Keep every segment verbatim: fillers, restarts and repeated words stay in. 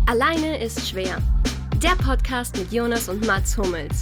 Alleine ist schwer. Der Podcast mit Jonas und Mats Hummels.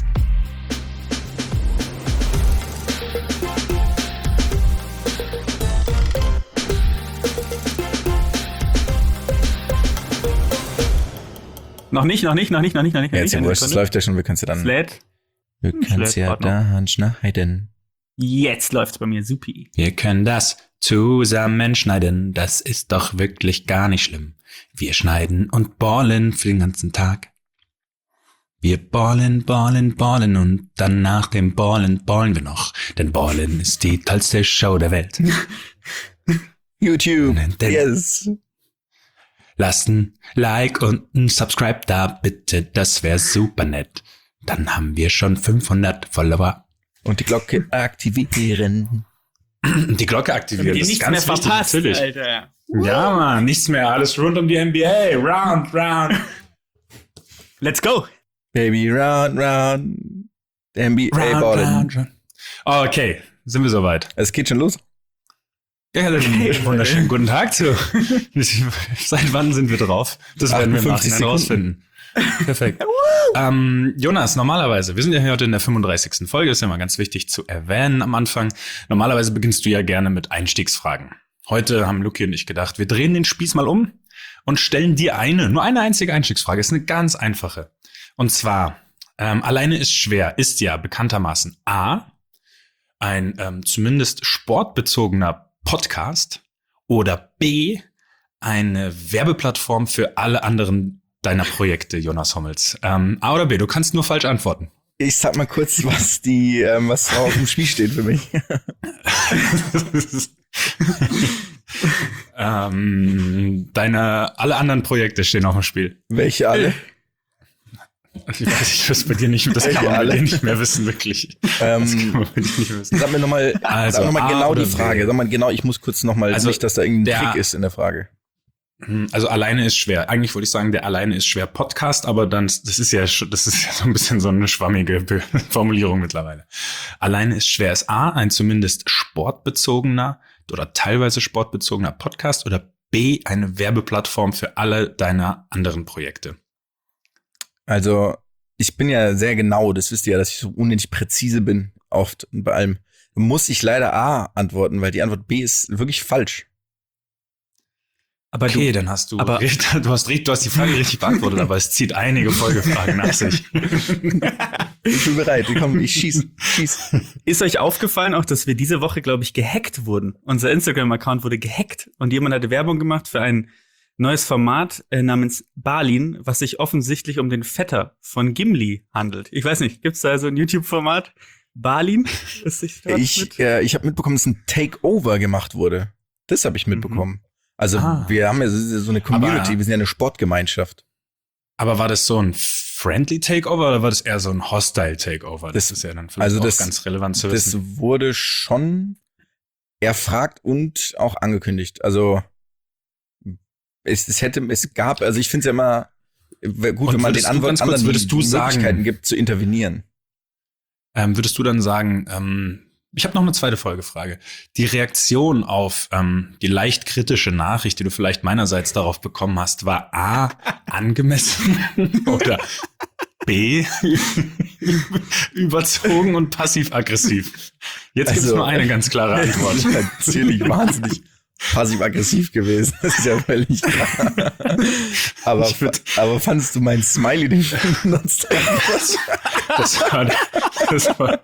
Noch nicht, noch nicht, noch nicht, noch nicht, noch nicht. Ja, jetzt im Wurscht, das läuft ja schon, wir können es ja dann... Flat. Wir können es ja dann schneiden. Jetzt läuft's bei mir, supi. Wir können das zusammen schneiden, das ist doch wirklich gar nicht schlimm. Wir schneiden und ballen für den ganzen Tag. Wir ballen, ballen, ballen und dann nach dem Ballen ballen wir noch. Denn Ballen ist die tollste Show der Welt. YouTube, Denn yes. Lasst ein Like und ein Subscribe da, bitte, das wäre super nett. Dann haben wir schon fünfhundert Follower. Und die Glocke aktivieren. Die Glocke aktivieren, Die das ist nichts ganz mehr wichtig, verpasst, natürlich. Alter. Ja, Mann, nichts mehr, alles rund um die N B A, round, round. Let's go. Baby, round, round. N B A Round, ballen. round, round. Okay, sind wir soweit. Es geht schon los. Ja, dann Okay. wunderschönen guten Tag zu. Seit wann sind wir drauf? Das werden wir im achtundfünfzig Nachhinein rausfinden. Perfekt. ähm, Jonas, normalerweise, wir sind ja heute in der fünfunddreißigsten Folge, ist ja mal ganz wichtig zu erwähnen am Anfang. Normalerweise beginnst du ja gerne mit Einstiegsfragen. Heute haben Luki und ich gedacht, wir drehen den Spieß mal um und stellen dir eine, nur eine einzige Einstiegsfrage. Ist eine ganz einfache. Und zwar, ähm, alleine ist schwer, ist ja bekanntermaßen A, ein ähm, zumindest sportbezogener Podcast oder B, eine Werbeplattform für alle anderen deiner Projekte, Jonas Hummels. Ähm, A oder B, du kannst nur falsch antworten. Ich sag mal kurz, was die, ähm, was auf dem Spiel steht für mich. ähm, deine, alle anderen Projekte stehen auf dem Spiel. Welche alle? Ich weiß nicht, was bei dir nicht, das kann man bei dir nicht mehr wissen, wirklich. Das kann Ähm, man bei dir nicht mehr wissen. sag mir nochmal, Also, sag noch mal A genau oder die Frage. B? Sag mal genau, ich muss kurz nochmal, Also, nicht, dass da irgendein der- Trick ist in der Frage. Also alleine ist schwer. Eigentlich wollte ich sagen, der alleine ist schwer Podcast, aber dann, das ist ja, sch- das ist ja so ein bisschen so eine schwammige Be- Formulierung mittlerweile. Alleine ist schwer ist A, ein zumindest sportbezogener oder teilweise sportbezogener Podcast oder B, eine Werbeplattform für alle deiner anderen Projekte. Also, ich bin ja sehr genau, das wisst ihr ja, dass ich so unendlich präzise bin, oft und bei allem. Muss ich leider A antworten, weil die Antwort B ist wirklich falsch. Aber Okay, du, dann hast du, aber- richtig- du hast, du hast die Frage richtig beantwortet, aber es zieht einige Folgefragen nach sich. Ich bin bereit, komm, ich schieß, schieß. ist euch aufgefallen auch, dass wir diese Woche, glaube ich, gehackt wurden? Unser Instagram-Account wurde gehackt und jemand hatte Werbung gemacht für ein neues Format äh, namens Balin, was sich offensichtlich um den Vetter von Gimli handelt. Ich weiß nicht, gibt's da so ein YouTube-Format? Balin? Das sich dort Ich, mit- äh, ich habe mitbekommen, dass ein Takeover gemacht wurde. Das habe ich mitbekommen. Also Ah. wir haben ja so so eine Community, Aber- wir sind ja eine Sportgemeinschaft. Aber war das so ein friendly Takeover oder war das eher so ein hostile Takeover? Das, Das- ist ja dann vielleicht also auch das- ganz relevant zu wissen. Das wurde schon erfragt und auch angekündigt. Also es, es hätte, es gab, also ich finde es ja immer wär gut, Und wenn man würdest den du- Antwort ganz kurz, anderen würdest du die Möglichkeiten sagen- gibt zu intervenieren. Ähm, würdest du dann sagen, ähm, ich habe noch eine zweite Folgefrage. Die Reaktion auf ähm, die leicht kritische Nachricht, die du vielleicht meinerseits darauf bekommen hast, war A, angemessen oder B, überzogen und passiv-aggressiv? Jetzt gibt es Also- nur eine ganz klare Antwort. Natürlich wahnsinnig passiv-aggressiv gewesen. Das ist ja völlig klar. Aber, Ich würd- aber fandest du meinen Smiley, den ich benutzt habe? Das war, das war,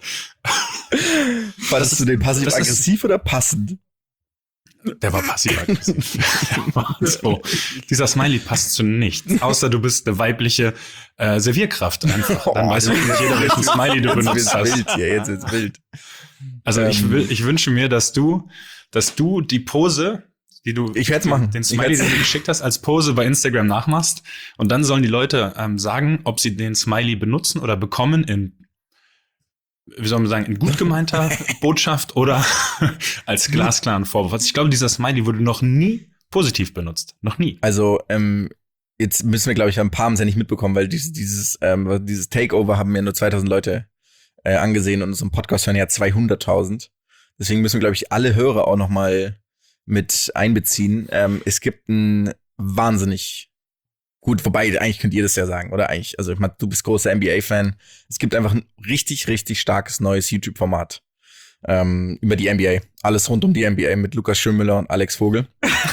Fandest du den passiv-aggressiv oder passend? der war passiv-aggressiv. Der war so. Dieser Smiley passt zu nichts, außer du bist eine weibliche äh, Servierkraft einfach. Dann Oh, weiß wirklich jeder, welchen Smiley du Jetzt benutzt wird's hast. wild hier, jetzt wird's wild. Also ich Ähm. will, ich wünsche mir, dass du, dass du die Pose, die du, Ich werd's machen. den Ich Smiley, werd's- den du geschickt hast, als Pose bei Instagram nachmachst. Und dann sollen die Leute ähm, sagen, ob sie den Smiley benutzen oder bekommen in, wie soll man sagen, in gut gemeinter Botschaft oder als glasklaren Vorwurf. Also ich glaube, dieser Smiley wurde noch nie positiv benutzt. Noch nie. Also, ähm, jetzt müssen wir, glaube ich, ein paar haben es ja nicht mitbekommen, weil dieses, dieses, ähm, dieses Takeover haben ja nur zweitausend Leute äh, angesehen und unseren Podcast hören ja zweihunderttausend. Deswegen müssen wir, glaube ich, alle Hörer auch noch mal mit einbeziehen. Ähm, es gibt ein wahnsinnig Gut, wobei, eigentlich könnt ihr das ja sagen, oder eigentlich, also ich meine, du bist großer N B A-Fan. Es gibt einfach ein richtig, richtig starkes neues YouTube-Format ähm, über die N B A. Alles rund um die N B A mit Lukas Schönmüller und Alex Vogel.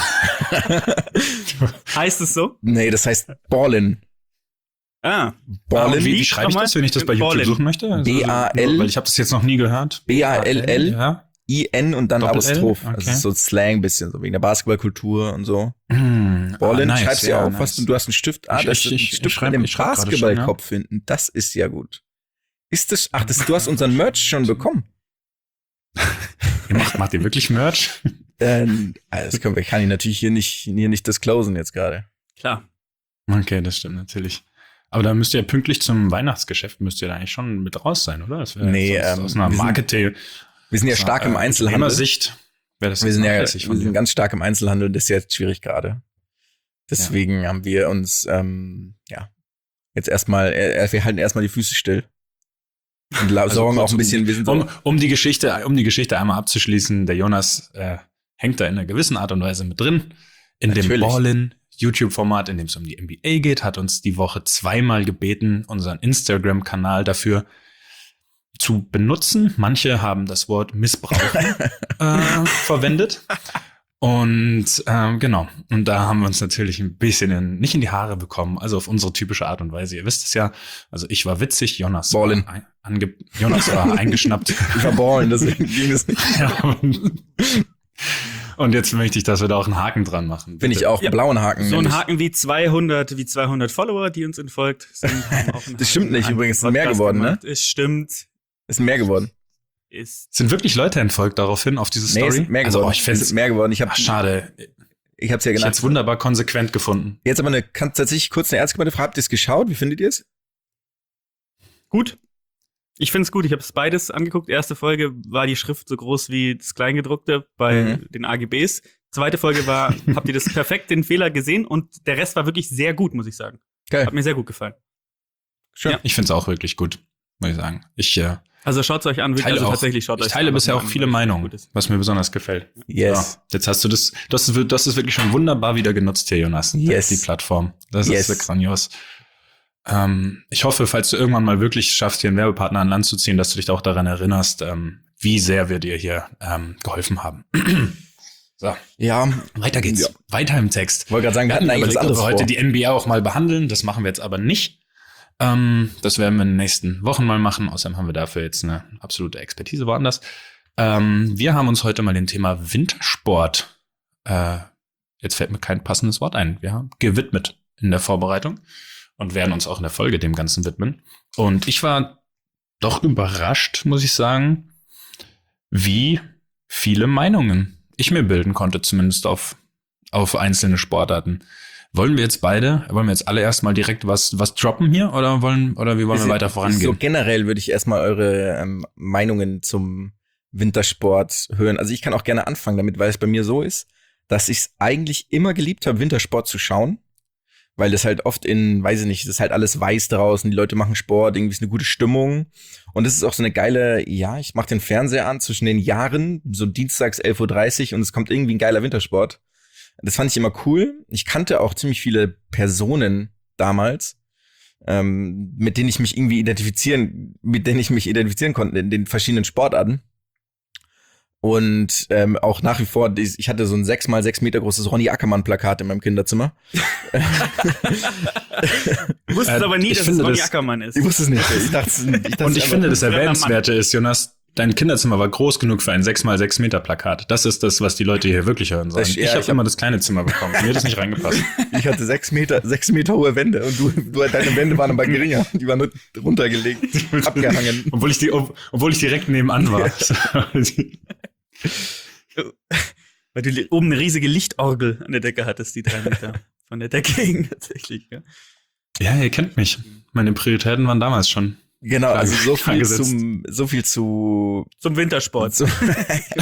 Heißt es so? Nee, das heißt Ballin. Ah. Ballin. Und wie, wie schreibe ich das, wenn ich das bei YouTube Ballin. suchen möchte? Also, B A L Weil ich habe das jetzt noch nie gehört. B A L L Ja. I N und dann Doppel-L? Apostroph. Okay. Das ist so Slang bisschen, so wegen der Basketballkultur und so. Hm. Ballin, Ah, nice, schreibst du ja, ja auf, nice. was du, du hast einen Stift. Ah, Ich- das ich- ist ein ich- Stift ich schreib- mit dem ich schreib gerade schon, Basketballkopf hinten. Das ist ja gut. Ist das, ach, das, du hast unseren Merch schon bekommen. Ihr macht, macht ihr wirklich Merch? Ähm, also das können wir, kann ich natürlich hier nicht, hier nicht disclosen jetzt gerade. Klar. Okay, das stimmt natürlich. Aber da müsst ihr ja pünktlich zum Weihnachtsgeschäft, müsst ihr da eigentlich schon mit raus sein, oder? Das wäre Nee, sonst ähm, aus einer wir sind- Marketing, Wir sind ja stark im Einzelhandel. Sicht wäre das Wir sind ja, wir nachlässig von sind dir. ganz stark im Einzelhandel, das ist jetzt schwierig gerade. Deswegen haben wir uns, ähm, ja, jetzt erstmal, äh, wir halten erstmal die Füße still. Und la- Also sorgen kurz, auch ein bisschen, wir sind so, Um, um die Geschichte, um die Geschichte einmal abzuschließen, der Jonas äh, hängt da in einer gewissen Art und Weise mit drin. In dem Natürlich. Ballin YouTube-Format, in dem es um die N B A geht, hat uns die Woche zweimal gebeten, unseren Instagram-Kanal dafür zu benutzen. Manche haben das Wort missbrauchen äh, verwendet. Und ähm, genau, und da haben wir uns natürlich ein bisschen in, nicht in die Haare bekommen, also auf unsere typische Art und Weise. Ihr wisst es ja, also ich war witzig, Jonas Ballin. war, ein, ange, Jonas war eingeschnappt. ich war ballen, deswegen ging es nicht. Ja, und, und jetzt möchte ich, dass wir da auch einen Haken dran machen. Finde ich bitte. auch, Ja. einen blauen Haken. So ein nämlich. Haken wie zweihundert, wie zweihundert Follower, die uns entfolgt. Sind, haben auch einen Das stimmt Haken nicht an übrigens, den sind mehr Podcast geworden, ne? gemacht. Es stimmt. Ist mehr geworden. Ist Sind wirklich Leute entfolgt daraufhin auf diese Nee, es Story? sind mehr also, geworden. oh, ich es finde sind mehr geworden. Ich habe Ach, schade. ich hab's ja Ich genannt. hätte es wunderbar konsequent gefunden. Jetzt aber eine, kann tatsächlich kurz eine ernst gemeinte Frage. Habt ihr es geschaut? Wie findet ihr es? gut. Ich finde es gut. Ich habe es beides angeguckt. Erste Folge war die Schrift so groß wie das Kleingedruckte bei Mhm. den A G Bs. Zweite Folge war, habt ihr das perfekt den Fehler gesehen? Und der Rest war wirklich sehr gut, muss ich sagen. Geil. Hat mir sehr gut gefallen. Schön. Ja. Ich finde es auch wirklich gut, muss ich sagen. Ich äh, Also schaut es euch an. teile also auch, tatsächlich schaut ich euch teile einfach bisher mal auch an, viele weil es Meinungen, gut ist. was mir besonders gefällt. Yes. Ja, jetzt hast du das, das ist, das ist wirklich schon wunderbar wieder genutzt hier, Jonas. Yes. Die Plattform. Das Yes. ist grandios. Ähm, ich hoffe, falls du irgendwann mal wirklich schaffst, hier einen Werbepartner an Land zu ziehen, dass du dich auch daran erinnerst, ähm, wie sehr wir dir hier ähm, geholfen haben. So, Ja, weiter geht's. Ja. Weiter im Text. wollte gerade sagen, wir Wir hatten hatten eigentlich was überlegt, ob anderes wir heute vor. die N B A auch mal behandeln. Das machen wir jetzt aber nicht. Ähm, das werden wir in den nächsten Wochen mal machen. Außerdem haben wir dafür jetzt eine absolute Expertise woanders. Ähm, wir haben uns heute mal dem Thema Wintersport, äh, jetzt fällt mir kein passendes Wort ein, wir haben gewidmet in der Vorbereitung und werden uns auch in der Folge dem Ganzen widmen. Und ich war doch überrascht, muss ich sagen, wie viele Meinungen ich mir bilden konnte, zumindest auf, auf einzelne Sportarten. Wollen wir jetzt beide, wollen wir jetzt alle erstmal direkt was, was droppen hier oder wollen, oder wie wollen wir weiter So vorangehen? generell würde ich erstmal eure ähm, Meinungen zum Wintersport hören. Also ich kann auch gerne anfangen damit, weil es bei mir so ist, dass ich es eigentlich immer geliebt habe, Wintersport zu schauen. Weil das halt oft in, weiß ich nicht, das ist halt alles weiß draußen, die Leute machen Sport, irgendwie ist eine gute Stimmung. Und das ist auch so eine geile, ja, ich mach den Fernseher an zwischen den Jahren, so dienstags elf Uhr dreißig und es kommt irgendwie ein geiler Wintersport. Das fand ich immer cool. Ich kannte auch ziemlich viele Personen damals, ähm, mit denen ich mich irgendwie identifizieren, mit denen ich mich identifizieren konnte in den verschiedenen Sportarten. Und ähm, auch nach wie vor, ich hatte so ein sechs mal sechs Meter großes Ronny Ackermann-Plakat in meinem Kinderzimmer. Du wusstest Äh, aber nie, ich dass es finde Ronny das- Ackermann ist. Ich wusste es nicht. Ich dachte, ich dachte Und ich einfach- finde, das fremder Erwähnenswerte ist, Jonas, dein Kinderzimmer war groß genug für ein sechs mal sechs Meter Plakat. Das ist das, was die Leute hier wirklich hören sollen. Das- ja, ich habe ich hab- immer das kleine Zimmer bekommen. Mir hat das nicht reingepasst. ich hatte sechs Meter, sechs Meter hohe Wände und du, du deine Wände waren aber geringer. Die waren nur runtergelegt, abgehangen. Obwohl ich, die, ob, obwohl ich direkt nebenan war. Weil du li- oben eine riesige Lichtorgel an der Decke hattest, die drei Meter von der Decke hing tatsächlich. Ja. Ja, ihr kennt mich. Meine Prioritäten waren damals schon. Genau, Klar, also so klar viel gesetzt. zum, so viel zu, Zum Wintersport. zu machen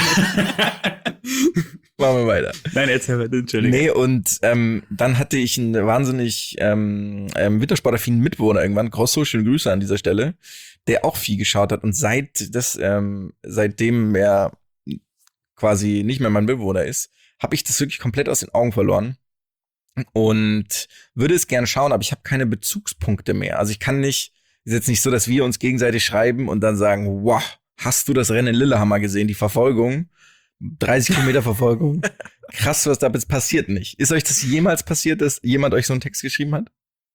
wir weiter. Nein, erzähl weiter, Entschuldigung. Nee, und ähm, dann hatte ich einen wahnsinnig ähm, ähm, wintersportaffinen Mitbewohner irgendwann, Grosso, schöne Grüße an dieser Stelle, der auch viel geschaut hat und seit das, ähm, seitdem er quasi nicht mehr mein Mitbewohner ist, habe ich das wirklich komplett aus den Augen verloren. und würde es gern schauen, aber ich habe keine Bezugspunkte mehr. Also ich kann nicht, ist jetzt nicht so, dass wir uns gegenseitig schreiben und dann sagen, wow, hast du das Rennen in Lillehammer gesehen, die Verfolgung? dreißig Kilometer Verfolgung. Krass, was da jetzt passiert nicht. Ist euch das jemals passiert, dass jemand euch so einen Text geschrieben hat?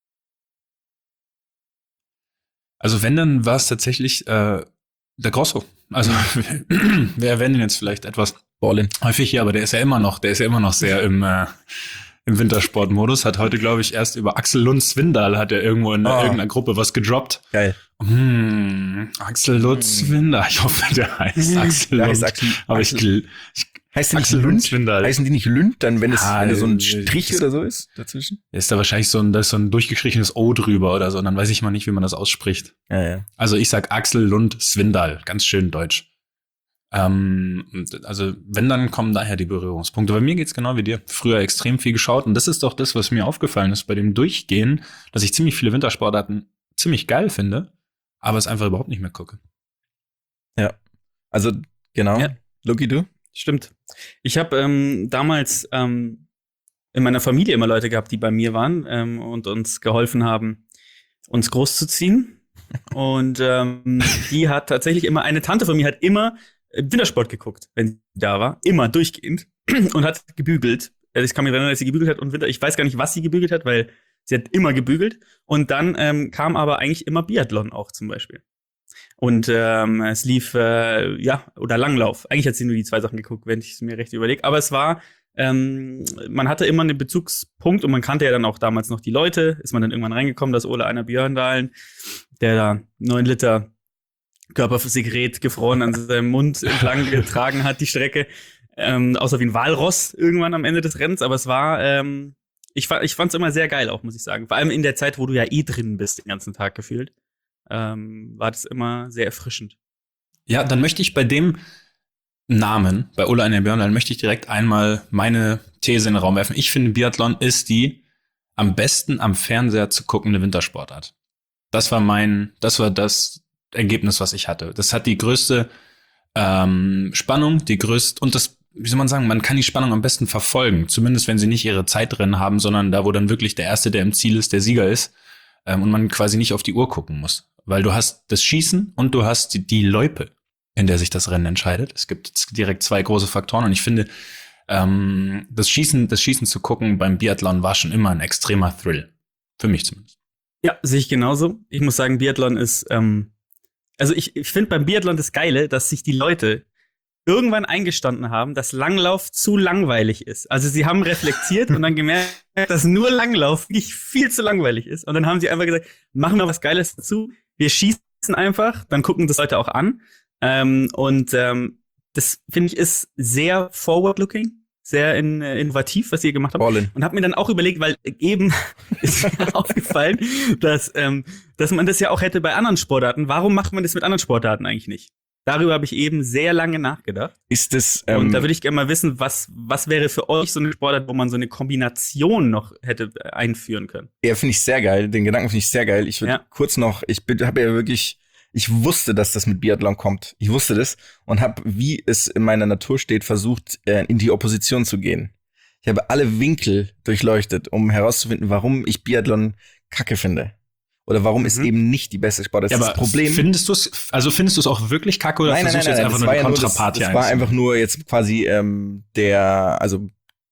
Also wenn, dann war es tatsächlich äh, der Grosso. Also wir erwähnen ihn jetzt vielleicht etwas Ballin. häufig hier, aber der ist ja immer noch, der ist ja immer noch sehr im äh, im Wintersportmodus. Hat heute, glaube ich, erst über Axel Lutz Swindal hat er irgendwo in Oh. irgendeiner Gruppe was gedroppt. Geil. Hm, Axel Lutz Swindal. Ich hoffe, der heißt Axel Da Lutz. heißt Axel, Aber ich, Axel, ich heißt der nicht Axel Lutz Lund? Swindal. Heißen die nicht Lünd, dann, wenn es Ja, wenn es so ein äh, Strich das- oder so ist dazwischen? Ist da wahrscheinlich so ein, da ist so ein durchgestrichenes O drüber oder so. Und dann weiß ich mal nicht, wie man das ausspricht. Ja, ja. Also ich sag Axel Lund Swindal. Ganz schön deutsch. Ähm, und also wenn, dann kommen daher die Berührungspunkte. Bei mir geht's genau wie dir. Früher extrem viel geschaut. Und das ist doch das, was mir aufgefallen ist bei dem Durchgehen, dass ich ziemlich viele Wintersportarten ziemlich geil finde, aber es einfach überhaupt nicht mehr gucke. Also, genau. Ja. Luki, du? Stimmt. Ich habe ähm, damals ähm, in meiner Familie immer Leute gehabt, die bei mir waren ähm, und uns geholfen haben, uns großzuziehen. Und ähm, die hat tatsächlich immer, eine Tante von mir hat immer Wintersport geguckt, wenn sie da war. Immer durchgehend. Und hat gebügelt. Also ich kann mich erinnern, dass sie gebügelt hat und Winter. Ich weiß gar nicht, was sie gebügelt hat, weil sie hat immer gebügelt. Und dann ähm, kam aber eigentlich immer Biathlon auch zum Beispiel. Und ähm, es lief, äh, ja, oder Langlauf. Eigentlich hat sie nur die zwei Sachen geguckt, wenn ich es mir recht überlege. Aber es war, ähm, man hatte immer einen Bezugspunkt und man kannte ja dann auch damals noch die Leute. Ist man dann irgendwann reingekommen, dass Ole Einer Björndalen, der da neun Liter Körpersekret gefroren an seinem Mund entlang getragen hat, die Strecke. Ähm, außer wie ein Walross irgendwann am Ende des Rennens. Aber es war, ähm, ich, fa- ich fand's immer sehr geil auch, muss ich sagen. Vor allem in der Zeit, wo du ja eh drin bist, den ganzen Tag gefühlt. Ähm, war das immer sehr erfrischend. Ja, dann möchte ich bei dem Namen, bei Ole Einer Björndalen, möchte ich direkt einmal meine These in den Raum werfen. Ich finde, Biathlon ist die am besten am Fernseher zu guckende Wintersportart. Das war mein, das war das Ergebnis, was ich hatte. Das hat die größte ähm, Spannung, die größte, und das, wie soll man sagen, man kann die Spannung am besten verfolgen. Zumindest, wenn sie nicht ihre Zeitrennen haben, sondern da, wo dann wirklich der Erste, der im Ziel ist, der Sieger ist. Ähm, und man quasi nicht auf die Uhr gucken muss. Weil du hast das Schießen und du hast die, die Loipe, in der sich das Rennen entscheidet. Es gibt direkt zwei große Faktoren und ich finde, ähm, das Schießen, das Schießen zu gucken beim Biathlon war schon immer ein extremer Thrill. Für mich zumindest. Ja, sehe ich genauso. Ich muss sagen, Biathlon ist, ähm, also ich, ich finde beim Biathlon das Geile, dass sich die Leute irgendwann eingestanden haben, dass Langlauf zu langweilig ist. Also sie haben reflektiert und dann gemerkt, dass nur Langlauf wirklich viel zu langweilig ist. Und dann haben sie einfach gesagt, machen wir was Geiles dazu. Wir schießen einfach, dann gucken das Leute auch an. Ähm, und ähm, das, finde ich, ist sehr forward-looking, sehr in, äh, innovativ, was ihr gemacht habt. Ballin. Und habe mir dann auch überlegt, weil eben ist mir aufgefallen, dass, ähm, dass man das ja auch hätte bei anderen Sportarten. Warum macht man das mit anderen Sportarten eigentlich nicht? Darüber habe ich eben sehr lange nachgedacht. Ist das, ähm, Und da würde ich gerne mal wissen, was, was wäre für euch so eine Sportart, wo man so eine Kombination noch hätte einführen können? ja, finde ich sehr geil. Den Gedanken finde ich sehr geil. Ich würde Ja. kurz noch, ich habe ja wirklich, ich wusste, dass das mit Biathlon kommt. Ich wusste das und habe, wie es in meiner Natur steht, versucht, äh, in die Opposition zu gehen. Ich habe alle Winkel durchleuchtet, um herauszufinden, warum ich Biathlon kacke finde. Oder warum es Mhm. eben nicht die beste Sportart ist. Ja, Das aber Problem. findest du es, also findest du es auch wirklich kacke oder Nein, nein, versuchst nein, du nein, jetzt das einfach war nur ja eine nur, das, Kontrapart das hier war einzunehmen? einfach nur jetzt quasi ähm, der, also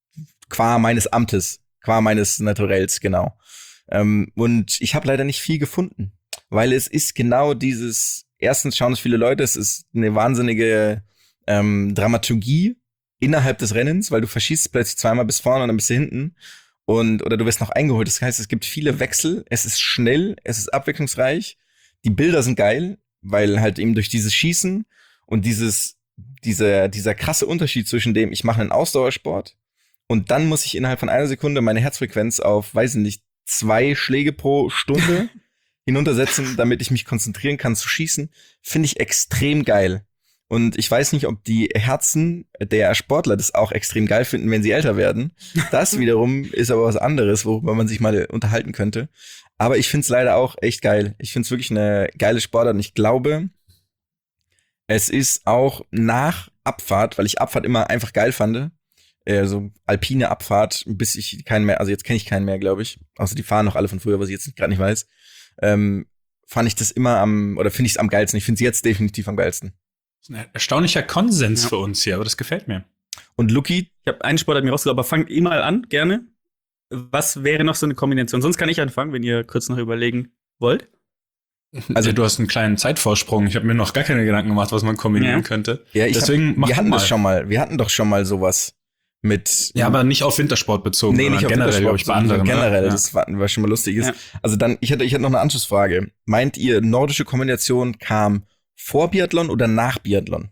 qua meines Amtes, qua meines Naturells, genau. Ähm, und ich habe leider nicht viel gefunden, weil es ist genau dieses, erstens schauen es viele Leute, es ist eine wahnsinnige ähm, Dramaturgie innerhalb des Rennens, weil du verschießt plötzlich zweimal bis vorne und dann bist du hinten. Und, oder du wirst noch eingeholt. Das heißt, es gibt viele Wechsel, es ist schnell, es ist abwechslungsreich. Die Bilder sind geil, weil halt eben durch dieses Schießen und dieses, dieser, dieser krasse Unterschied zwischen dem, ich mache einen Ausdauersport und dann muss ich innerhalb von einer Sekunde meine Herzfrequenz auf, weiß ich nicht, zwei Schläge pro Stunde hinuntersetzen, damit ich mich konzentrieren kann zu schießen, finde ich extrem geil. Und ich weiß nicht, ob die Herzen der Sportler das auch extrem geil finden, wenn sie älter werden. Das wiederum ist aber was anderes, worüber man sich mal unterhalten könnte. Aber ich finde es leider auch echt geil. Ich finde es wirklich eine geile Sportart. Und ich glaube, es ist auch nach Abfahrt, weil ich Abfahrt immer einfach geil fand, äh, so alpine Abfahrt, bis ich keinen mehr, also jetzt kenne ich keinen mehr, glaube ich. Außer die fahren noch alle von früher, was ich jetzt gerade nicht weiß. Ähm, fand ich das immer am, oder finde ich es am geilsten. Ich finde es jetzt definitiv am geilsten. Das ist ein erstaunlicher Konsens Ja. für uns hier, aber das gefällt mir. Und Luki, Ich habe einen Sport hat mir rausgesucht, aber fangt ihr mal an, gerne. Was wäre noch so eine Kombination? Sonst kann ich anfangen, wenn ihr kurz noch überlegen wollt. Also- Also du hast einen kleinen Zeitvorsprung. Ich habe mir noch gar keine Gedanken gemacht, was man kombinieren Ja. könnte. ja, ich Deswegen hab, mach wir du hatten mal. das schon mal, wir hatten doch schon mal sowas mit. Ja, aber nicht auf Wintersport bezogen, Nee, sondern nicht auf generell, Wintersport, glaube ich, bei sondern anderen. generell, oder? das war, was schon mal lustig ist. Ja. Also dann, ich hätte, ich hätte noch eine Anschlussfrage. Meint ihr, nordische Kombination kam vor Biathlon oder nach Biathlon?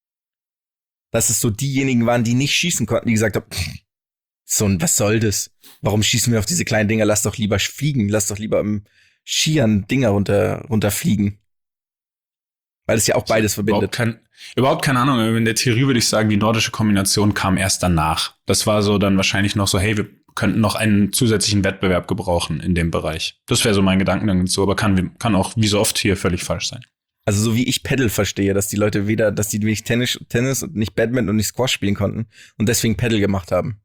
Dass es so diejenigen waren, die nicht schießen konnten, die gesagt haben, pff, so ein, was soll das? Warum schießen wir auf diese kleinen Dinger? Lass doch lieber fliegen, lass doch lieber im Skiern Dinger runter, runterfliegen. Weil es ja auch beides Überhaupt, verbindet. kein, überhaupt keine Ahnung. In der Theorie würde ich sagen, die nordische Kombination kam erst danach. Das war so dann wahrscheinlich noch so, hey, wir könnten noch einen zusätzlichen Wettbewerb gebrauchen in dem Bereich. Das wäre so mein Gedankengang dazu, aber kann, kann auch wie so oft hier völlig falsch sein. Also so wie ich Paddle verstehe, dass die Leute weder, dass die nicht Tennis, Tennis und nicht Badminton und nicht Squash spielen konnten und deswegen Paddle gemacht haben.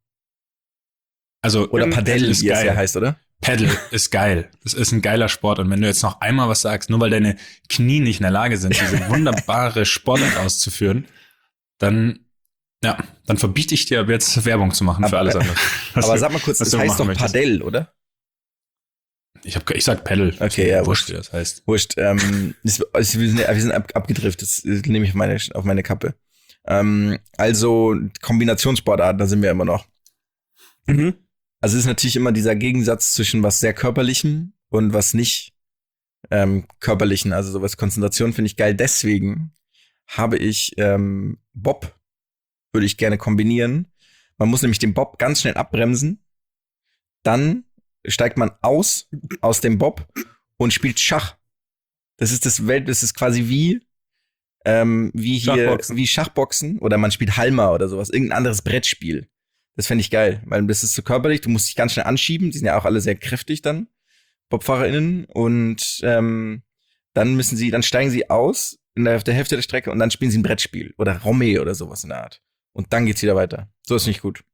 Also Oder ähm, Padel, Paddle ist wie es geil. ja heißt, oder? Paddle ist geil. Das ist ein geiler Sport. Und wenn du jetzt noch einmal was sagst, nur weil deine Knie nicht in der Lage sind, diese wunderbare Sportart auszuführen, dann, ja, dann verbiete ich dir ab jetzt Werbung zu machen für Aber- alles andere. Was Aber du- sag mal kurz, was das du heißt machen doch möchtest. Padel, oder? Ich, hab, ich sag Paddle. Okay, ja, wurscht, wie das heißt. Wurscht. Ähm, das, also wir sind, wir sind ab, abgedriftet, das äh, nehme ich auf meine, auf meine Kappe. Ähm, also Kombinationssportarten, da sind wir immer noch. Mhm. Also es ist natürlich immer dieser Gegensatz zwischen was sehr Körperlichem und was nicht ähm, Körperlichen, also sowas Konzentration finde ich geil. Deswegen habe ich ähm, Bob, würde ich gerne kombinieren. Man muss nämlich den Bob ganz schnell abbremsen, dann steigt man aus, aus dem Bob und spielt Schach. Das ist das Welt, das ist quasi wie ähm, wie hier, Schachboxen. wie Schachboxen oder man spielt Halma oder sowas, irgendein anderes Brettspiel. Das fände ich geil, weil das ist so körperlich, du musst dich ganz schnell anschieben, die sind ja auch alle sehr kräftig dann, BobfahrerInnen, und ähm, dann müssen sie, dann steigen sie aus in der, auf der Hälfte der Strecke und dann spielen sie ein Brettspiel oder Romme oder sowas in der Art. Und dann geht's wieder weiter. So ist nicht gut.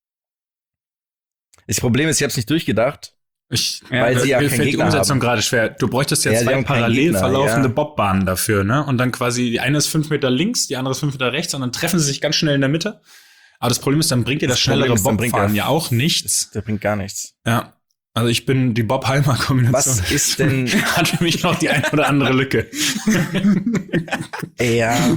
Das Problem ist, ich hab's nicht durchgedacht. Ich, Weil sie ja mir keinen fällt die Gegner Umsetzung haben. gerade schwer. Du bräuchtest ja, Ja, sie zwei haben keinen parallel Gegner, verlaufende ja. Bobbahnen dafür, ne? Und dann quasi, die eine ist fünf Meter links, die andere ist fünf Meter rechts und dann treffen sie sich ganz schnell in der Mitte. Aber das Problem ist, dann bringt dir das, Das Problem schnellere ist, dann bringt Bobfahren der- ja auch nichts. Der bringt gar nichts. Ja. Also ich bin die Bob-Halmer-Kombination. Was ist denn, Hat für mich noch die ein oder andere Lücke. ja,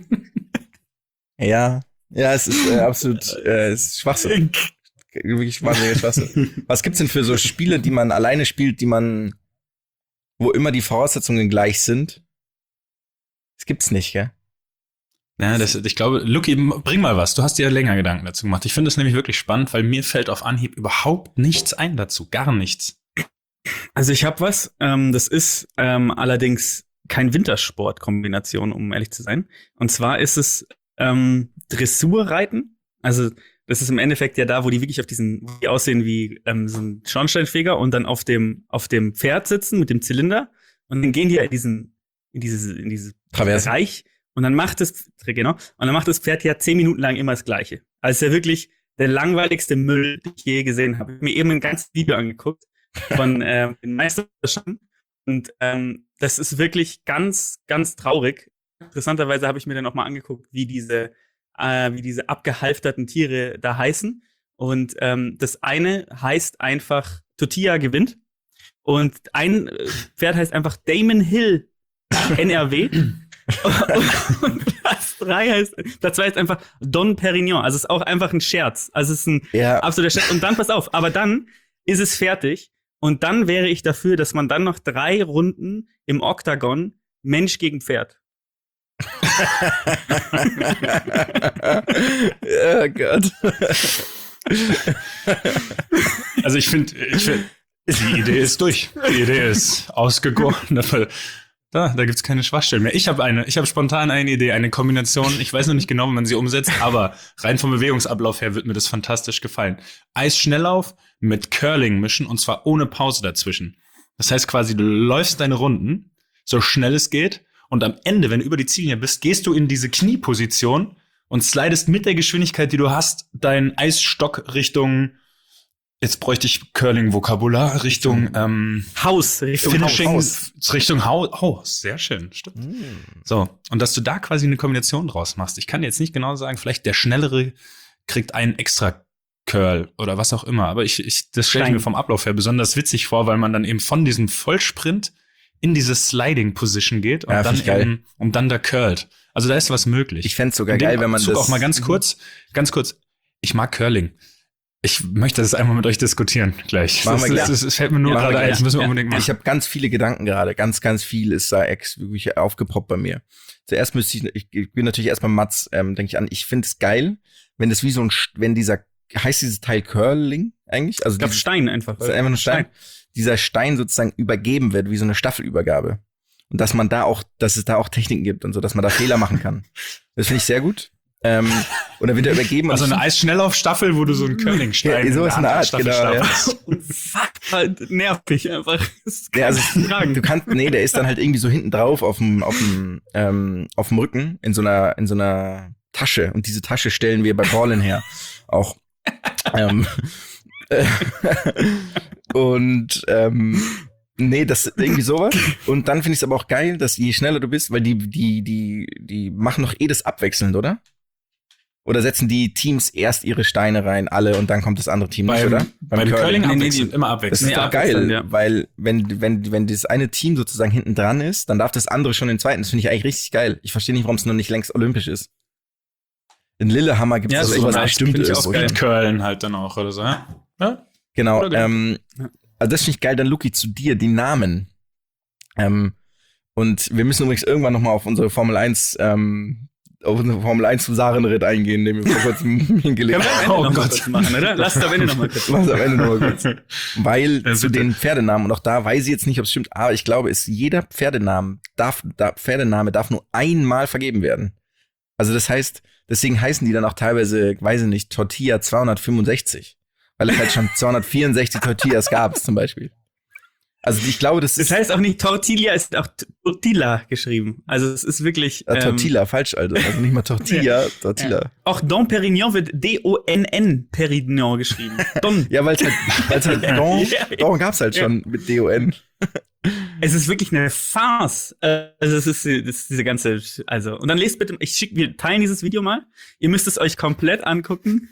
ja, ja, es ist äh, absolut, äh, es ist Schwachsinn. Wirklich wahnsinniger Schwachsinn. Was gibt's denn für so Spiele, die man alleine spielt, die man, wo immer die Voraussetzungen gleich sind? Das gibt's nicht, gell? Ja, das, ich glaube, Lucky, bring mal was. Du hast dir länger Gedanken dazu gemacht. Ich finde das nämlich wirklich spannend, weil mir fällt auf Anhieb überhaupt nichts ein dazu. Gar nichts. Also ich habe was, ähm, das ist ähm, allerdings kein Wintersport-Kombination, um ehrlich zu sein. Und zwar ist es ähm, Dressurreiten. Also das ist im Endeffekt ja da, wo die wirklich auf diesen, wo die aussehen wie ähm, so ein Schornsteinfeger und dann auf dem auf dem Pferd sitzen mit dem Zylinder und dann gehen die ja in diesen in dieses in dieses Traversen. Bereich und dann macht das genau und dann macht das Pferd ja zehn Minuten lang immer das Gleiche. Also es ist ja wirklich der langweiligste Müll, den ich je gesehen habe. Ich habe mir eben ein ganzes Video angeguckt von äh, den Meisterschaften und ähm, das ist wirklich ganz ganz traurig. Interessanterweise habe ich mir dann auch mal angeguckt, wie diese äh, wie diese abgehalfterten Tiere da heißen. Und ähm, das eine heißt einfach Tortilla gewinnt. Und ein äh, Pferd heißt einfach Damon Hill N R W. und, und Platz drei heißt, Platz zwei heißt einfach Don Perignon. Also es ist auch einfach ein Scherz. Also es ist ein Ja, absoluter Scherz. Und dann, pass auf, aber dann ist es fertig. Und dann wäre ich dafür, dass man dann noch drei Runden im Oktagon Mensch gegen Pferd. oh Gott. Also ich finde, ich find, die Idee ist durch. Die Idee ist ausgegoren. Da, da gibt's keine Schwachstellen mehr. Ich habe eine, ich habe spontan eine Idee, eine Kombination. Ich weiß noch nicht genau, wie man sie umsetzt, aber rein vom Bewegungsablauf her wird mir das fantastisch gefallen. Eisschnelllauf mit Curling mischen und zwar ohne Pause dazwischen. Das heißt quasi, du läufst deine Runden, so schnell es geht und am Ende, wenn du über die Ziellinie bist, gehst du in diese Knieposition und slidest mit der Geschwindigkeit, die du hast, deinen Eisstock Richtung, jetzt bräuchte ich Curling-Vokabular, Richtung ähm, Haus, Richtung Finishing, Haus. Richtung Haus. Oh, sehr schön, stimmt. Mm. So, und dass du da quasi eine Kombination draus machst. Ich kann jetzt nicht genau sagen, vielleicht der Schnellere kriegt einen extra Curl oder was auch immer. Aber ich, ich das stelle ich mir vom Ablauf her besonders witzig vor, weil man dann eben von diesem Vollsprint in diese Sliding-Position geht und Ja, dann find ich geil. eben, und dann da curlt. Also da ist was möglich. Ich fänd's sogar In dem geil, wenn man Zug das auch mal ganz kurz, ganz kurz. Ich mag Curling. Ich möchte das einmal mit euch diskutieren gleich. Machen Das, wir das, gleich. das, das fällt mir nur Machen wir gerade ein. gleich. Das müssen wir Ja. unbedingt machen. Ich habe ganz viele Gedanken gerade, ganz, ganz viel ist da ex wirklich aufgepoppt bei mir. Zuerst müsste ich, ich, ich bin natürlich erstmal Mats, ähm, denke ich an, ich finde es geil, wenn das wie so ein, Sch- wenn dieser, heißt dieses Teil Curling eigentlich? Also Ich glaube dieses- Stein einfach. das ist einfach nur Stein. Dieser Stein sozusagen übergeben wird, wie so eine Staffelübergabe. Und dass man da auch, dass es da auch Techniken gibt und so, dass man da Fehler machen kann. Das finde ich sehr gut. Ähm, und dann wird er übergeben. Also und eine Eisschnelllaufstaffel, wo du so einen Curlingstein Ja, sowas in der Art, genau, ja. Unfassbar nervig einfach. Das kann Ja, also, ich nicht tragen. du kannst, nee, der ist dann halt irgendwie so hinten drauf auf dem, auf dem, ähm, auf dem Rücken in so einer, in so einer Tasche. Und diese Tasche stellen wir bei Ballin her. Auch. ähm, äh, und, ähm, nee, das ist irgendwie sowas. Und dann finde ich es aber auch geil, dass je schneller du bist, weil die, die, die, die machen doch eh das abwechselnd, oder? Oder setzen die Teams erst ihre Steine rein, alle, und dann kommt das andere Team nicht, Beim, oder? beim Curling Nee, nee, abwechselnd, die- immer Das abwechselnd. ist Nee, doch geil, abwechselnd, ja. weil wenn, wenn, wenn das eine Team sozusagen hinten dran ist, dann darf das andere schon den zweiten. Das finde ich eigentlich richtig geil. Ich verstehe nicht, warum es noch nicht längst olympisch ist. In Lillehammer gibt es Ja, das so sowas nice. bestimmt Finde ich auch irgendwo. geil. Mit Curlen halt dann auch oder so, ja? Ja? Genau, Oder genau. ähm, Ja. also das finde ich geil. Dann Luki, zu dir, die Namen. Ähm, und wir müssen übrigens irgendwann noch mal auf unsere Formel eins, ähm, auf unsere Formel eins zum Sarenritt eingehen, den wir vor kurzem hingelegt Können wir am haben. Ende Oh noch mal Gott. kurz machen, oder? Lass es am Ende noch mal kurz. Was am Ende noch mal kurz. Weil Ja, zu bitte. den Pferdenamen, und auch da weiß ich jetzt nicht, ob es stimmt, aber ich glaube, ist jeder Pferdenamen darf, da, Pferdename darf nur einmal vergeben werden. Also das heißt, deswegen heißen die dann auch teilweise, weiß ich nicht, Tortilla zweihundertfünfundsechzig. Weil es halt schon zweihundertvierundsechzig Tortillas gab, zum Beispiel. Also ich glaube, das ist Das heißt auch nicht Tortilla, es ist auch T- Tortilla geschrieben. Also es ist wirklich. äh, Tortilla, falsch, Alter. Also nicht mal Tortilla, Ja. Tortilla. Ähm, auch Don Perignon wird D O N N Perignon geschrieben. Don. Ja, weil es halt, weil's halt Don, Ja, ja. Don gab's halt Ja. schon mit D O N. Es ist wirklich eine Farce. Äh, Also es ist, das ist diese ganze, also und dann lest bitte, ich schick, wir teilen dieses Video mal. Ihr müsst es euch komplett angucken.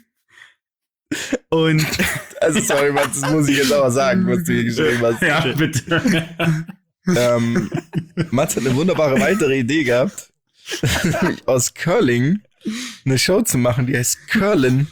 Und Also sorry, Mats, das muss ich jetzt aber sagen, was du hier geschrieben hast. Ja, bitte. Ähm, Mats hat eine wunderbare weitere Idee gehabt, nämlich aus Curling eine Show zu machen, die heißt Curlin.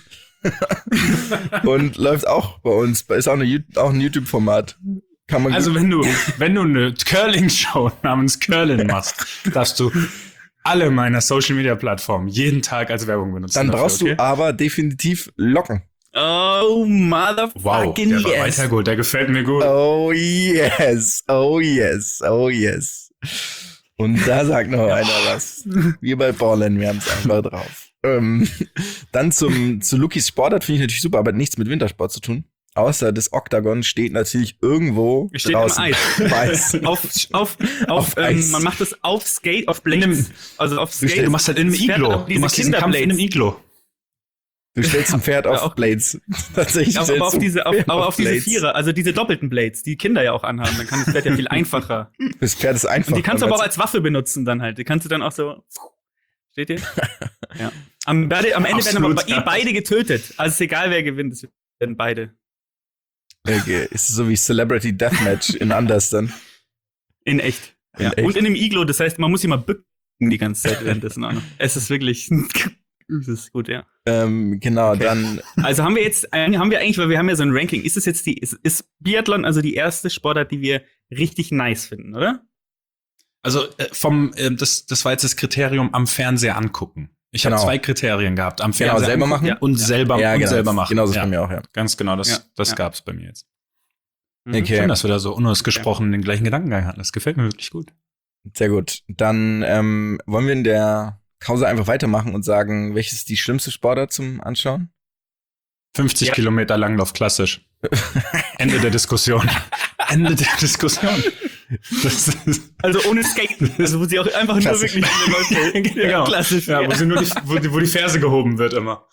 Und läuft auch bei uns, ist auch, eine, Ju- auch ein YouTube-Format. Kann man Also gut- wenn du, wenn du eine Curling-Show namens Curlin machst, darfst du alle meiner Social-Media-Plattformen jeden Tag als Werbung benutzen. dann dafür, brauchst okay? du aber definitiv Locken. oh, Wow, motherfucking der war yes. weiter gut, der gefällt mir gut. Oh yes, oh yes, oh yes. Und da sagt noch einer was. Wir bei Ballin, wir haben es einfach drauf. Ähm, dann zum, zu Lukis Sportart finde ich natürlich super, aber hat nichts mit Wintersport zu tun. Außer das Oktagon steht natürlich irgendwo Steht draußen. im Eis. Weiß. auf, auf, auf, Auf ähm, Eis. man macht das auf Skate, auf In einem- Blades. Also auf Du Skate. stellst- Du machst halt in einem Es fährt Iglo. auch Du diese machst diesen Kampf in einem Kinderblades. Iglo. Du stellst ein Pferd Ja, auf auch- Blades. Tatsächlich. Aber, stellst aber auf du diese, auf, Pferd aber auf diese Blades. Vierer, also diese doppelten Blades, die Kinder ja auch anhaben, dann kann das Pferd ja viel einfacher. Das Pferd ist einfach. Und die kannst du aber auch weil als Waffe benutzen dann halt. Die kannst du dann auch so. Steht ihr? Ja. Am, beide, am Ende werden Absolut, aber eh ja. beide getötet. Also ist egal, wer gewinnt, es werden beide. es- Okay, ist so wie Celebrity Deathmatch in Anders dann. In echt. In Ja. echt. Und in einem Iglo, das heißt, man muss sich mal bücken die ganze Zeit währenddessen auch noch. Es ist wirklich. Es ist gut, ja. Ähm, genau, dann Also haben wir jetzt, haben wir eigentlich, weil wir haben ja so ein Ranking, ist es jetzt die, ist, ist Biathlon also die erste Sportart, die wir richtig nice finden, oder? Also äh, vom, äh, das, das war jetzt das Kriterium am Fernseher angucken. Ich habe Genau. zwei Kriterien gehabt. Am Genau, Fernseher selber angucken machen. und selber ja, und genau, selber machen. Genau, das ist ja, bei mir auch, ja. ganz genau, das, Ja, das ja. gab's bei mir jetzt. Mhm. Okay. Schön, dass wir da so unausgesprochen den gleichen Gedankengang hatten. Das gefällt mir wirklich gut. Sehr gut. Dann ähm, wollen wir in der Pause einfach weitermachen und sagen, welches ist die schlimmste Sportart zum Anschauen? fünfzig Ja. Kilometer Langlauf, klassisch. Ende der Diskussion. Ende der Diskussion. Das ist, Also ohne Skaten. Also wo sie auch einfach Klassisch. nur wirklich Leute. genau. Klassisch. Ja, wo, sie nur die, wo, die, wo die Ferse gehoben wird immer.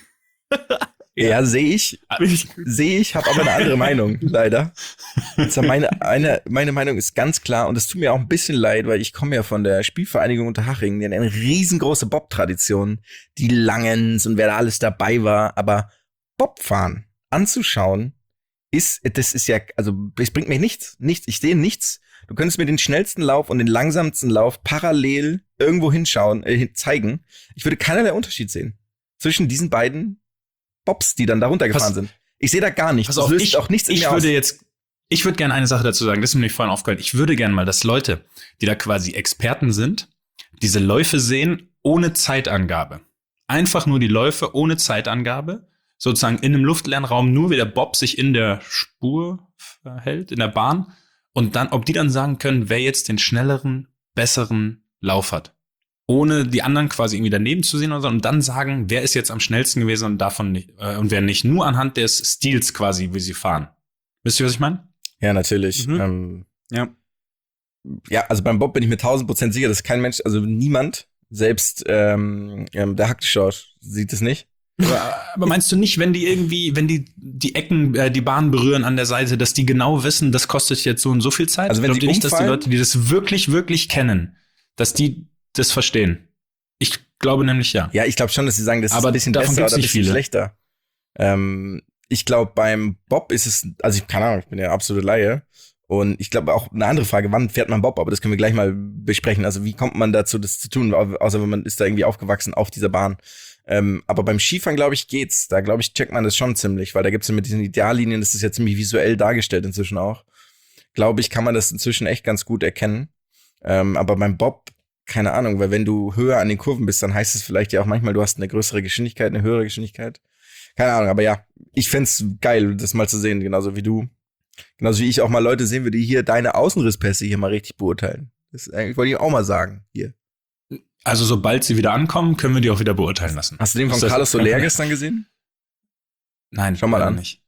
Ja, sehe ich. Sehe ich, habe aber eine andere Meinung, leider. Also meine, eine, meine Meinung ist ganz klar, und es tut mir auch ein bisschen leid, weil ich komme ja von der Spielvereinigung Unterhaching, die hat eine riesengroße Bob-Tradition, die Langens und wer da alles dabei war, aber Bobfahren anzuschauen, ist, das ist ja, also es bringt mir nichts, nichts, ich sehe nichts. Du könntest mir den schnellsten Lauf und den langsamsten Lauf parallel irgendwo hinschauen, äh, zeigen. Ich würde keinerlei Unterschied sehen zwischen diesen beiden Bobs, die dann da runtergefahren Pass- sind. Ich sehe da gar nichts. Pass Das auf, löst ich, auch nichts in ich mir würde aus. jetzt, ich würde gerne eine Sache dazu sagen, das ist mir nicht vorhin aufgefallen. Ich würde gerne mal, dass Leute, die da quasi Experten sind, diese Läufe sehen ohne Zeitangabe. Einfach nur die Läufe ohne Zeitangabe, sozusagen in einem luftleeren Raum, nur wie der Bob sich in der Spur verhält, in der Bahn. Und dann, ob die dann sagen können, wer jetzt den schnelleren, besseren Lauf hat. Ohne die anderen quasi irgendwie daneben zu sehen oder so, und dann sagen, wer ist jetzt am schnellsten gewesen und davon nicht, äh, und wer nicht, nur anhand des Stils quasi, wie sie fahren. Wisst ihr, was ich meine? Ja, natürlich. Mhm. Ähm, Ja. ja, also beim Bob bin ich mir tausend Prozent sicher, dass kein Mensch, also niemand, selbst ähm, ähm, der Hackschau sieht es nicht. Aber, aber meinst du nicht, wenn die irgendwie, wenn die die Ecken, äh, die Bahn berühren an der Seite, dass die genau wissen, das kostet jetzt so und so viel Zeit? Also wenn Glaubt sie ihr nicht, dass die umfallen? Leute, die das wirklich, wirklich kennen, dass die das verstehen? Ich glaube nämlich ja. Ja, ich glaube schon, dass sie sagen, das ist Aber ein bisschen davon besser gibt's oder ein nicht bisschen viele. schlechter. Ähm, ich glaube, beim Bob ist es, also ich keine Ahnung, ich bin ja absolute Laie. Und ich glaube auch eine andere Frage, wann fährt man Bob? Aber das können wir gleich mal besprechen. Also wie kommt man dazu, das zu tun? Au- Außer wenn man ist da irgendwie aufgewachsen auf dieser Bahn. Ähm, aber beim Skifahren, glaube ich, geht's. Da, glaube ich, checkt man das schon ziemlich, weil da gibt's ja mit diesen Ideallinien, das ist ja ziemlich visuell dargestellt inzwischen auch. Glaube ich, kann man das inzwischen echt ganz gut erkennen. Ähm, aber beim Bob, keine Ahnung, weil wenn du höher an den Kurven bist, dann heißt es vielleicht ja auch manchmal, du hast eine größere Geschwindigkeit, eine höhere Geschwindigkeit. Keine Ahnung, aber ja, ich fänd's geil, das mal zu sehen, genauso wie du. Genauso wie ich auch mal Leute sehen würde, die hier deine Außenrisspässe hier mal richtig beurteilen. Das äh, wollte ich auch mal sagen, hier. Also sobald sie wieder ankommen, können wir die auch wieder beurteilen lassen. Hast du den von Ist das- Carlos Soler gestern gesehen? Nein, Schau mal leider an. nicht.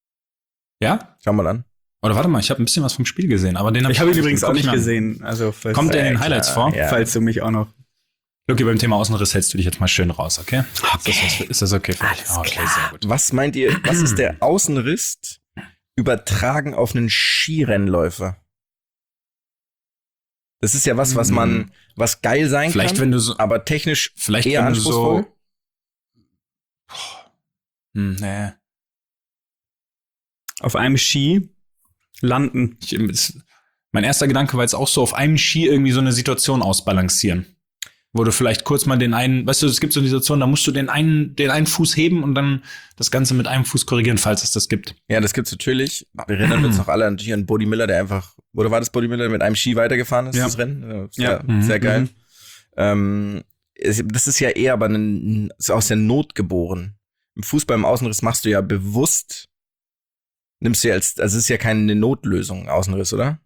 Ja? Schau mal an. Oder warte mal, ich habe ein bisschen was vom Spiel gesehen, aber den hab Ich habe ihn nicht übrigens auch guck nicht mir an. gesehen. Also falls, Kommt der in den Ja, Highlights klar, vor? ja. falls du mich auch noch. Lucky, beim Thema Außenriss hältst du dich jetzt mal schön raus, okay? Okay. Ist das, was- ist das okay für dich? Alles Okay, klar. sehr gut. Was meint ihr, was ist der Außenriss übertragen auf einen Skirennläufer? Das ist ja was, was man, was geil sein Vielleicht, kann, wenn du so, aber technisch vielleicht, eher wenn du anspruchsvoll. so, Boah. Hm, nee. Auf einem Ski landen. Ich, es, mein erster Gedanke war jetzt auch so, auf einem Ski irgendwie so eine Situation ausbalancieren. Wo du vielleicht kurz mal den einen, weißt du, es gibt so eine Situation, da musst du den einen, den einen Fuß heben und dann das Ganze mit einem Fuß korrigieren, falls es das gibt. Ja, das gibt's natürlich. Wir erinnern uns noch alle natürlich an Bodie Miller, der einfach, oder war das Bodie Miller, der mit einem Ski weitergefahren ist, Ja. das Rennen? Ja, Ja. Sehr, Mhm, sehr geil. mhm. Ähm, es, das ist ja eher aber ein, ist aus der Not geboren. Im Fußball im Außenriss machst du ja bewusst, nimmst du ja als, also es ist ja keine Notlösung, Außenriss, oder?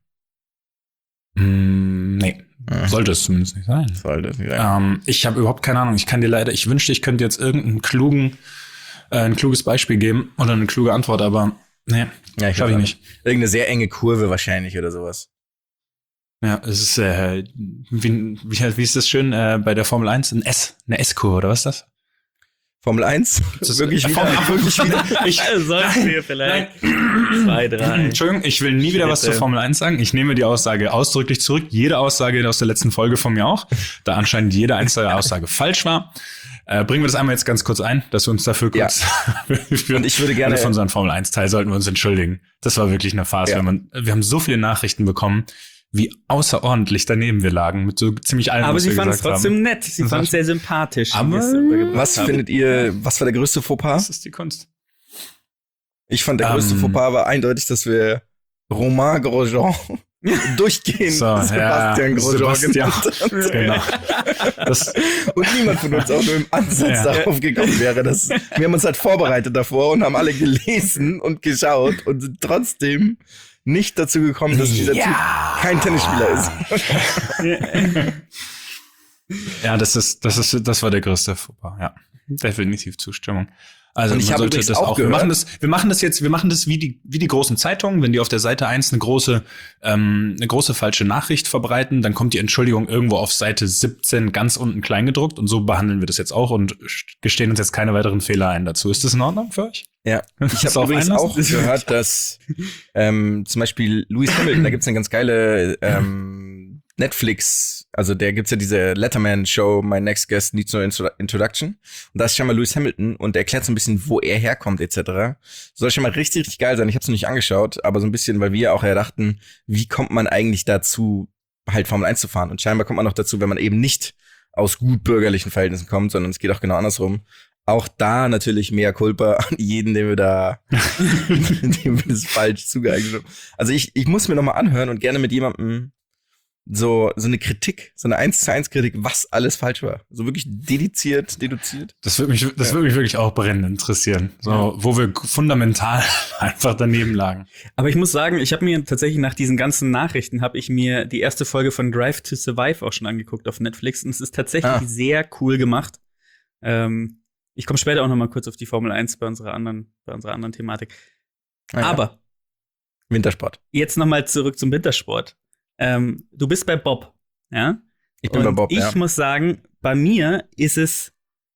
Mm, nee, Ja. sollte es zumindest nicht sein. Sollte es nicht sein. Ähm, ich habe überhaupt keine Ahnung. Ich kann dir leider, ich wünschte, ich könnte jetzt irgendeinen klugen, äh, ein kluges Beispiel geben oder eine kluge Antwort, aber nee, Ja, ich schaffe ich weiß nicht. Irgendeine sehr enge Kurve wahrscheinlich oder sowas. Ja, es ist, äh, wie, wie, wie ist das schön äh, bei der Formel eins? Ein S, eine S-Kurve, oder was ist das? Formel eins? Das- wirklich äh, wieder, Formel- wirklich wieder. Ich, Sollten wir vielleicht zwei, drei. Entschuldigung, ich will nie wieder was Bitte. zur Formel eins sagen. Ich nehme die Aussage ausdrücklich zurück. Jede Aussage aus der letzten Folge von mir auch, da anscheinend jede einzelne Aussage falsch war. Äh, bringen wir das einmal jetzt ganz kurz ein, dass wir uns dafür kurz für, Und ich würde gerne- von unseren Formel eins Teil sollten wir uns entschuldigen. Das war wirklich eine Farce. Ja. Wenn man, wir haben so viele Nachrichten bekommen, wie außerordentlich daneben wir lagen mit so ziemlich allem, Aber was sie wir fand es gesagt trotzdem haben. nett. Sie Das fand war- es sehr sympathisch. wie Aber- wir es rübergebracht Was haben. findet ihr, was war der größte Fauxpas? Das ist die Kunst. Ich fand, der größte Ähm. Fauxpas war eindeutig, dass wir Romain Grosjean durchgehend So, ja, Sebastian Grosjean Sebastian. genannt haben. Genau. Das, Und niemand von uns auch nur im Ansatz Ja. darauf gekommen wäre. Dass, wir haben uns halt vorbereitet davor und haben alle gelesen und geschaut und sind trotzdem nicht dazu gekommen, dass dieser Typ kein Tennisspieler ist. ja, das ist, das ist, das war der größte Fauxpas, ja. Definitiv Zustimmung. Also Und ich man habe sollte übrigens das auch auch. Wir gehört- machen das, wir machen das jetzt, wir machen das wie die, wie die großen Zeitungen. Wenn die auf der Seite eins eine große, ähm, eine große falsche Nachricht verbreiten, dann kommt die Entschuldigung irgendwo auf Seite siebzehn ganz unten kleingedruckt und so behandeln wir das jetzt auch und gestehen uns jetzt keine weiteren Fehler ein dazu. Ist das in Ordnung für euch? Ja, ich Das habe auch übrigens einlassen? auch gehört, dass ähm, zum Beispiel Lewis Hamilton, da gibt's eine ganz geile ähm, Netflix, also der gibt's ja diese Letterman-Show, My Next Guest Needs No Intro- Introduction. Und da ist schon mal Lewis Hamilton und der erklärt so ein bisschen, wo er herkommt et cetera. Soll schon mal richtig, richtig geil sein. Ich habe es noch nicht angeschaut, aber so ein bisschen, weil wir auch ja dachten, wie kommt man eigentlich dazu, halt Formel eins zu fahren? Und scheinbar kommt man noch dazu, wenn man eben nicht aus gut bürgerlichen Verhältnissen kommt, sondern es geht auch genau andersrum. Auch da natürlich mehr Culpa an jeden, den wir da, dem wir das falsch zugeeignet haben. Also ich, ich muss mir noch mal anhören und gerne mit jemandem so, so eine Kritik, so eine eins zu eins Kritik, was alles falsch war. So wirklich dediziert, deduziert. Das würde mich, das Ja. würde mich wirklich auch brennend interessieren. So, wo wir fundamental einfach daneben lagen. Aber ich muss sagen, ich habe mir tatsächlich nach diesen ganzen Nachrichten habe ich mir die erste Folge von Drive to Survive auch schon angeguckt auf Netflix und es ist tatsächlich Ah. sehr cool gemacht. Ähm, ich komme später auch noch mal kurz auf die Formel eins bei unserer anderen, bei unserer anderen Thematik. Ah, ja. Aber Wintersport. jetzt noch mal zurück zum Wintersport. Ähm, du bist bei Bob, ja? Ich bin und bei Bob, ich ja. muss sagen, bei mir ist es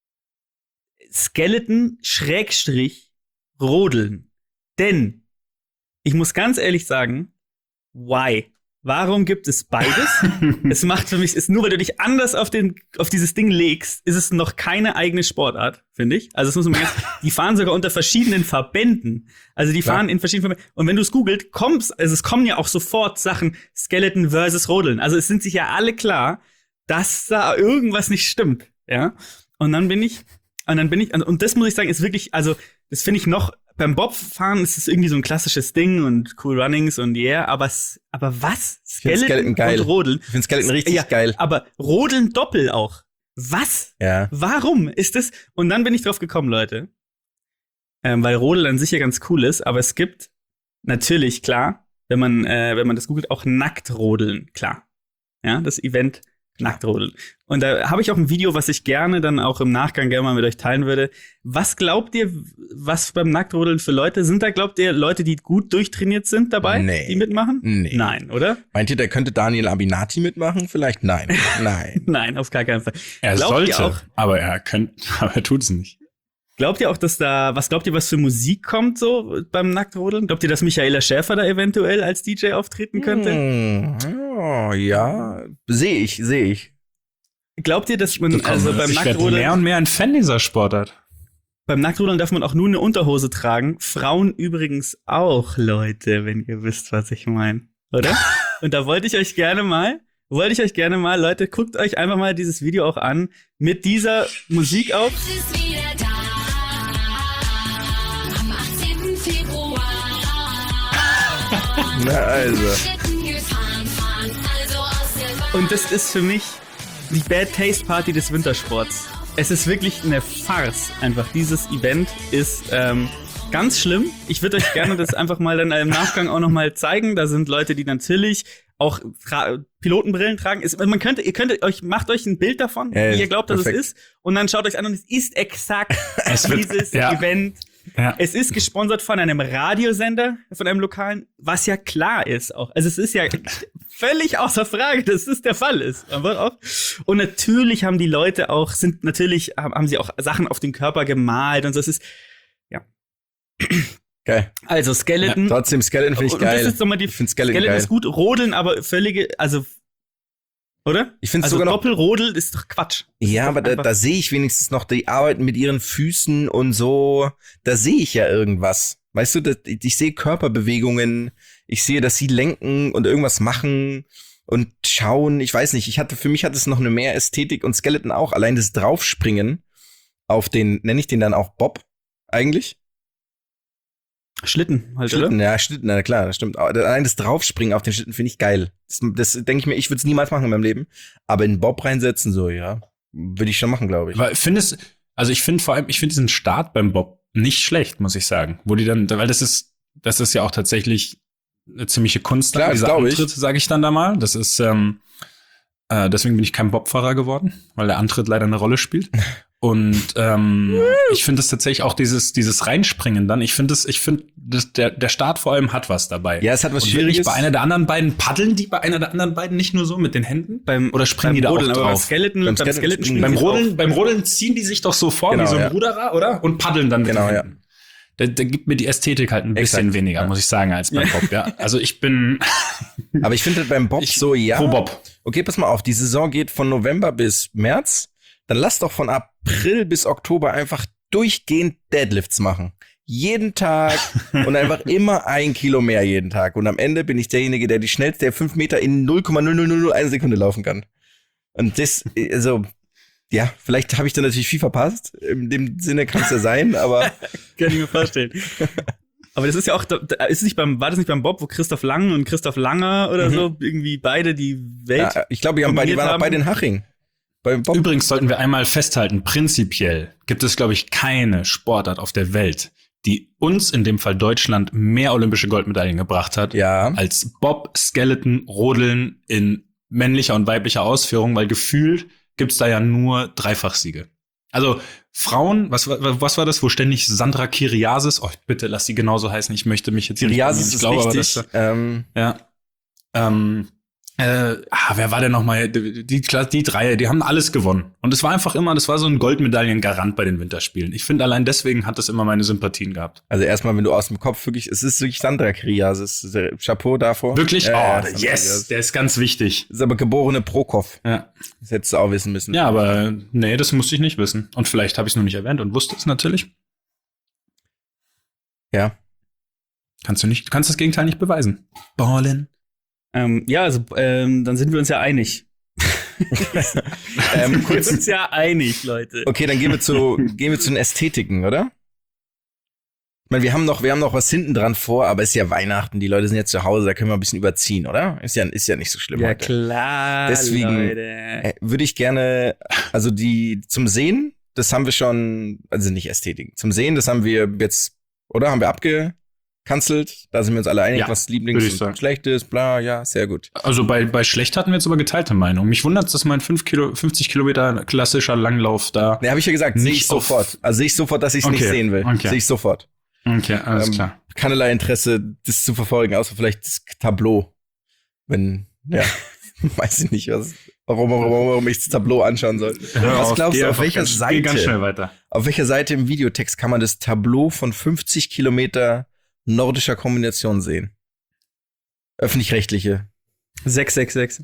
Skeleton Schrägstrich Rodeln. Denn ich muss ganz ehrlich sagen, why? Warum gibt es beides? Es macht für mich, ist nur weil du dich anders auf den, auf dieses Ding legst, ist es noch keine eigene Sportart, finde ich. Also, das muss man ganz, die fahren sogar unter verschiedenen Verbänden. Also, die Klar. fahren in verschiedenen Verbänden. Und wenn du es googelt, kommst, also, es kommen ja auch sofort Sachen Skeleton versus Rodeln. Also, es sind sich ja alle klar, dass da irgendwas nicht stimmt, ja. Und dann bin ich, und dann bin ich, und das muss ich sagen, ist wirklich, also, das finde ich noch, beim Bobfahren ist es irgendwie so ein klassisches Ding und Cool Runnings und yeah, aber, s- aber was? find Skeleton geil. und Rodeln? Ich finde Skeleton richtig Ja, geil. Aber Rodeln doppel auch. Was? Ja. Warum ist das? Und dann bin ich drauf gekommen, Leute. Ähm, weil Rodeln an sich ja ganz cool ist, aber es gibt natürlich, klar, wenn man, äh, wenn man das googelt, auch Nacktrodeln, klar. Ja, das Event Nacktrodeln. Und da habe ich auch ein Video, was ich gerne dann auch im Nachgang gerne mal mit euch teilen würde. Was glaubt ihr, was beim Nacktrodeln für Leute sind da? Glaubt ihr Leute, die gut durchtrainiert sind dabei, Nee. die mitmachen? Nee. Nein, oder? Meint ihr, da könnte Daniel Abinati mitmachen? Vielleicht? Nein. Nein. Nein, auf gar keinen Fall. Er Glaubt ihr sollte, auch- aber er kann, aber er tut es nicht. Glaubt ihr auch, dass da, was glaubt ihr, was für Musik kommt so beim Nacktrodeln? Glaubt ihr, dass Michaela Schäfer da eventuell als D J auftreten könnte? Hm. Oh, ja. Sehe ich, sehe ich. Glaubt ihr, dass man, Komm, also beim ich werde mehr Nacktrodeln, und mehr ein Fan dieser Sportart. beim Nacktrodeln darf man auch nur eine Unterhose tragen. Frauen übrigens auch, Leute, wenn ihr wisst, was ich meine. Oder? Und da wollte ich euch gerne mal, wollte ich euch gerne mal, Leute, guckt euch einfach mal dieses Video auch an, mit dieser Musik auf. Es ist wieder da. Am achtzehnten Februar. Na also. Schlitten gefahren, fahren, also aus der Bahn. Und das ist für mich die Bad Taste Party des Wintersports. Es ist wirklich eine Farce. Einfach dieses Event ist ähm, ganz schlimm. Ich würde euch gerne das einfach mal dann im Nachgang auch noch mal zeigen. Da sind Leute, die natürlich auch tra- Pilotenbrillen tragen. Es, man könnte, ihr könntet euch, macht euch ein Bild davon, Ja, wie ihr glaubt, dass perfekt. es ist, und dann schaut euch an und es ist exakt Es wird- dieses ja. Event. Ja. Es ist gesponsert von einem Radiosender, von einem lokalen, was ja klar ist auch. Also es ist ja völlig außer Frage, dass das der Fall ist. Aber auch. Und natürlich haben die Leute auch, sind natürlich, haben haben sie auch Sachen auf den Körper gemalt und so. Es ist, Geil. also Skeleton. Trotzdem, Skeleton finde ich und geil. das ist doch mal die, Ich finde Skeleton, Skeleton geil. ist gut, Rodeln, aber völlige, also, oder? Ich finde es Also sogar noch. Doppelrodel ist doch Quatsch. Das Ja, ist aber doch da, einfach- da sehe ich wenigstens noch, die arbeiten mit ihren Füßen und so. Da sehe ich ja irgendwas. Weißt du, das, ich sehe Körperbewegungen. Ich sehe, dass sie lenken und irgendwas machen und schauen. Ich weiß nicht. Ich hatte, für mich hat es noch eine mehr Ästhetik und Skeleton auch. Allein das Draufspringen auf den, nenne ich den dann auch Bob eigentlich? Schlitten halt, Schlitten, oder? ja, Schlitten, na klar, das stimmt. Aber allein das Draufspringen auf den Schlitten finde ich geil. Das, das denke ich mir, ich würde es niemals machen in meinem Leben. Aber in den Bob reinsetzen, so, ja, würde ich schon machen, glaube ich. Aber findest, also ich finde vor allem, ich finde diesen Start beim Bob nicht schlecht, muss ich sagen. Wo die dann, weil das ist, das ist ja auch tatsächlich eine ziemliche Kunst, Klar, dieser glaub ich. Antritt, sage ich dann da mal. Das ist, ähm, äh, deswegen bin ich kein Bobfahrer geworden, weil der Antritt leider eine Rolle spielt. Und ähm, ich finde es tatsächlich auch dieses dieses Reinspringen dann. Ich finde es, ich finde der der Start vor allem hat was dabei. Ja, es hat was Und Schwieriges. wirklich bei einer der anderen beiden paddeln die bei einer der anderen beiden nicht nur so mit den Händen Beim, oder springen beim die da Rodeln, auch aber beim drauf? Skeleton, Beim beim Skeleton Skeleton springen springen Beim sie Rodeln, beim Rodeln ziehen die sich doch so vor Genau, wie so ein ja. Ruderer, oder? Und paddeln dann mit Genau, den ja. Händen. Da, da gibt mir die Ästhetik halt ein bisschen Exakt, weniger, ja. muss ich sagen, als beim Bob. Ja, also ich bin Aber ich finde beim Bob ich, so, ja. pro Bob. Okay, pass mal auf, die Saison geht von November bis März. Dann lass doch von April bis Oktober einfach durchgehend Deadlifts machen. Jeden Tag und einfach immer ein Kilo mehr jeden Tag. Und am Ende bin ich derjenige, der die schnellste der fünf Meter in null Komma null null null null eine Sekunde laufen kann. Und das, also, ja, vielleicht habe ich da natürlich viel verpasst. In dem Sinne kann es ja sein, aber Kann ich mir vorstellen. Aber das ist ja auch, da, da ist nicht beim, war das nicht beim Bob, wo Christoph Lang und Christoph Langer oder Mhm. so irgendwie beide die Welt. ja, ich glaube, die, haben bei- die kombiniert waren auch haben. bei den Haching. Beim Bob. Übrigens sollten wir einmal festhalten, prinzipiell gibt es, glaube ich, keine Sportart auf der Welt, die uns, in dem Fall Deutschland, mehr olympische Goldmedaillen gebracht hat, Ja. als Bob, Skeleton, Rodeln in männlicher und weiblicher Ausführung, weil gefühlt gibt's da ja nur Dreifachsiege. Also Frauen, was, war- was war das, wo ständig Sandra Kiriasis, oh bitte lass sie genauso heißen, ich möchte mich jetzt hier nicht Kiriasis blamieren. Ich ist glaube, aber richtig. das- ähm, Ja. Ähm, äh, ah, wer war denn nochmal? Die, die, die drei, die haben alles gewonnen. Und es war einfach immer, das war so ein Goldmedaillengarant bei den Winterspielen. Ich finde, allein deswegen hat das immer meine Sympathien gehabt. also erstmal, wenn du aus dem Kopf wirklich, es ist wirklich Sandra Krias, Chapeau davor. Wirklich? Ja, ja, oh, Sandra yes, Krias. der ist ganz wichtig. Ist aber geborene Prokop. Ja. Das hättest du auch wissen müssen. Ja, aber nee, das musste ich nicht wissen. Und vielleicht habe ich es nur nicht erwähnt und wusste es natürlich. Ja. Kannst du nicht, du kannst das Gegenteil nicht beweisen. Ballen. Ähm, ja, also ähm, dann sind wir uns ja einig. ähm, Wir kurz, sind uns ja einig, Leute. okay, dann gehen wir zu, gehen wir zu den Ästhetiken, oder? Ich meine, wir haben noch, wir haben noch was hinten dran vor, aber es ist ja Weihnachten, die Leute sind jetzt zu Hause, da können wir ein bisschen überziehen, oder? Ist ja, ist ja nicht so schlimm Ja, heute. klar, Deswegen, Leute. Äh, würde ich gerne, also die zum Sehen, das haben wir schon, also nicht Ästhetik. Zum Sehen, das haben wir jetzt, oder? Haben wir abgekanzelt? Da sind wir uns alle einig, Ja, was würde Lieblings ich sagen. und schlecht ist, bla, ja, sehr gut. Also bei, bei schlecht hatten wir jetzt aber geteilte Meinung. Mich wundert, dass mein fünf Kilo, fünfzig Kilometer klassischer Langlauf da. Ne, habe ich ja gesagt, sehe Nicht ich auf- sofort. Also sehe ich sofort, dass ich es nicht Okay, sehen will. okay. Sehe ich sofort. Okay, alles Ähm, klar. Keinerlei Interesse, das zu verfolgen, außer vielleicht das Tableau. Wenn, ja, weiß ich nicht, was, warum, warum, warum ich das Tableau anschauen soll. Hör was auf, glaubst geh du, auf einfach welcher ganz, Seite? Geh ganz schnell weiter. Auf welcher Seite im Videotext kann man das Tableau von fünfzig Kilometer nordischer Kombination sehen? Öffentlich-rechtliche. sechs sechs sechs.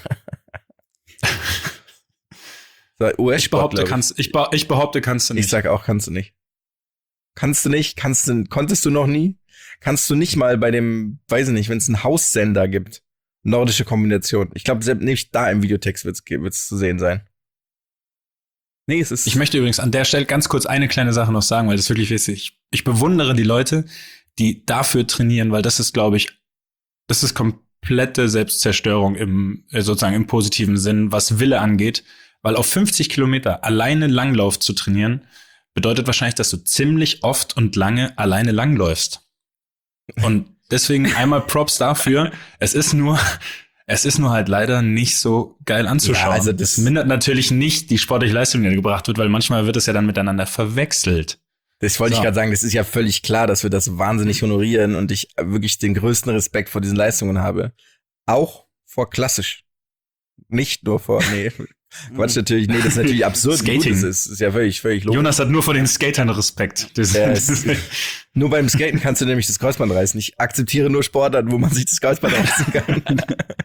So, Ich U S-Sport, behaupte, glaub ich. kannst, ich, be ich behaupte, kannst du Ich nicht. sag auch, kannst du nicht. Kannst du nicht, kannst du, konntest du noch nie? Kannst du nicht mal bei dem, weiß ich nicht, wenn es einen Haussender gibt, nordische Kombination. Ich glaube, selbst nicht da im Videotext wird's wird's zu sehen sein. Nee, es ist. Ich möchte übrigens an der Stelle ganz kurz eine kleine Sache noch sagen, weil das ist wirklich wichtig. Ich bewundere die Leute, die dafür trainieren, weil das ist, glaube ich, das ist komplette Selbstzerstörung im, äh, sozusagen im positiven Sinn, was Wille angeht. Weil auf fünfzig Kilometer alleine Langlauf zu trainieren, bedeutet wahrscheinlich, dass du ziemlich oft und lange alleine langläufst. Und deswegen einmal Props dafür. Es ist nur, es ist nur halt leider nicht so geil anzuschauen. Ja, also das- das mindert natürlich nicht die sportliche Leistung, die gebracht wird, weil manchmal wird es ja dann miteinander verwechselt. Das wollte So. ich gerade sagen, das ist ja völlig klar, dass wir das wahnsinnig honorieren und ich wirklich den größten Respekt vor diesen Leistungen habe. Auch vor klassisch. Nicht nur vor, nee, Quatsch natürlich, nee, das ist natürlich absurd. wie gut Skating. Das ist, ist ja völlig, völlig logisch. Jonas hat nur vor den Skatern Respekt. Das, Ja, das es- ist, Nur beim Skaten kannst du nämlich das Kreuzband reißen. Ich akzeptiere nur Sportarten, wo man sich das Kreuzband reißen kann.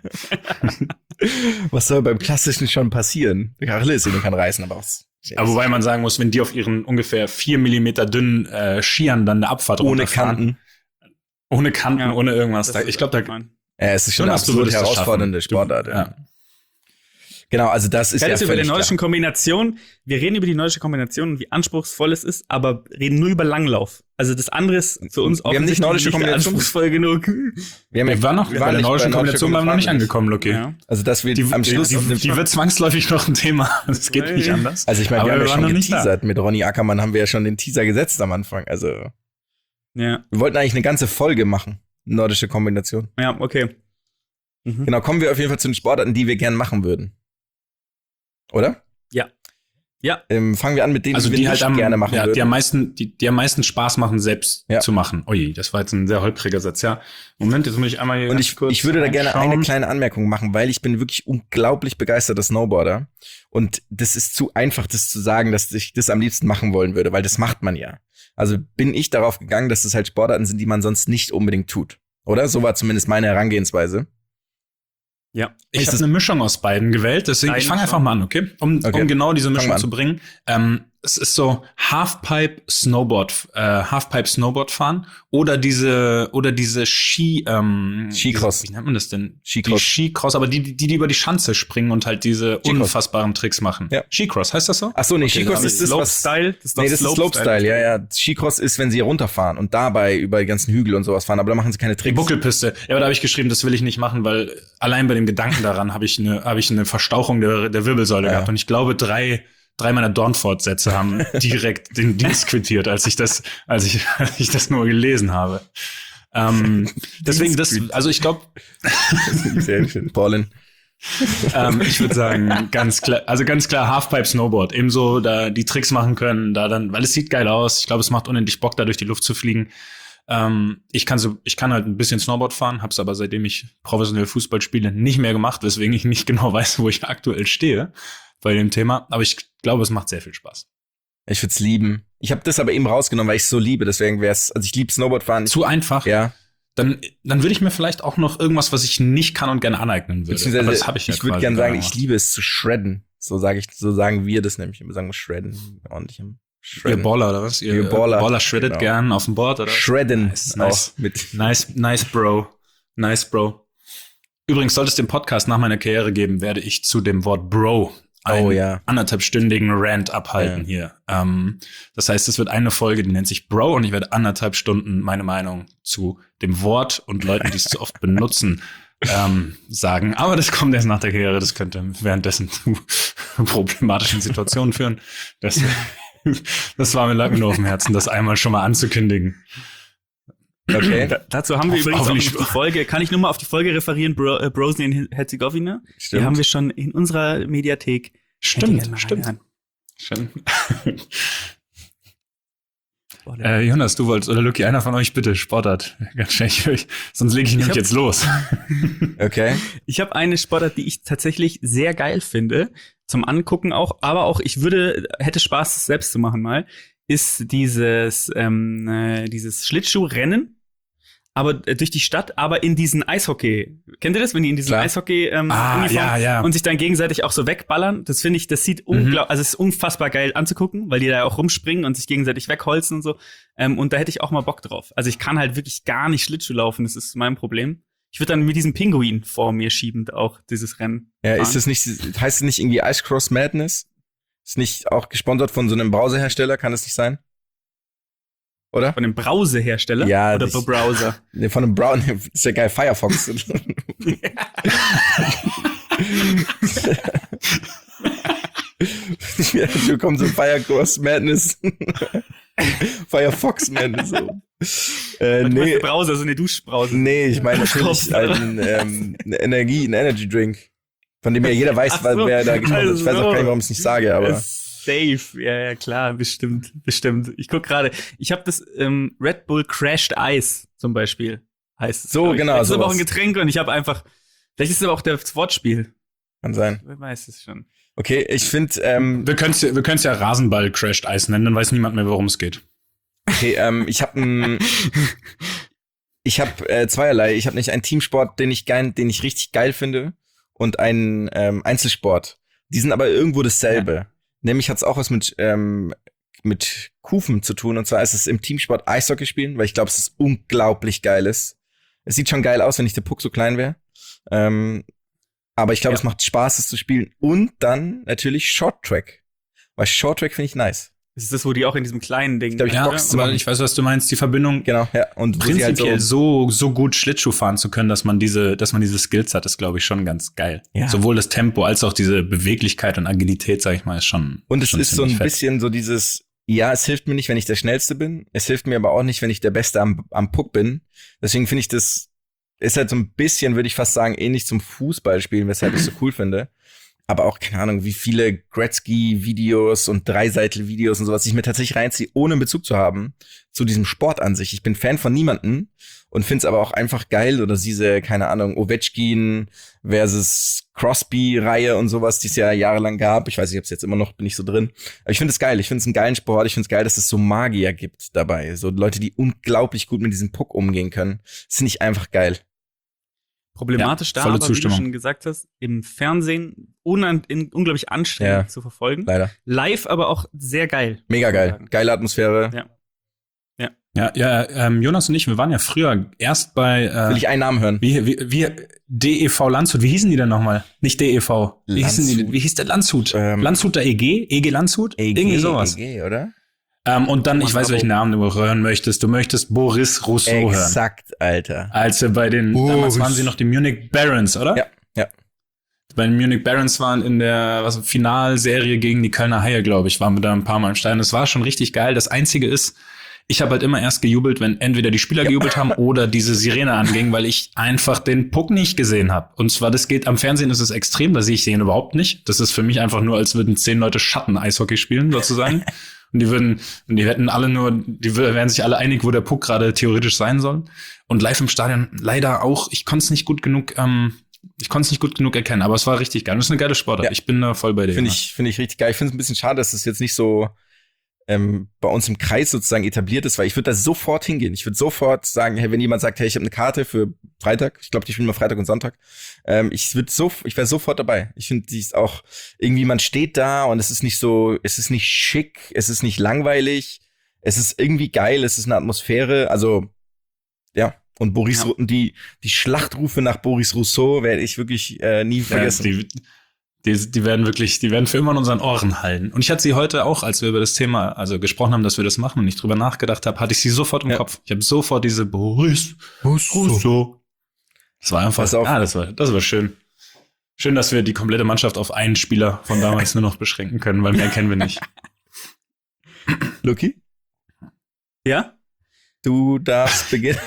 Was soll beim Klassischen schon passieren? Die Achillessehne kann reißen, aber was? aber wobei man sagen muss, wenn die auf ihren ungefähr vier Millimeter dünnen äh, Skiern dann eine Abfahrt ohne runterfahren, Kanten. ohne Kanten, Ja, ohne irgendwas. Das Da, ist ich glaube, da gemein. Ja, es ist schon eine Jonas, du absolut würdest das herausfordernde schaffen. Sportart. Du- Ja. ja. Genau, also das ist Geil ja ist über die völlig nordischen klar. Kombination. Wir reden über die nordische Kombination und wie anspruchsvoll es ist, aber reden nur über Langlauf. Also das andere ist für uns Wir haben nicht offensichtlich nordische Kombination. anspruchsvoll genug. Wir, haben ja- Wir waren noch, wir bei der nicht nordischen bei Kombination waren wir noch nicht gefragt. angekommen, Lucky. Ja. Also dass wir Die, am Schluss, die, die, die wird zwangsläufig noch ein Thema. Das geht nicht anders. also ich meine, Aber wir haben wir ja waren schon noch nicht da. geteasert. Mit Ronny Ackermann haben wir ja schon den Teaser gesetzt am Anfang. Also Ja, wir wollten eigentlich eine ganze Folge machen. Nordische Kombination. ja, okay. Mhm. Genau, kommen wir auf jeden Fall zu den Sportarten, die wir gern machen würden. Oder? Ja, Ja. Ähm, fangen wir an mit denen, Also die wir die nicht halt am, gerne machen ja, würden. die am meisten, die, die am meisten Spaß machen, selbst Ja. zu machen. Ui, das war jetzt ein sehr holpriger Satz, ja. Moment, jetzt muss ich einmal hier Und ganz ich, kurz ich würde da gerne reinschauen. eine kleine Anmerkung machen, weil ich bin wirklich unglaublich begeisterter Snowboarder. Und das ist zu einfach, das zu sagen, dass ich das am liebsten machen wollen würde, weil das macht man ja. Also bin ich darauf gegangen, dass das halt Sportarten sind, die man sonst nicht unbedingt tut. Oder? So war zumindest meine Herangehensweise. Ja. Ich Ist habe es- eine Mischung aus beiden gewählt, deswegen ich fange einfach mal an, okay? Um, Okay. um genau diese Fang Mischung mal an. zu bringen. Ähm, es ist so Halfpipe Snowboard, äh, Halfpipe Snowboard fahren oder diese oder diese Ski, ähm, Skicross. Diese, wie nennt man das denn? Skicross. Die Skicross, aber die, die, die über die Schanze springen und halt diese Skicross. unfassbaren Tricks machen. Ja. Skicross, heißt das so? Ach so, nee, Skicross das ist das, was... Slopestyle. Das ist doch Nee, das ist Slopestyle, ja, ja. Skicross ist, wenn sie runterfahren und dabei über die ganzen Hügel und sowas fahren, aber da machen sie keine Die Tricks. Buckelpiste. Ja, aber da habe ich geschrieben, das will ich nicht machen, weil allein bei dem Gedanken daran habe ich eine habe ich eine Verstauchung der, der Wirbelsäule Ja. gehabt. Und ich glaube, drei drei meiner Dornfortsätze haben direkt den Dienst quittiert, als ich das als ich als ich das nur gelesen habe. Ähm, deswegen das, also ich glaube, Sehr schön. Paulin. ähm, ich würde sagen, ganz klar, also ganz klar Halfpipe Snowboard, ebenso da die Tricks machen können, da dann, weil es sieht geil aus. Ich glaube, es macht unendlich Bock, da durch die Luft zu fliegen. Ähm, ich kann so, ich kann halt ein bisschen Snowboard fahren, hab's aber seitdem ich professionell Fußball spiele nicht mehr gemacht, weswegen ich nicht genau weiß, wo ich aktuell stehe bei dem Thema. Aber ich glaube, es macht sehr viel Spaß. Ich würd's lieben. Ich habe das aber eben rausgenommen, weil ich es so liebe. Deswegen wär's, also ich liebe Snowboardfahren. Zu einfach. Ja. Dann, dann würde ich mir vielleicht auch noch irgendwas, was ich nicht kann und gerne aneignen würde. Beziehungsweise, Aber das habe ich ja ich würde quasi gerne sagen, gerade ich liebe es zu shredden. So sage ich, so sagen wir das nämlich. Wir sagen shredden, ordentlich im Ihr Shredden. Baller oder was? Ihr, Ihr Baller. Baller shreddet Genau. gern auf dem Board oder? Shredden. Nice, nice. Auch mit. Nice, nice, Bro. Nice, Bro. Übrigens, sollte es den Podcast nach meiner Karriere geben, werde ich zu dem Wort Bro einen Oh, ja. anderthalbstündigen Rant abhalten Ja. hier. Ähm, das heißt, es wird eine Folge, die nennt sich Bro und ich werde anderthalb Stunden meine Meinung zu dem Wort und Leuten, die es zu oft benutzen, ähm, sagen. Aber das kommt erst nach der Karriere. Das könnte währenddessen zu problematischen Situationen führen. Das, das war mir lange nur auf dem Herzen, das einmal schon mal anzukündigen. Okay. Da, dazu haben wir Auf- übrigens auch hoffentlich- noch die Folge, kann ich nur mal auf die Folge referieren, Bro, äh, Bosnien in Herzegowina. Die Stimmt. haben wir schon in unserer Mediathek. Stimmt, Hätte gerne stimmt. mal Schön. reinhören. Äh, Jonas, du wolltest, oder Lucky, einer von euch bitte, Sportart. Ganz schnell, ich, ich, sonst lege ich nämlich hab- jetzt los. Okay. Ich habe eine Sportart, die ich tatsächlich sehr geil finde, zum Angucken auch, aber auch ich würde, hätte Spaß, das selbst zu machen mal, ist dieses, ähm, äh, dieses Schlittschuhrennen, aber äh, durch die Stadt, aber in diesen Eishockey. Kennt ihr das, wenn die in diesen Klar. Eishockey ähm, Ah, Uniform ja, ja. und sich dann gegenseitig auch so wegballern? Das finde ich, das sieht Mhm. unglaublich, also es ist unfassbar geil anzugucken, weil die da auch rumspringen und sich gegenseitig wegholzen und so. Ähm, und da hätte ich auch mal Bock drauf. Also ich kann halt wirklich gar nicht Schlittschuh laufen, das ist mein Problem. Ich würde dann mit diesem Pinguin vor mir schiebend auch dieses Rennen Ja, fahren. ist das nicht, heißt es nicht irgendwie Ice Cross Madness? Ist nicht auch gesponsert von so einem Browserhersteller? Kann das nicht sein? Oder? Von dem Browserhersteller? Ja, Oder das- von Browser? Nee, von einem Brown, ist ja geil, Firefox. Wir kommen zu Firecross Madness. Firefox Madness. So. Äh, Du meinst nee, der Browser, so eine Duschbrowser. nee, ich meine natürlich Kopf. halt ein, ähm, eine Energie, ein Energy Drink. Von dem ja jeder weiß, Ach so, wer da gesprochen hat. Ich weiß auch also. gar nicht, warum ich es nicht sage, aber. Ist safe, ja, ja, klar, bestimmt, bestimmt. Ich guck gerade, ich habe das ähm, Red Bull Crashed Ice zum Beispiel, heißt es. So, glaub ich. genau, Das ist aber auch ein sowas. Getränk und ich habe einfach, vielleicht ist es aber auch das Wortspiel. Kann sein. Wer weiß es schon. Okay, ich finde, ähm, Wir können es ja, wir können's ja Rasenball Crashed Eis nennen, dann weiß niemand mehr, worum es geht. okay, ähm, ich habe ein, ich habe äh, zweierlei. Ich habe nicht einen Teamsport, den ich geil, den ich richtig geil finde, und einen ähm, Einzelsport. Die sind aber irgendwo dasselbe. Nämlich hat's auch was mit ähm, mit Kufen zu tun. Und zwar ist es im Teamsport Eishockey spielen, weil ich glaube, es ist unglaublich geil ist. Es sieht schon geil aus, wenn nicht der Puck so klein wäre. Ähm, aber ich glaube, Ja. es macht Spaß, es zu spielen. Und dann natürlich Short Track. Weil Short Track finde ich nice. Das ist das, wo die auch in diesem kleinen Ding. glaub, ich Ja, Box zu aber machen. ich weiß, was du meinst. Die Verbindung Genau, ja. Und wo sie halt prinzipiell so, so gut Schlittschuh fahren zu können, dass man diese, dass man diese Skills hat, ist, glaube ich, schon ganz geil. Ja. Sowohl das Tempo als auch diese Beweglichkeit und Agilität, sag ich mal, ist schon. Und es schon ist so ein ziemlich fett. bisschen so dieses, ja, es hilft mir nicht, wenn ich der Schnellste bin. Es hilft mir aber auch nicht, wenn ich der Beste am, am Puck bin. Deswegen finde ich, das ist halt so ein bisschen, würde ich fast sagen, ähnlich zum Fußballspielen, weshalb ich es so cool finde. aber auch, keine Ahnung, wie viele Gretzky-Videos und Dreiseitel-Videos und sowas ich mir tatsächlich reinziehe, ohne einen Bezug zu haben zu diesem Sport an sich. Ich bin Fan von niemanden und finde es aber auch einfach geil, oder diese, keine Ahnung, Ovechkin versus Crosby-Reihe und sowas, die es ja jahrelang gab. Ich weiß nicht, ob es jetzt immer noch, bin ich so drin. Aber ich finde es geil. Ich finde es einen geilen Sport. Ich finde es geil, dass es so Magier gibt dabei. So Leute, die unglaublich gut mit diesem Puck umgehen können. Das finde ich einfach geil. Problematisch Ja, da, volle aber wie du Zustimmung. schon gesagt hast, im Fernsehen unan in, unglaublich anstrengend Ja. zu verfolgen. Leider. Live aber auch sehr geil. Mega geil. Geile Atmosphäre. Ja. Ja, ja, ähm, Jonas und ich, wir waren ja früher erst bei äh, Will ich einen Namen hören? wie, wie, wie D E V Landshut. Wie hießen die denn nochmal? Nicht D E V. Wie, hießen die, Landshut. wie hieß der Landshut? Ähm, Landshuter E G? E G Landshut? Irgendwie sowas. E G, oder? Ähm, und dann, ich Mann, weiß, aber- welchen Namen du hören möchtest. Du möchtest Boris Rousseau hören. Exakt, Alter. Als wir bei den, Boris. damals waren sie noch die Munich Barons, oder? Ja, ja. Bei den Munich Barons waren in der was, Finalserie gegen die Kölner Haie, glaube ich, waren wir da ein paar Mal im Stein. Das war schon richtig geil. Das Einzige ist, ich habe halt immer erst gejubelt, wenn entweder die Spieler gejubelt haben oder diese Sirene anging, weil ich einfach den Puck nicht gesehen habe. Und zwar, das geht am Fernsehen, ist es extrem, da sehe ich den überhaupt nicht. Das ist für mich einfach nur, als würden zehn Leute Schatten-Eishockey spielen, sozusagen. Und die würden, und die hätten alle nur, die wären sich alle einig, wo der Puck gerade theoretisch sein soll. Und live im Stadion leider auch, ich konnte es nicht gut genug, ähm, ich konnte es nicht gut genug erkennen, aber es war richtig geil. Das ist eine geile Sportart. Ja. Ich bin da voll bei dir. Finde ich, finde ich richtig geil. Ich finde es ein bisschen schade, dass es jetzt nicht so ähm, bei uns im Kreis sozusagen etabliert ist, weil ich würde da sofort hingehen. Ich würde sofort sagen, hey, wenn jemand sagt, hey, ich habe eine Karte für Freitag, ich glaube, die spielen immer Freitag und Sonntag, ähm, ich würde so, ich wäre sofort dabei. Ich finde, die ist auch irgendwie, man steht da und es ist nicht so, es ist nicht schick, es ist nicht langweilig, es ist irgendwie geil, es ist eine Atmosphäre, also ja. Und Boris, Ja. und die die Schlachtrufe nach Boris Rousseau werde ich wirklich äh, nie vergessen. Ja, die, die, die werden wirklich, die werden für immer in unseren Ohren hallen. Und ich hatte sie heute auch, als wir über das Thema, also gesprochen haben, dass wir das machen und ich drüber nachgedacht habe, hatte ich sie sofort im Ja. Kopf. Ich habe sofort diese Boris Rousseau. Das war einfach, Pass auf. ah, das war, das war schön. Schön, dass wir die komplette Mannschaft auf einen Spieler von damals nur noch beschränken können, weil mehr kennen wir nicht. Lucky? Ja? Du darfst beginnen.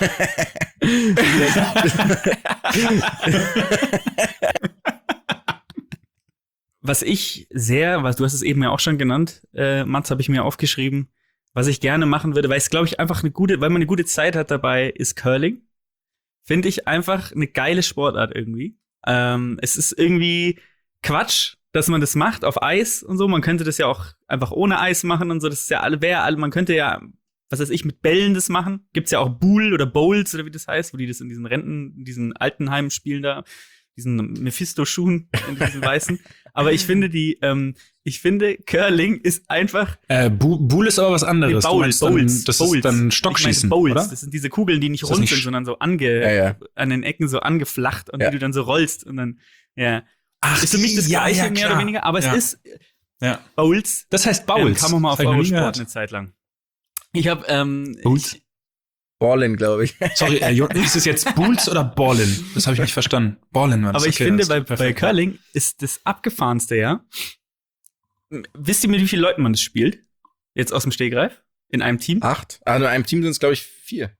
Was ich sehr, was du hast es eben ja auch schon genannt, äh, Mats, habe ich mir aufgeschrieben, was ich gerne machen würde, weil es, glaube ich, einfach eine gute, weil man eine gute Zeit hat dabei, ist Curling. Finde ich einfach eine geile Sportart irgendwie. Ähm, es ist irgendwie Quatsch, dass man das macht auf Eis und so. Man könnte das ja auch einfach ohne Eis machen und so. Das ist ja alle, wäre alle, man könnte ja, was weiß ich, mit Bällen das machen. Gibt's ja auch Bull oder Bowls oder wie das heißt, wo die das in diesen Renten, in diesen Altenheimen spielen da, diesen Mephisto-Schuhen, in diesen weißen. Aber ich finde die, ähm, ich finde Curling ist einfach Äh, Bu- Bull ist aber was anderes. Nee, Du meinst dann, Bowls, das Bowls. ist dann Ich Stockschießen, meine Bowls. oder? Das sind diese Kugeln, die nicht Ist das rund nicht sind, sch- sondern so ange, Ja, ja. an den Ecken so angeflacht und Ja. die du dann so rollst und dann, ja. Ach, Ist für mich das ja, Gleiche, ja, mehr klar. oder weniger, aber Ja. es ist Ja. Bowls. Das heißt Ähm, Bowls. kann man mal auf Das hab ich noch nie Eurosport gehört. eine Zeit lang. Ich habe, ähm, Bowls? ich, Ballin, glaube ich. Sorry, äh, Jo- ist es jetzt Bulls oder Ballin? Das habe ich nicht verstanden. Ballin war das. aber ich okay, finde, das bei, ist bei perfekt. Curling ist das abgefahrenste, ja. Wisst ihr, mit wie vielen Leuten man das spielt? Jetzt aus dem Stegreif? In einem Team? Acht. Ah, in einem Team sind es, glaube ich, vier.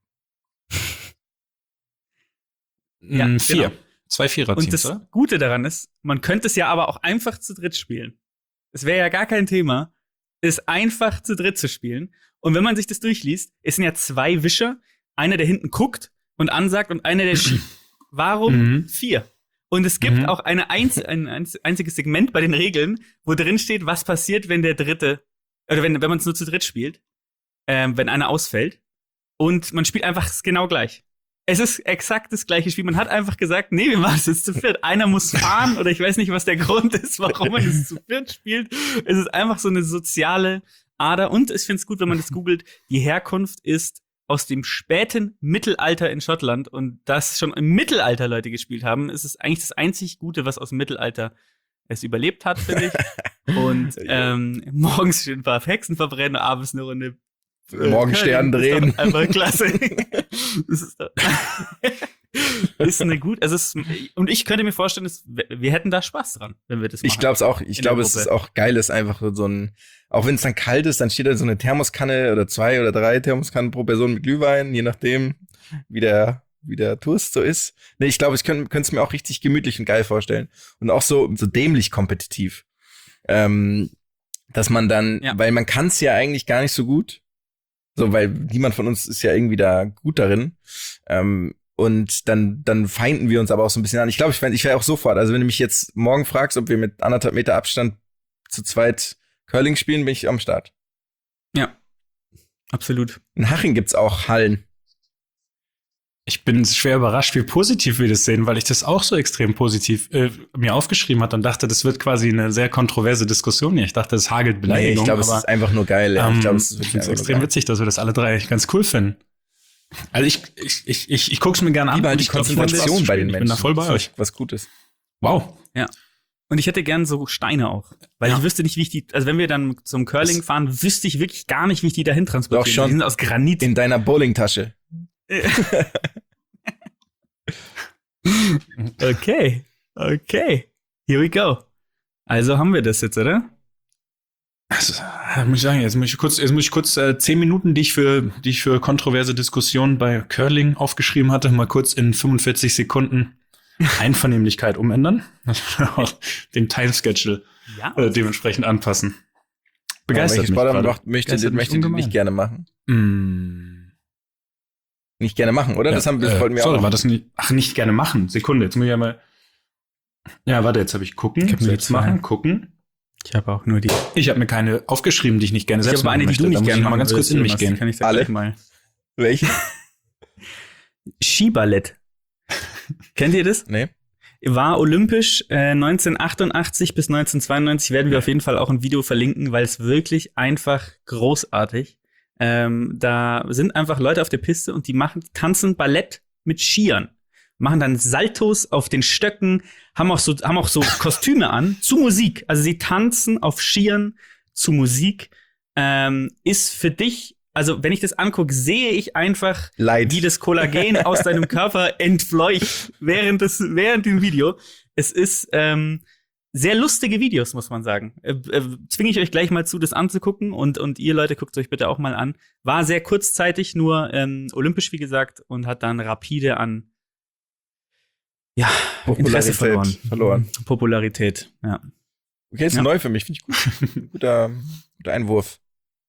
Ja, Mm, vier. genau. Zwei Und Vierer-Teams, das oder? Gute daran ist, man könnte es ja aber auch einfach zu dritt spielen. Es wäre ja gar kein Thema, es einfach zu dritt zu spielen. Und wenn man sich das durchliest, es sind ja zwei Wischer, einer, der hinten guckt und ansagt und einer, der schiebt. Warum Mhm. vier? Und es gibt Mhm. auch eine einz ein einz einziges Segment bei den Regeln, wo drin steht, was passiert, wenn der Dritte, oder wenn, wenn man es nur zu dritt spielt, ähm, wenn einer ausfällt. Und man spielt einfach genau gleich. Es ist exakt das gleiche Spiel. Man hat einfach gesagt, nee, wir machen es jetzt zu viert. Einer muss fahren oder ich weiß nicht, was der Grund ist, warum man es zu viert spielt. Es ist einfach so eine soziale Ader. Und ich finde es gut, wenn man das googelt. Die Herkunft ist aus dem späten Mittelalter in Schottland. Und das schon im Mittelalter Leute gespielt haben, ist es eigentlich das einzig Gute, was aus dem Mittelalter es überlebt hat, finde ich. Und ähm, morgens schön ein paar Hexen verbrennen, abends eine Runde Morgenstern Curling. drehen. Ist doch einfach klasse. Das ist, doch ist eine gut, also es, und ich könnte mir vorstellen, es, wir hätten da Spaß dran, wenn wir das machen. Ich glaube es auch. Ich In glaube, der es ist Gruppe. auch geil, ist einfach so ein, auch wenn es dann kalt ist, dann steht da so eine Thermoskanne oder zwei oder drei Thermoskannen pro Person mit Glühwein, je nachdem, wie der wie der Toast so ist. Nee, ich glaube, ich könnte es mir auch richtig gemütlich und geil vorstellen. Und auch so, so dämlich kompetitiv. Ähm, dass man dann, Ja. weil man kann es ja eigentlich gar nicht so gut. So, weil niemand von uns ist ja irgendwie da gut darin. Ähm, und dann, dann feinden wir uns aber auch so ein bisschen an. Ich glaube, ich wäre ich wär auch sofort. Also wenn du mich jetzt morgen fragst, ob wir mit anderthalb Meter Abstand zu zweit Curling spielen, bin ich am Start. Ja, absolut. In Haching gibt's auch Hallen. Ich bin schwer überrascht, wie positiv wir das sehen, weil ich das auch so extrem positiv äh, mir aufgeschrieben hatte und dachte, das wird quasi eine sehr kontroverse Diskussion hier. Ich dachte, es hagelt Nee, Beleidigungen. ich glaube, es aber, ist einfach nur geil. Ja. ähm, Ich glaube, es ist ich wirklich finde es einfach nur extrem geil. witzig, dass wir das alle drei ganz cool finden. Also ich, ich, ich, ich, ich guck's mir gerne an. Lieber und die ich glaub, ich werde Konzentration Spaß bei spielen. den Ich Menschen. bin da voll bei Das ist euch. Was Gutes. Wow. Und ich hätte gern so Steine auch. Weil Ja. ich wüsste nicht, wie ich die, also wenn wir dann zum Curling fahren, wüsste ich wirklich gar nicht, wie ich die dahin transportiere. Doch schon. Die sind aus Granit. In deiner Bowlingtasche. Okay. Okay. Here we go. Also haben wir das jetzt, oder? Also, äh, muss ich sagen, jetzt muss ich kurz, jetzt muss ich kurz äh, zehn Minuten, die ich für, die ich für kontroverse Diskussionen bei Curling aufgeschrieben hatte, mal kurz in fünfundvierzig Sekunden Einvernehmlichkeit umändern. Den Timeschedule Ja. äh, dementsprechend anpassen. Ja, Begeistert welche mich Sportart gerade. macht, möchte, Begeistert mich möchte ungemein. nicht gerne machen? Mm. Nicht gerne machen, oder? Ja, das haben das äh, wollten wir sorry, auch. war das nicht? Ach, nicht gerne machen. Sekunde, jetzt muss ich ja mal. Ja, warte, jetzt habe ich gucken. Ich hab nur die selbst zwei. machen, gucken. Ich habe auch nur die. Ich habe mir keine aufgeschrieben, die ich nicht gerne selbst ich habe eine, machen die du möchte. nicht Da muss gerne ich noch mal machen ganz kurz würdest, in mich Jonas. gehen. Kann ich da Alle? gleich mal. Welche? Skiballett. Kennt ihr das? Nee. War olympisch äh, neunzehnhundertachtundachtzig bis neunzehnhundertzweiundneunzig. Werden wir auf jeden Fall auch ein Video verlinken, weil es wirklich einfach großartig. Ähm, da sind einfach Leute auf der Piste und die machen tanzen Ballett mit Skiern, machen dann Saltos auf den Stöcken, haben auch so haben auch so Kostüme an zu Musik. Also sie tanzen auf Skiern zu Musik. Ähm, ist für dich, also wenn ich das angucke, sehe ich einfach, Leid. wie das Kollagen aus deinem Körper entfleucht während des während dem Video. Es ist ähm, sehr lustige Videos, muss man sagen. Äh, äh, zwinge ich euch gleich mal zu, das anzugucken und und ihr Leute guckt euch bitte auch mal an. War sehr kurzzeitig nur ähm, olympisch, wie gesagt, und hat dann rapide an ja Interesse Popularität verloren. verloren. Popularität, ja. Okay, ist Ja. neu für mich, finde ich gut. guter, guter Einwurf.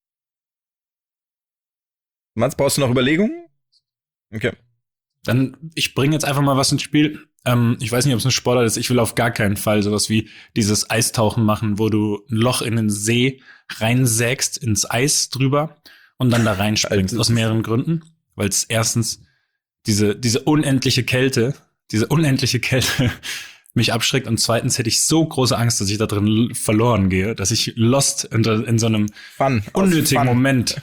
Mats, brauchst du noch Überlegungen? Okay. Dann, ich bringe jetzt einfach mal was ins Spiel. Ähm, ich weiß nicht, ob es ein Sportart ist. Ich will auf gar keinen Fall sowas wie dieses Eistauchen machen, wo du ein Loch in den See reinsägst, ins Eis drüber und dann da reinspringst. Alter. Aus mehreren Gründen. Weil es erstens diese, diese unendliche Kälte, diese unendliche Kälte mich abschreckt und zweitens hätte ich so große Angst, dass ich da drin l- verloren gehe, dass ich lost in, in so einem Fun. Aus unnötigen Fun. Moment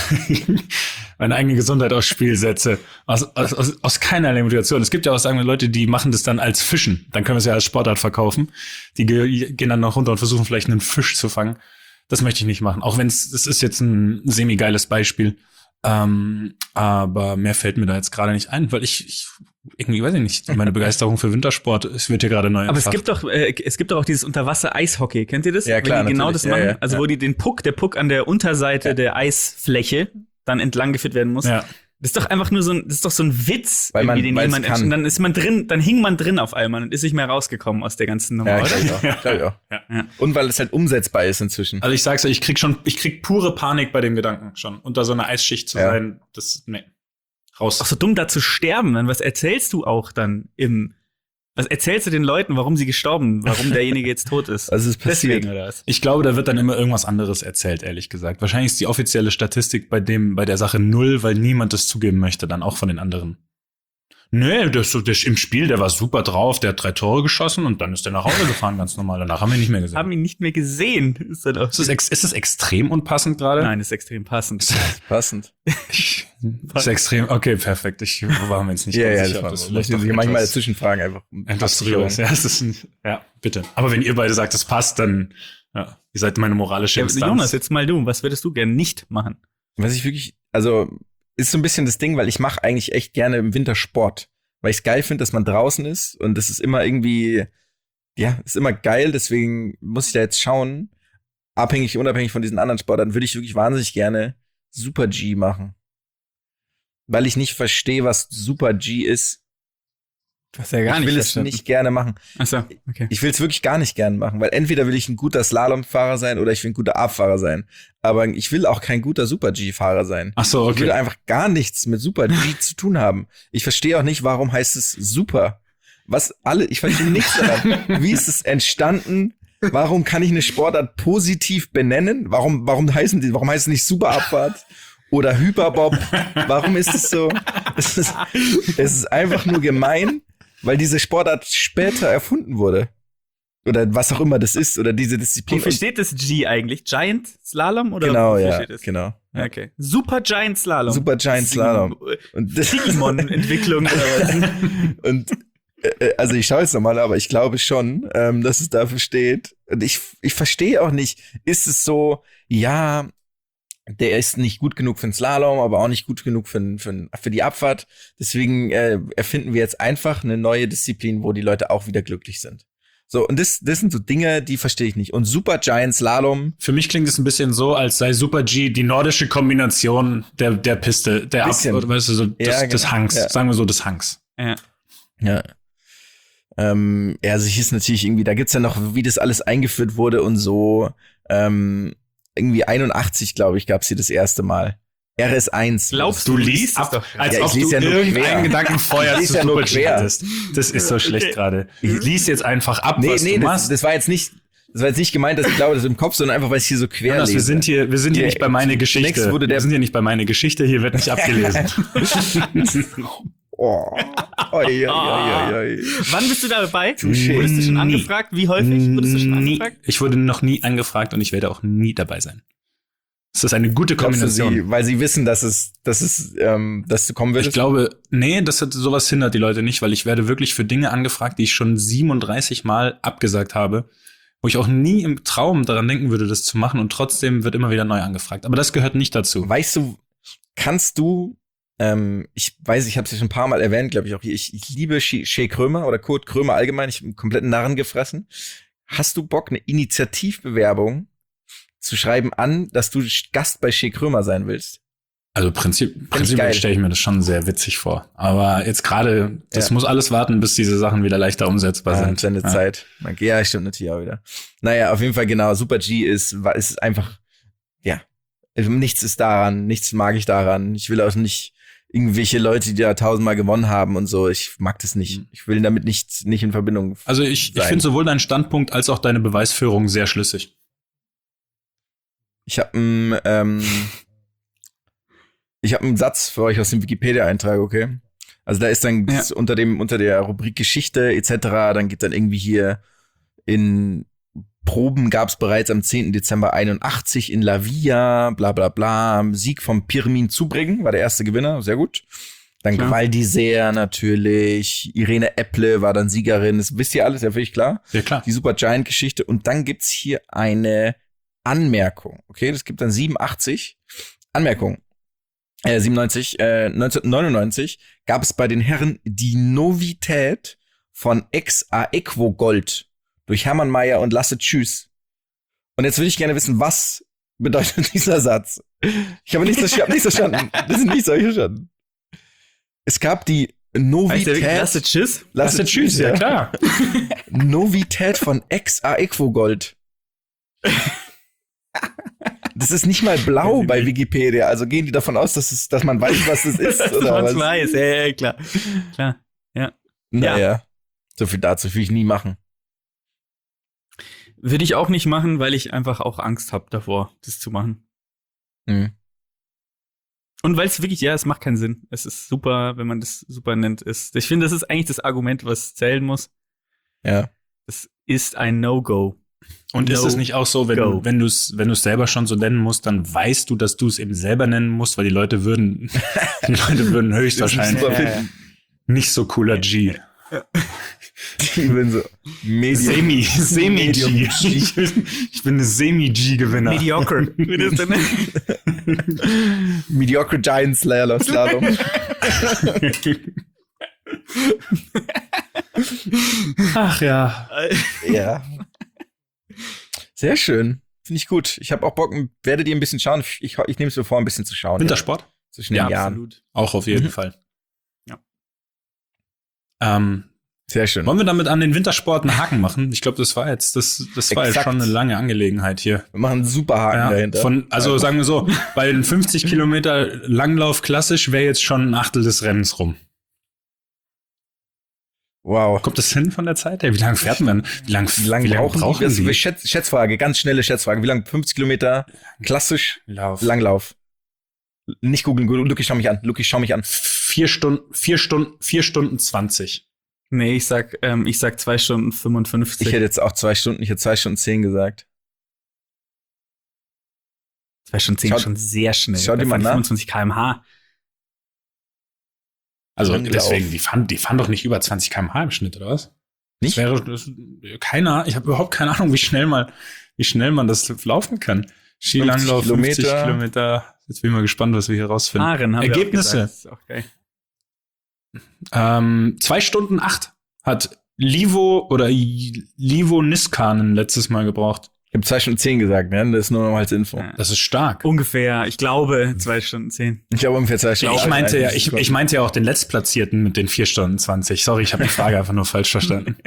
meine eigene Gesundheit aufs Spiel setze. Aus, aus, aus, aus keinerlei Motivation. Es gibt ja auch sagen wir, Leute, die machen das dann als Fischen. Dann können wir es ja als Sportart verkaufen. Die ge gehen dann noch runter und versuchen vielleicht einen Fisch zu fangen. Das möchte ich nicht machen. Auch wenn es, es ist jetzt ein semi-geiles Beispiel. Ähm, aber mehr fällt mir da jetzt gerade nicht ein, weil ich, ich irgendwie weiß ich nicht, meine Begeisterung für Wintersport, es wird hier gerade neu Aber es entfacht. gibt doch, äh, es gibt doch auch dieses Unterwasser-Eishockey. Kennt ihr das? Ja, klar, Wenn die genau natürlich. das machen. Ja, ja, also ja. wo die den Puck, der Puck an der Unterseite Ja. der Eisfläche dann entlang geführt werden muss. Ja. Das ist doch einfach nur so ein, das ist doch so ein Witz, Weil man- irgendwie, den weil's jemand kann. und dann ist man drin, dann hing man drin auf einmal und ist nicht mehr rausgekommen aus der ganzen Nummer, Ja, oder? glaub ich auch. Glaub ich auch. Ja. Ja. Und weil es halt umsetzbar ist inzwischen. Also ich sag's euch, ich krieg schon, ich krieg pure Panik bei dem Gedanken schon. Unter so einer Eisschicht zu Ja. sein, das, nee. Raus. Auch so dumm, da zu sterben. Dann was erzählst du auch dann im, was erzählst du den Leuten, warum sie gestorben, warum derjenige jetzt tot ist? Also es ist passiert. Deswegen oder was? Ich glaube, da wird dann immer irgendwas anderes erzählt, ehrlich gesagt. Wahrscheinlich ist die offizielle Statistik bei dem, bei der Sache null, weil niemand das zugeben möchte, dann auch von den anderen. Nee, das, das im Spiel, der war super drauf, der hat drei Tore geschossen und dann ist der nach Hause gefahren, ganz normal. Danach haben wir ihn nicht mehr gesehen. Haben ihn nicht mehr gesehen. Ist das auch Ist das, ex ist das extrem unpassend gerade? Nein, ist extrem passend. Passend. Ich, ist extrem, okay, perfekt. Ich war mir jetzt nicht Ja, ganz ja, sicher, das ob war das das. vielleicht Müssen doch Sie manchmal etwas- dazwischen fragen, einfach. um Etwas drüber ist. Ja, es ist ein, ja, bitte. Aber wenn ihr beide sagt, es passt, dann, ja, ihr seid meine moralische Ja, Instanz. Jonas, jetzt mal du. Was würdest du gerne nicht machen? Was ich wirklich, also ist so ein bisschen das Ding, weil ich mache eigentlich echt gerne im Winter Sport. Weil ich es geil finde, dass man draußen ist und das ist immer irgendwie, ja, ist immer geil, deswegen muss ich da jetzt schauen, abhängig, unabhängig von diesen anderen Sportarten, würde ich wirklich wahnsinnig gerne Super G machen. weil ich nicht verstehe, was Super G ist. Was ja gar ich nicht will es verstanden. nicht gerne machen. Achso, okay. Ich will es wirklich gar nicht gerne machen, weil entweder will ich ein guter Slalomfahrer sein oder ich will ein guter A-Fahrer sein. Aber ich will auch kein guter Super-G-Fahrer sein. Ach so, Ich will okay. einfach gar nichts mit Super-G zu tun haben. Ich verstehe auch nicht, warum heißt es Super. Was alle, ich verstehe nichts daran. Wie ist es entstanden? Warum kann ich eine Sportart positiv benennen? Warum, warum heißen die, warum heißt es nicht Superabfahrt oder Hyperbob? Warum ist es so? Es ist, es ist einfach nur gemein, weil diese Sportart später erfunden wurde. Oder was auch immer das ist, oder diese Disziplin. Wofür steht das G eigentlich? Giant Slalom? Oder Genau, wofür ja, steht das? genau. Okay. Super Giant Slalom. Super Giant Slalom. Und das- Digimon-Entwicklung oder was? Und äh, also ich schaue jetzt nochmal, aber ich glaube schon, ähm, dass es dafür steht. Und ich, ich verstehe auch nicht, ist es so, ja, der ist nicht gut genug für den Slalom, aber auch nicht gut genug für, für, für die Abfahrt. Deswegen äh, erfinden wir jetzt einfach eine neue Disziplin, wo die Leute auch wieder glücklich sind. So, und das, das sind so Dinge, die verstehe ich nicht. Und Super Giant Slalom, Für mich klingt es ein bisschen so, als sei Super G die nordische Kombination der, der Piste, der Ab, Bisschen. oder weißt du, so des, Ja, genau. des Hangs, Ja. sagen wir so, des Hangs. Ja. ja. Ähm, ja, also hier ist natürlich irgendwie, da gibt's ja noch, wie das alles eingeführt wurde und so. Ähm, irgendwie einundachtzig, glaube ich, gab's hier das erste Mal. R S eins. Glaubst Du du, liest ab, ab, als Ja, ich ob lese du ja nur irgendeinen quer. Gedankenfeuer Ich lese zu ja nur Super G quer. hattest. Das ist so schlecht gerade. Lies jetzt einfach ab, Nee, was nee, du das, machst. das war jetzt nicht, das war jetzt nicht gemeint, dass ich glaube, das ist im Kopf, sondern einfach, weil ich hier so quer Jonas, lese. wir sind hier, wir sind hier Hier, nicht bei meine Geschichte. zunächst wurde der- wir sind hier nicht bei meine Geschichte, hier wird nicht abgelesen. Oh. Oi, oi, oi, oi, oi. Wann bist du dabei? Touché. Wurdest du schon Nie. angefragt? Wie häufig wurdest du schon Nie. angefragt? Ich wurde noch nie angefragt und ich werde auch nie dabei sein. Das ist eine gute Glaubst du, Kombination. sie, weil sie wissen, dass es, dass es, ähm, dass du kommen würdest? Ich glaube, nee, das hat, sowas hindert die Leute nicht, weil ich werde wirklich für Dinge angefragt, die ich schon siebenunddreißig Mal abgesagt habe, wo ich auch nie im Traum daran denken würde, das zu machen und trotzdem wird immer wieder neu angefragt. Aber das gehört nicht dazu. Weißt du, kannst du, ähm, ich weiß, ich habe es ja schon ein paar Mal erwähnt, glaube ich auch hier, ich, ich liebe Shea Shea Krömer oder Kurt Krömer allgemein, ich habe einen kompletten Narren gefressen. Hast du Bock, eine Initiativbewerbung zu schreiben an, dass du Gast bei Shea Krömer sein willst? Also Prinzip, prinzipiell geil. stelle ich mir das schon sehr witzig vor. Aber jetzt gerade, das Ja. muss alles warten, bis diese Sachen wieder leichter umsetzbar Ja, sind. seine Ja. Zeit. Ja, stimmt natürlich auch wieder. Naja, auf jeden Fall genau. Super G ist, war- ist einfach, ja, nichts ist daran, nichts mag ich daran. Ich will auch nicht irgendwelche Leute, die da tausendmal gewonnen haben und so. Ich mag das nicht. Ich will damit nicht, nicht in Verbindung. Also ich, ich sein. finde sowohl deinen Standpunkt als auch deine Beweisführung sehr schlüssig. Ich habe einen, ähm, ich habe einen Satz für euch aus dem Wikipedia-Eintrag, okay? Also da ist dann Ja. unter dem unter der Rubrik Geschichte et cetera. Dann geht dann irgendwie hier in Proben gab es bereits am zehnten Dezember einundachtzig in La Villa, bla bla bla. Sieg vom Pirmin Zubringen war der erste Gewinner, sehr gut. Dann Klar. Val d'Isère natürlich, Irene Epple war dann Siegerin, das wisst ihr alles, ja völlig klar. Ja, klar. Die Super Giant Geschichte. Und dann gibt's hier eine Anmerkung, okay? Das gibt dann siebenundachtzig. Anmerkung. Äh, siebenundneunzig, äh, neunzehnhundertneunundneunzig gab es bei den Herren die Novität von Ex Aequo Gold durch Hermann Mayer und Lasse Tschüss. Und jetzt würde ich gerne wissen, was bedeutet dieser Satz? Ich habe nichts, ich habe nichts verstanden. Das sind nichts, hab ich verstanden. Es gab die Heißt der Novität. wirklich, Lasse Tschüss? Lasse Tschüss, ja. klar. Novität von Ex Aequo Gold. Das ist nicht mal blau bei Wikipedia. Also gehen die davon aus, dass, es, dass man weiß, was das ist? Dass Oder man's was? weiß, ja, ja, klar. Klar. Naja, so viel dazu will ich nie machen. Würde ich auch nicht machen, weil ich einfach auch Angst habe davor, das zu machen. Hm. Und weil es wirklich, ja, es macht keinen Sinn. Es ist super, wenn man das super nennt. Ist, ich finde, das ist eigentlich das Argument, was zählen muss. Ja. Es ist ein No-Go. Und ist No es nicht auch so, wenn go. du, wenn du es, wenn du es selber schon so nennen musst, dann weißt du, dass du es eben selber nennen musst, weil die Leute würden, die Leute würden höchstwahrscheinlich super Ja, finden. nicht so cooler G. Die würden so Medium. Semi, Semi-G. Medium G. Ich bin, ich bin eine Semi-G-Gewinner. Mediocre. Wie das denn? Mediocre Giant Slalom. Slalom. Ach ja. Ja. Sehr schön. Finde ich gut. Ich habe auch Bock, werdet ihr ein bisschen schauen. Ich, ich nehme es mir vor, ein bisschen zu schauen. Wintersport? zwischen den Ja, Jahren. absolut. Auch auf jeden Mhm. Fall. Ja. Ähm, Sehr schön. wollen wir damit an den Wintersport einen Haken machen? Ich glaube, das war jetzt, das, das war jetzt Exakt. schon eine lange Angelegenheit hier. Wir machen einen super Haken Ja, dahinter. von, also sagen wir so, bei den fünfzig Kilometer Langlauf klassisch wäre jetzt schon ein Achtel des Rennens rum. Wow. Kommt das hin von der Zeit her? Wie lange fährt man? Wie lange Wie lange wie lang brauchen, brauchen die? Sie? Das- Schätz, Schätzfrage, ganz schnelle Schätzfrage. Wie lange? fünfzig Kilometer, klassisch, Lauf. Langlauf. Nicht googeln, Luki, schau mich an. Luki, schau mich an. Vier Stunden, vier Stunden, vier Stunden zwanzig. Nee, ich sag, ähm, ich sag zwei Stunden fünfundfünfzig. Ich hätte jetzt auch zwei Stunden, ich hätte zwei Stunden zehn gesagt. zwei Stunden zehn Schau- ist schon sehr schnell. schau dir Bei mal nach. fünfundzwanzig Kilometer pro Stunde. Also Langlauf. deswegen, die fahren, die fahren doch nicht über zwanzig Kilometer pro Stunde im Schnitt, oder was? Nicht? Das wäre das, keiner, ich habe überhaupt keine Ahnung, wie schnell mal, wie schnell man das laufen kann. Skilanglauf, fünfzig fünfzig Kilometer. Kilometer. Jetzt bin ich mal gespannt, was wir hier rausfinden. Fahren haben wir auch Ergebnisse. gesagt. Das ist auch geil. Ähm, zwei Stunden acht hat Livo oder I- Livo Niskanen letztes Mal gebraucht. Ich habe zwei Stunden zehn gesagt, ne? Das ist nur noch als Info. Ja. Das ist stark. Ungefähr, ich glaube, zwei Stunden zehn. Ich glaube ungefähr zwei Stunden. Ich meinte ja, ich, ich ich meinte ja auch den Letztplatzierten mit den vier Stunden zwanzig. Sorry, ich habe die Frage einfach nur falsch verstanden.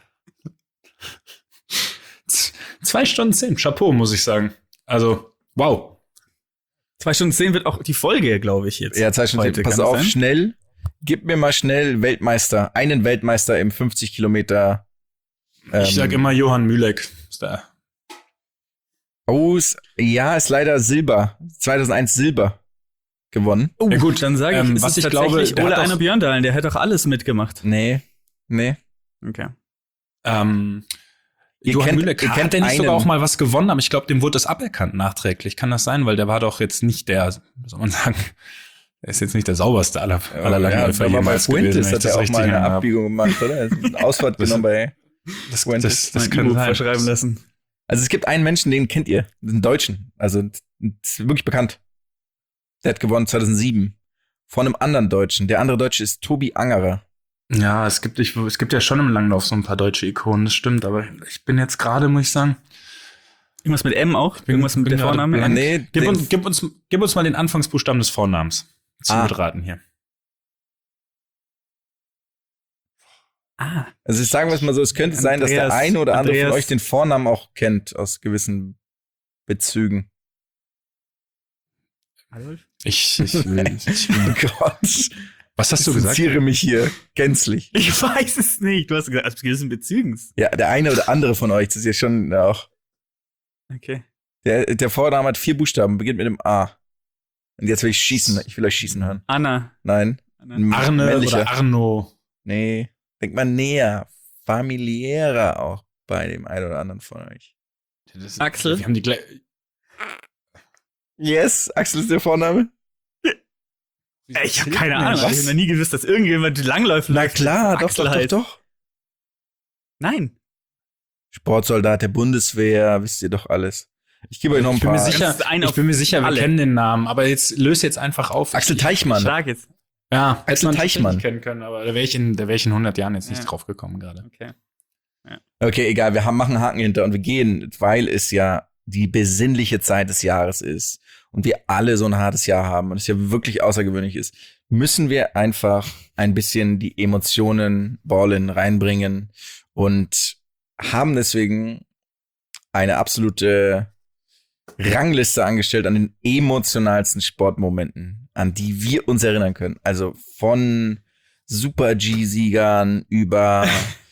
Z- Zwei Stunden zehn, Chapeau, muss ich sagen. Also, wow. zwei Stunden zehn wird auch die Folge, glaube ich, jetzt. Ja, zwei Stunden heute. zehn. Pass Kann das auf, sein? schnell. Gib mir mal schnell Weltmeister, einen Weltmeister im fünfzig Kilometer. Ähm, Ich sag immer Johann Mühleck. Ist da. Oh, ist- ja, ist leider Silber. zweitausendeins Silber gewonnen. Oh, Ja, gut, dann sage ich, ähm, ist was es ich glaube, tatsächlich der Ole hat doch- Einar Björndalen, der hat doch alles mitgemacht. Nee, nee. Okay. Ähm, Ihr Johann kennt- Mühleck, ihr hat kennt der nicht sogar einen- auch mal was gewonnen? Aber ich glaube, dem wurde das aberkannt nachträglich. Kann das sein? Weil der war doch jetzt nicht der, wie soll man sagen, er ist jetzt nicht der sauberste aller, aller Langläufer ja, jemals bei gewesen. Fuentes wenn ich hat das er auch richtig mal eine in Erinnerung habe. Abbiegung gemacht, oder? Er hat eine Ausfahrt Das- genommen bei Das, Fuentes. das, das Mein kann E-Book sein. verschreiben lassen. Also es gibt einen Menschen, den kennt ihr, einen Deutschen, also ist wirklich bekannt. Der hat gewonnen zweitausendsieben von einem anderen Deutschen. Der andere Deutsche ist Tobi Angerer. Ja, es gibt, ich, es gibt ja schon im Langlauf so ein paar deutsche Ikonen, das stimmt. Aber ich bin jetzt gerade, muss ich sagen, Irgendwas mit M auch? Irgendwas mit bin der gerade Vorname? blank. Nee, Gib den- uns, gib, uns, gib uns mal den Anfangsbuchstaben des Vornamens. Zum Ah. Mitraten hier. Ah, Also sagen wir es mal so, es könnte sein, dass der Andreas- eine oder andere Andreas- von euch den Vornamen auch kennt, aus gewissen Bezügen. Adolf? Ich, ich, will, ich Oh will. Gott, Was hast du ich gesagt? distanziere mich hier gänzlich. Ich weiß es nicht. Du hast gesagt, aus gewissen Bezügen. Ja, der eine oder andere von euch, das ist ja schon auch. Okay. Der, der Vorname hat vier Buchstaben, beginnt mit dem A. Und jetzt will ich schießen, ich will euch schießen hören. Anna. Nein. Anna. Ein Arne männlicher. oder Arno. Nee, denk mal näher, familiärer auch bei dem einen oder anderen von euch. Das, Axel? Wir haben die gleich. Yes, Axel ist der Vorname? Ich habe keine Ahnung. Was? Ich habe noch nie gewusst, dass irgendjemand langläuft. Na klar, doch, Axel doch, doch, heißt. doch. Nein. Sportsoldat der Bundeswehr, wisst ihr doch alles. Ich gebe euch noch ein Ich bin mir paar. sicher, Das ist ein ich auf bin mir sicher, wir alle. kennen den Namen, aber jetzt löse jetzt einfach auf. Axel Teichmann. Schlag jetzt. Ja, hätte Axel man Teichmann. tatsächlich kennen können, aber da wäre ich in, da wäre ich in hundert Jahren jetzt nicht Ja. drauf gekommen gerade. Okay. Okay, egal, wir haben, machen einen Haken hinter und wir gehen, weil es ja die besinnliche Zeit des Jahres ist und wir alle so ein hartes Jahr haben und es ja wirklich außergewöhnlich ist, müssen wir einfach ein bisschen die Emotionen ballen reinbringen und haben deswegen eine absolute Rangliste angestellt an den emotionalsten Sportmomenten, an die wir uns erinnern können. Also von Super-G-Siegern über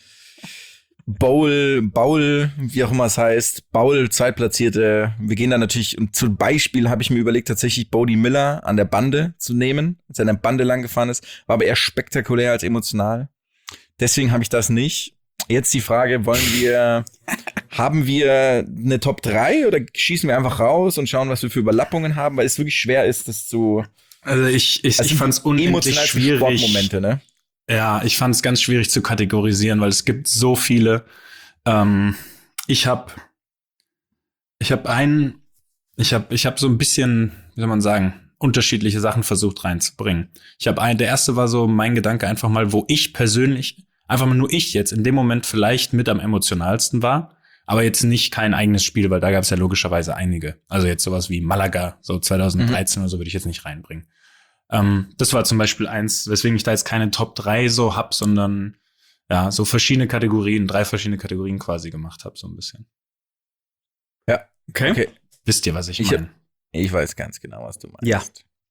Bowl, Bowl, wie auch immer es heißt, Bowl, Zweitplatzierte. Wir gehen dann natürlich, und zum Beispiel habe ich mir überlegt, tatsächlich Bodie Miller an der Bande zu nehmen, als er an der Bande lang gefahren ist, war aber eher spektakulär als emotional. Deswegen habe ich das nicht. Jetzt die Frage, wollen wir, haben wir eine Top drei oder schießen wir einfach raus und schauen, was wir für Überlappungen haben, weil es wirklich schwer ist, das zu, Also ich, ich, also ich fand es unendlich emotionalsten schwierig. Sportmomente, ne? Ja, ich fand es ganz schwierig zu kategorisieren, weil es gibt so viele. Ähm, ich habe, ich habe einen, ich habe, ich habe so ein bisschen, wie soll man sagen, unterschiedliche Sachen versucht reinzubringen. Ich habe einen, der erste war so mein Gedanke einfach mal, wo ich persönlich, einfach mal nur ich jetzt in dem Moment vielleicht mit am emotionalsten war, aber jetzt nicht kein eigenes Spiel, weil da gab es ja logischerweise einige. Also jetzt sowas wie Malaga, so zwanzig dreizehn oder so würde ich jetzt nicht reinbringen. Ähm, das war zum Beispiel eins, weswegen ich da jetzt keine Top drei so hab, sondern ja, so verschiedene Kategorien, drei verschiedene Kategorien quasi gemacht habe, so ein bisschen. Ja, Okay. okay. Wisst ihr, was ich Ich meine? Ich weiß ganz genau, was du meinst. Ja.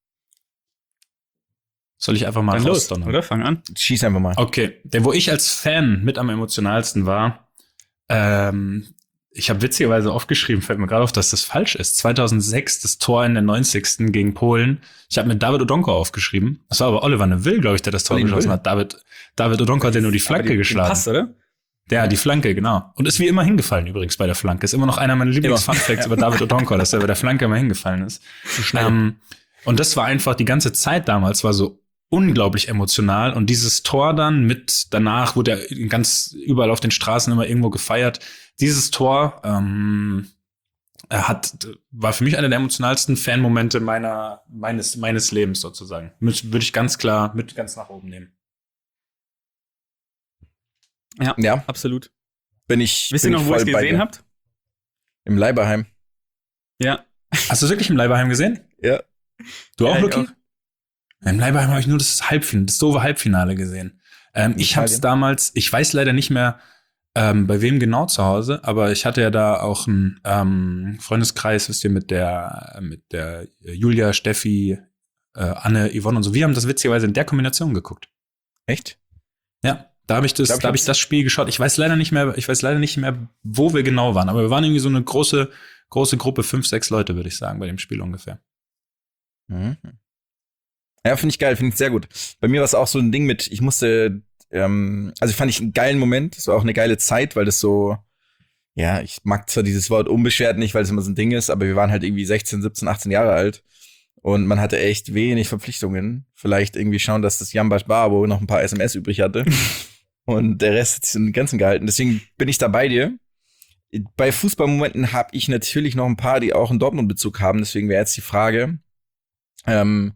Soll ich einfach mal Dann los, rausdonnern? oder? Fang an. Schieß einfach mal. Okay, der, wo ich als Fan mit am emotionalsten war, ähm, ich habe witzigerweise aufgeschrieben, fällt mir gerade auf, dass das falsch ist. zweitausendsechs, das Tor in der neunzigsten gegen Polen. Ich habe mit David Odonko aufgeschrieben. Das war aber Oliver Neville, glaube ich, der das Tor Oliver geschossen Neville. hat. David, David Odonko hat ja nur die Flanke Aber die- geschlagen. Pass, oder? Ja, die Flanke, genau. Und ist wie immer hingefallen übrigens bei der Flanke. Ist immer noch einer meiner Lieblings-Fun-Facts über David Odonko, dass er bei der Flanke immer hingefallen ist. Ähm, und das war einfach die ganze Zeit damals, war so unglaublich emotional. Und dieses Tor dann mit, danach wurde er ganz überall auf den Straßen immer irgendwo gefeiert. Dieses Tor ähm, er hat, war für mich einer der emotionalsten Fan-Momente meiner, meines, meines Lebens sozusagen. Würde ich ganz klar mit ganz nach oben nehmen. Ja, Ja, absolut. bin ich. Wisst ihr bin noch, ich wo ihr es voll bei gesehen dir. habt? Im Leiberheim. Ja. Hast du es wirklich im Leiberheim gesehen? Ja. Du auch, Ja, ich Luki? auch. Im Leiberheim habe ich nur das Halbfinale, das doofe Halbfinale gesehen. Ähm, ich habe es Italien? damals, ich weiß leider nicht mehr, ähm, bei wem genau zu Hause, aber ich hatte ja da auch einen ähm, Freundeskreis, wisst ihr, mit der mit der Julia, Steffi, äh, Anne, Yvonne und so. Wir haben das witzigerweise in der Kombination geguckt. Echt? Ja, da habe ich das, Ich glaub, ich da habe ich hab's- das Spiel geschaut. Ich weiß leider nicht mehr, ich weiß leider nicht mehr, wo wir genau waren, aber wir waren irgendwie so eine große große Gruppe, fünf, sechs Leute, würde ich sagen, bei dem Spiel ungefähr. Mhm. Ja, finde ich geil, finde ich sehr gut. Bei mir war es auch so ein Ding mit, ich musste, ähm, also fand ich einen geilen Moment, es war auch eine geile Zeit, weil das so, ja, ich mag zwar dieses Wort unbeschwert nicht, weil es immer so ein Ding ist, aber wir waren halt irgendwie sechzehn, siebzehn, achtzehn Jahre alt und man hatte echt wenig Verpflichtungen. Vielleicht irgendwie schauen, dass das Jambas Barbo noch ein paar S M S übrig hatte und der Rest hat sich in Grenzen gehalten. Deswegen bin ich da bei dir. Bei Fußballmomenten habe ich natürlich noch ein paar, die auch einen Dortmund-Bezug haben, deswegen wäre jetzt die Frage, ähm,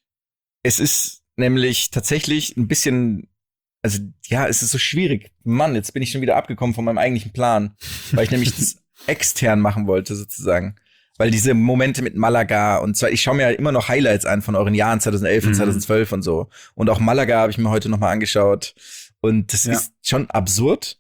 es ist nämlich tatsächlich ein bisschen, also ja, es ist so schwierig. Mann, jetzt bin ich schon wieder abgekommen von meinem eigentlichen Plan, weil ich nämlich das extern machen wollte sozusagen. Weil diese Momente mit Malaga und zwar, ich schaue mir halt immer noch Highlights an von euren Jahren zweitausendelf und Mhm. zweitausendzwölf und so. Und auch Malaga habe ich mir heute noch mal angeschaut. Und das Ja. ist schon absurd.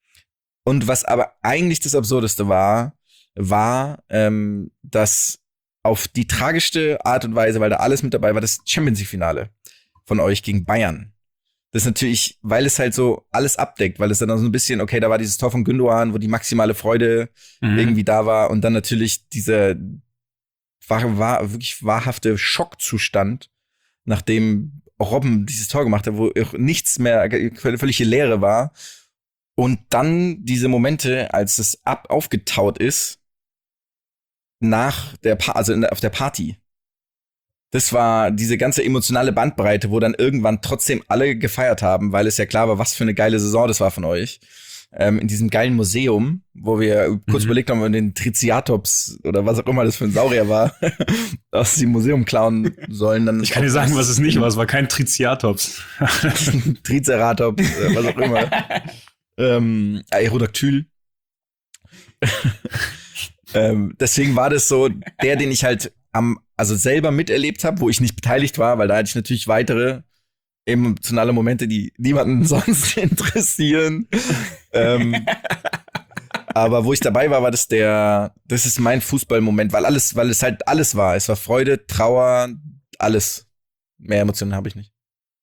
Und was aber eigentlich das Absurdeste war, war, ähm, dass auf die tragischste Art und Weise, weil da alles mit dabei war, das Champions League-Finale von euch gegen Bayern. Das ist natürlich, weil es halt so alles abdeckt, weil es dann so ein bisschen, okay, da war dieses Tor von Gündoğan, wo die maximale Freude Mhm. irgendwie da war und dann natürlich dieser war, war wirklich wahrhafte Schockzustand, nachdem Robben dieses Tor gemacht hat, wo auch nichts mehr, völlige Leere war. Und dann diese Momente, als es ab aufgetaut ist, nach der pa- also in, auf der Party. Das war diese ganze emotionale Bandbreite, wo dann irgendwann trotzdem alle gefeiert haben, weil es ja klar war, was für eine geile Saison das war von euch. Ähm, in diesem geilen Museum, wo wir kurz Mhm. überlegt haben, ob wir den Triceratops oder was auch immer das für ein Saurier war, aus dem Museum klauen sollen. Dann Ich kann dir sagen, was es nicht war. Es war kein Triceratops. Triceratops, äh, was auch immer. ähm, Aerodactyl. ähm, deswegen war das so der, den ich halt am, also selber miterlebt habe, wo ich nicht beteiligt war, weil da hatte ich natürlich weitere emotionale Momente, die niemanden sonst interessieren. ähm, aber wo ich dabei war, war das der, das ist mein Fußballmoment, weil alles, weil es halt alles war. Es war Freude, Trauer, alles. Mehr Emotionen habe ich nicht.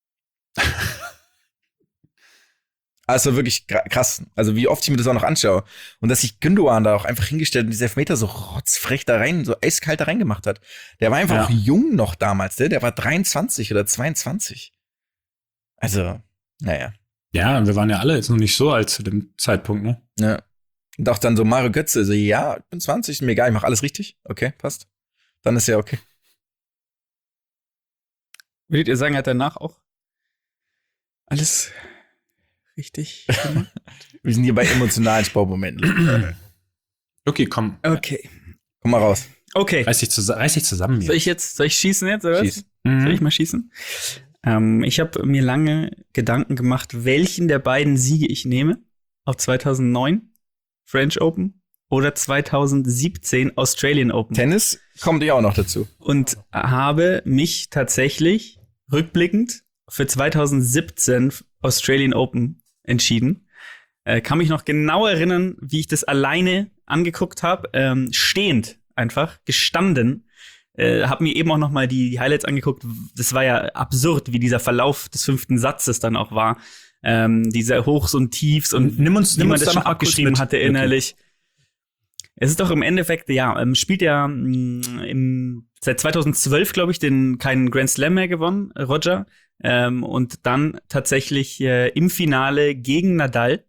Also wirklich gra- krass. Also wie oft ich mir das auch noch anschaue. Und dass sich Gündoğan da auch einfach hingestellt und diese Elfmeter so rotzfrech da rein, so eiskalt da reingemacht hat. Der war einfach Ja. auch jung noch damals, ne? Der war dreiundzwanzig oder zweiundzwanzig. Also, naja. Ja, wir waren ja alle jetzt noch nicht so alt zu dem Zeitpunkt, ne? Ja. Und auch dann so Mario Götze, so, ja, ich bin zwanzig, mir egal, ich mach alles richtig. Okay, passt. Dann ist ja okay. Würdet ihr sagen, er hat danach auch alles richtig gemacht? Wir sind hier bei emotionalen Sportmomenten. Okay, komm, Okay. Komm mal raus. Okay. reiß dich, zus- reiß dich zusammen Soll hier. ich jetzt, soll ich schießen jetzt, oder was? Schieß. Soll ich Mhm. mal schießen? Ähm, ich habe mir lange Gedanken gemacht, welchen der beiden Siege ich nehme auf zweitausendneun French Open oder zweitausendsiebzehn Australian Open. Tennis kommt ja auch noch dazu. Und habe mich tatsächlich rückblickend für zweitausendsiebzehn Australian Open entschieden. Äh, kann mich noch genau erinnern, wie ich das alleine angeguckt habe, ähm, stehend einfach, gestanden. Äh, hab mir eben auch noch mal die, die Highlights angeguckt. Das war ja absurd, wie dieser Verlauf des fünften Satzes dann auch war. Ähm, diese Hochs und Tiefs und Nimm uns, wie nimm man uns das da schon noch mal kurz abgeschrieben mit. hatte innerlich. Es ist doch im Endeffekt, ja, ähm, spielt ja mh, im, seit zweitausendzwölf, glaube ich, den keinen Grand Slam mehr gewonnen, äh, Roger. Ähm, und dann tatsächlich äh, im Finale gegen Nadal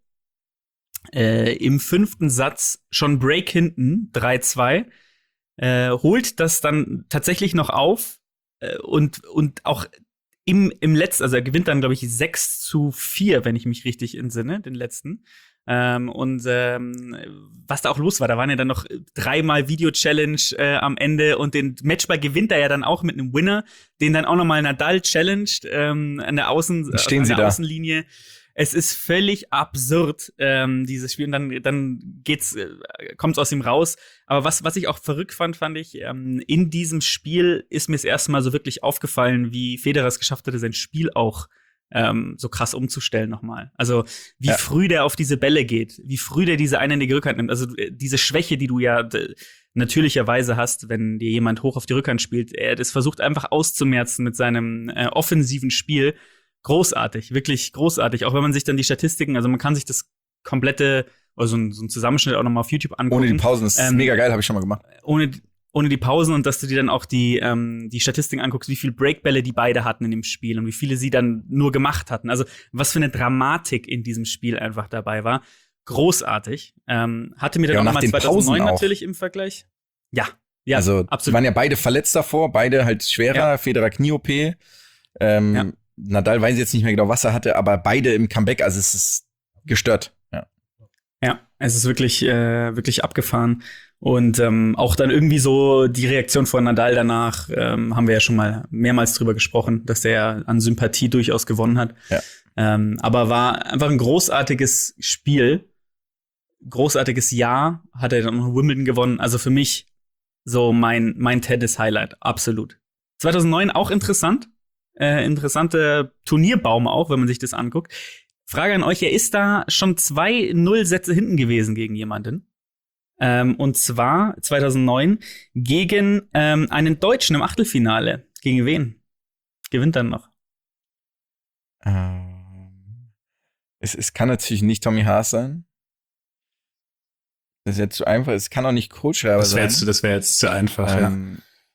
äh, im fünften Satz schon Break hinten, drei zwei, äh, holt das dann tatsächlich noch auf äh, und, und auch im, im letzten, also er gewinnt dann, glaube ich, sechs zu vier, wenn ich mich richtig entsinne, den letzten. Ähm, und ähm, was da auch los war, da waren ja dann noch dreimal Video-Challenge äh, am Ende und den Matchball gewinnt er ja dann auch mit einem Winner, den dann auch nochmal Nadal challenged ähm, an der Außen, Stehen an Sie der da. Außenlinie. Es ist völlig absurd, ähm, dieses Spiel. Und dann, dann geht's, äh, kommt's aus ihm raus. Aber was, was ich auch verrückt fand, fand ich, ähm, in diesem Spiel ist mir das erste Mal so wirklich aufgefallen, wie Federer es geschafft hatte, sein Spiel auch ähm, so krass umzustellen nochmal. Also, wie Ja. früh der auf diese Bälle geht, wie früh der diese einhändige Rückhand nimmt. Also, äh, diese Schwäche, die du ja d- natürlicherweise hast, wenn dir jemand hoch auf die Rückhand spielt. Er das versucht einfach auszumerzen mit seinem äh, offensiven Spiel. Großartig, wirklich großartig. Auch wenn man sich dann die Statistiken, also man kann sich das komplette, oder so ein, so ein Zusammenschnitt auch nochmal auf YouTube angucken. Ohne die Pausen, das ist Ähm, mega geil, habe ich schon mal gemacht. Ohne, ohne die Pausen und dass du dir dann auch die, ähm, die Statistiken anguckst, wie viele Breakbälle die beide hatten in dem Spiel und wie viele sie dann nur gemacht hatten. Also was für eine Dramatik in diesem Spiel einfach dabei war. Großartig. Ähm, hatte mir dann Ja, und auch nach nochmal den zweitausendneun Pausen auch. natürlich im Vergleich. Ja, ja, also absolut. waren ja beide verletzt davor, beide halt schwerer, Ja. Federer Knie-O P. Ähm, Ja. Nadal weiß jetzt nicht mehr genau, was er hatte, aber beide im Comeback, also es ist gestört. Ja. Ja, es ist wirklich, äh, wirklich abgefahren. Und ähm, auch dann irgendwie so die Reaktion von Nadal danach, ähm, haben wir ja schon mal mehrmals drüber gesprochen, dass der an Sympathie durchaus gewonnen hat. Ja. Ähm, aber war einfach ein großartiges Spiel. Großartiges Jahr. Hat er dann noch Wimbledon gewonnen. Also für mich so mein, mein Tennis-Highlight. Absolut. zweitausendneun auch interessant. Äh, interessanter Turnierbaum auch, wenn man sich das anguckt. Frage an euch, er ist da schon zwei Null-Sätze hinten gewesen gegen jemanden. Ähm, und zwar zweitausendneun gegen ähm, einen Deutschen im Achtelfinale. Gegen wen? Gewinnt dann noch. Ähm, es, es kann natürlich nicht Tommy Haas sein. Das ist jetzt zu einfach. Es kann auch nicht Kohlschreiber Das wäre sein. jetzt, das wär jetzt zu einfach, ähm,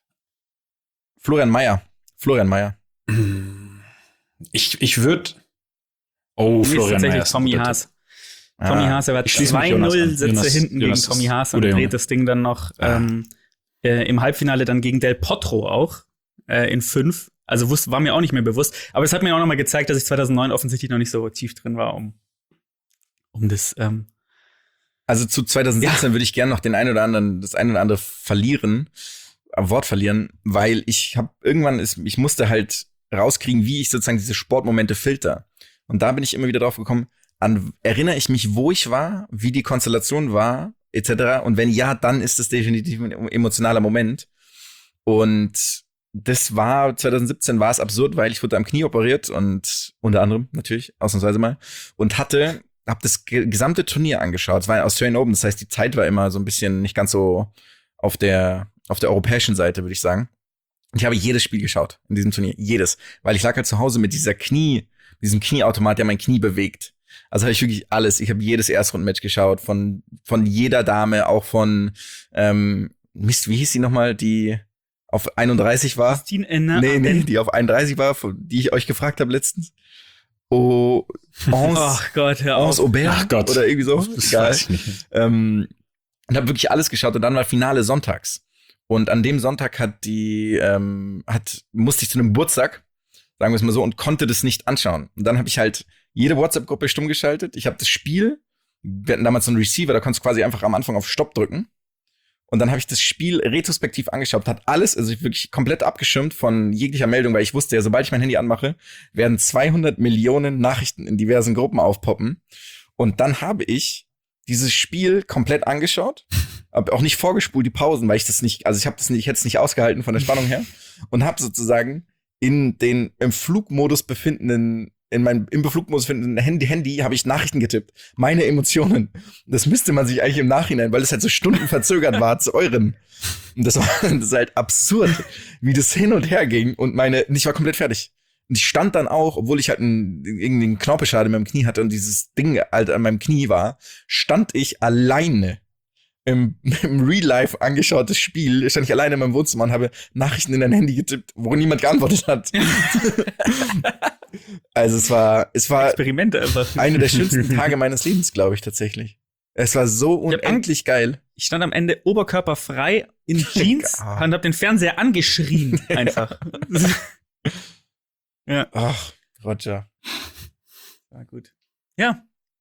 Florian Mayer. Florian Mayer. ja. Ich, ich würde. Oh, Mir ist Florian tatsächlich Mayer. Tommy Haas. Tommy Ah. Haas, er war Ich schließe mich zwei Jonas an. Null-Sätze Jonas- hinten Jonas gegen Tommy ist Haas und guter Junge. dreht das Ding dann noch Ah. ähm, äh, im Halbfinale dann gegen Del Potro auch äh, in fünf. Also wusste, war mir auch nicht mehr bewusst. Aber das hat mir auch noch mal gezeigt, dass ich zweitausendneun offensichtlich noch nicht so tief drin war, um, um das ähm, Also zu zweitausendsiebzehn würde ich gerne noch den ein oder anderen, das ein oder andere verlieren, äh, Wort verlieren, weil ich habe irgendwann ist, ich musste halt rauskriegen, wie ich sozusagen diese Sportmomente filter. Und da bin ich immer wieder drauf gekommen, an erinnere ich mich, wo ich war, wie die Konstellation war, et cetera. Und wenn ja, dann ist es definitiv ein emotionaler Moment. Und das war, zweitausendsiebzehn war es absurd, weil ich wurde am Knie operiert und unter anderem natürlich, ausnahmsweise mal, und hatte hab das ge- gesamte Turnier angeschaut. Es war ein Australian Open, das heißt, die Zeit war immer so ein bisschen nicht ganz so auf der auf der europäischen Seite, würde ich sagen. Und ich habe jedes Spiel geschaut in diesem Turnier, jedes, weil ich lag halt zu Hause mit dieser Knie, diesem Knieautomat, der mein Knie bewegt. Also habe ich wirklich alles. Ich habe jedes Erstrundenmatch geschaut von von jeder Dame, auch von ähm, Mist, wie hieß sie nochmal, die auf einunddreißig war? Christine Enner. Nee, nee, die auf einunddreißig war, von- die ich euch gefragt habe letztens. Oh, Ons, Ach Gott, hör Ons auf. Aubert Ach Gott. oder irgendwie so. Das Egal. weiß ich nicht. Ähm, und habe wirklich alles geschaut und dann war Finale sonntags. Und an dem Sonntag hat die, ähm, hat, musste ich zu einem Geburtstag, sagen wir es mal so, und konnte das nicht anschauen. Und dann habe ich halt jede WhatsApp-Gruppe stumm geschaltet. Ich habe das Spiel, wir hatten damals so einen Receiver, da konntest du quasi einfach am Anfang auf Stopp drücken. Und dann habe ich das Spiel retrospektiv angeschaut, hat alles, also wirklich komplett abgeschirmt von jeglicher Meldung, weil ich wusste ja, sobald ich mein Handy anmache, werden zweihundert Millionen Nachrichten in diversen Gruppen aufpoppen. Und dann habe ich dieses Spiel komplett angeschaut, aber auch nicht vorgespult, die Pausen, weil ich das nicht, also ich habe das nicht, ich hätte es nicht ausgehalten von der Spannung her und habe sozusagen in den im Flugmodus befindenden, in meinem im Flugmodus befindenden Handy, Handy habe ich Nachrichten getippt, meine Emotionen. Das müsste man sich eigentlich im Nachhinein, weil es halt so Stunden verzögert war zu euren. Und das war, das ist halt absurd, wie das hin und her ging und meine, und ich war komplett fertig. Und ich stand dann auch, obwohl ich halt einen, irgendwie einen Knorpelschaden in meinem Knie hatte und dieses Ding halt an meinem Knie war, stand ich alleine im, im Real-Life angeschautes Spiel, stand ich alleine in meinem Wohnzimmer und habe Nachrichten in ein Handy getippt, wo niemand geantwortet hat. Also es war, es war Experimente einfach. eine der schönsten Tage meines Lebens, glaube ich, tatsächlich. Es war so unendlich geil. Ich stand am Ende oberkörperfrei in Jeans Ah. und hab den Fernseher angeschrien einfach. Ja, Ach, Roger. war gut. Ja,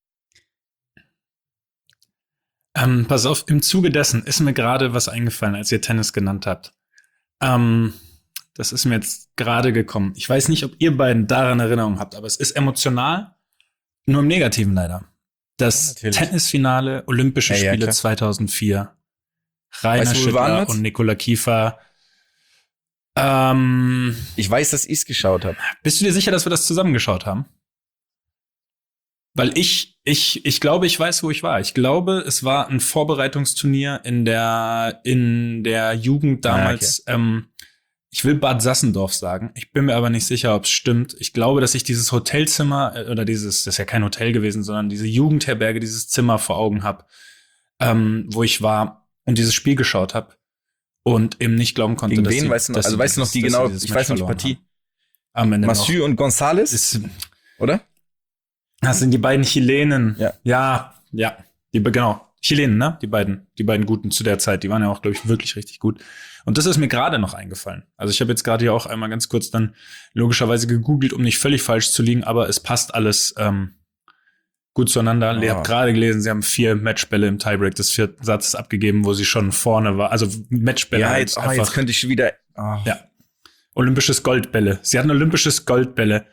Ähm, pass auf, im Zuge dessen ist mir gerade was eingefallen, als ihr Tennis genannt habt. Ähm, das ist mir jetzt gerade gekommen. Ich weiß nicht, ob ihr beiden daran Erinnerung habt, aber es ist emotional, nur im Negativen leider. Das Ja, natürlich. Tennisfinale Olympische Ja, ja, Spiele klar. zweitausendvier. Rainer Weißt du, wo wir waren, Schüttler Mats? und Nikola Kiefer. Ähm, Ich weiß, dass ich's geschaut habe. bist du dir sicher, dass wir das zusammengeschaut haben? Weil ich, ich, ich glaube, ich weiß, wo ich war. Ich glaube, es war ein Vorbereitungsturnier in der, in der Jugend damals. Ähm, ich will Bad Sassendorf sagen. Ich bin mir aber nicht sicher, ob es stimmt. Ich glaube, dass ich dieses Hotelzimmer äh, oder dieses, das ist ja kein Hotel gewesen, sondern diese Jugendherberge, dieses Zimmer vor Augen habe, ähm, wo ich war und dieses Spiel geschaut habe und eben nicht glauben konnte, Gegen dass wen, sie, weißt du noch? dass Also sie weißt du noch dieses- die dass sie genau, dieses ich Match weiß noch die verloren Partie. haben. Am Ende noch. Mathieu und González, Ist, oder? Das sind die beiden Chilenen. Ja. Ja, ja. Die, genau. Chilenen, ne? Die beiden, die beiden Guten zu der Zeit. Die waren ja auch, glaube ich, wirklich richtig gut. Und das ist mir gerade noch eingefallen. Also ich habe jetzt gerade hier auch einmal ganz kurz dann logischerweise gegoogelt, um nicht völlig falsch zu liegen, aber es passt alles ähm, gut zueinander. Ah. Ich habe gerade gelesen, sie haben vier Matchbälle im Tiebreak des vierten Satzes abgegeben, wo sie schon vorne war. Also Matchbälle. Ja, halt jetzt, oh, einfach- jetzt könnte ich schon wieder. Oh. Ja. Olympisches Goldbälle. Sie hatten olympisches Goldbälle.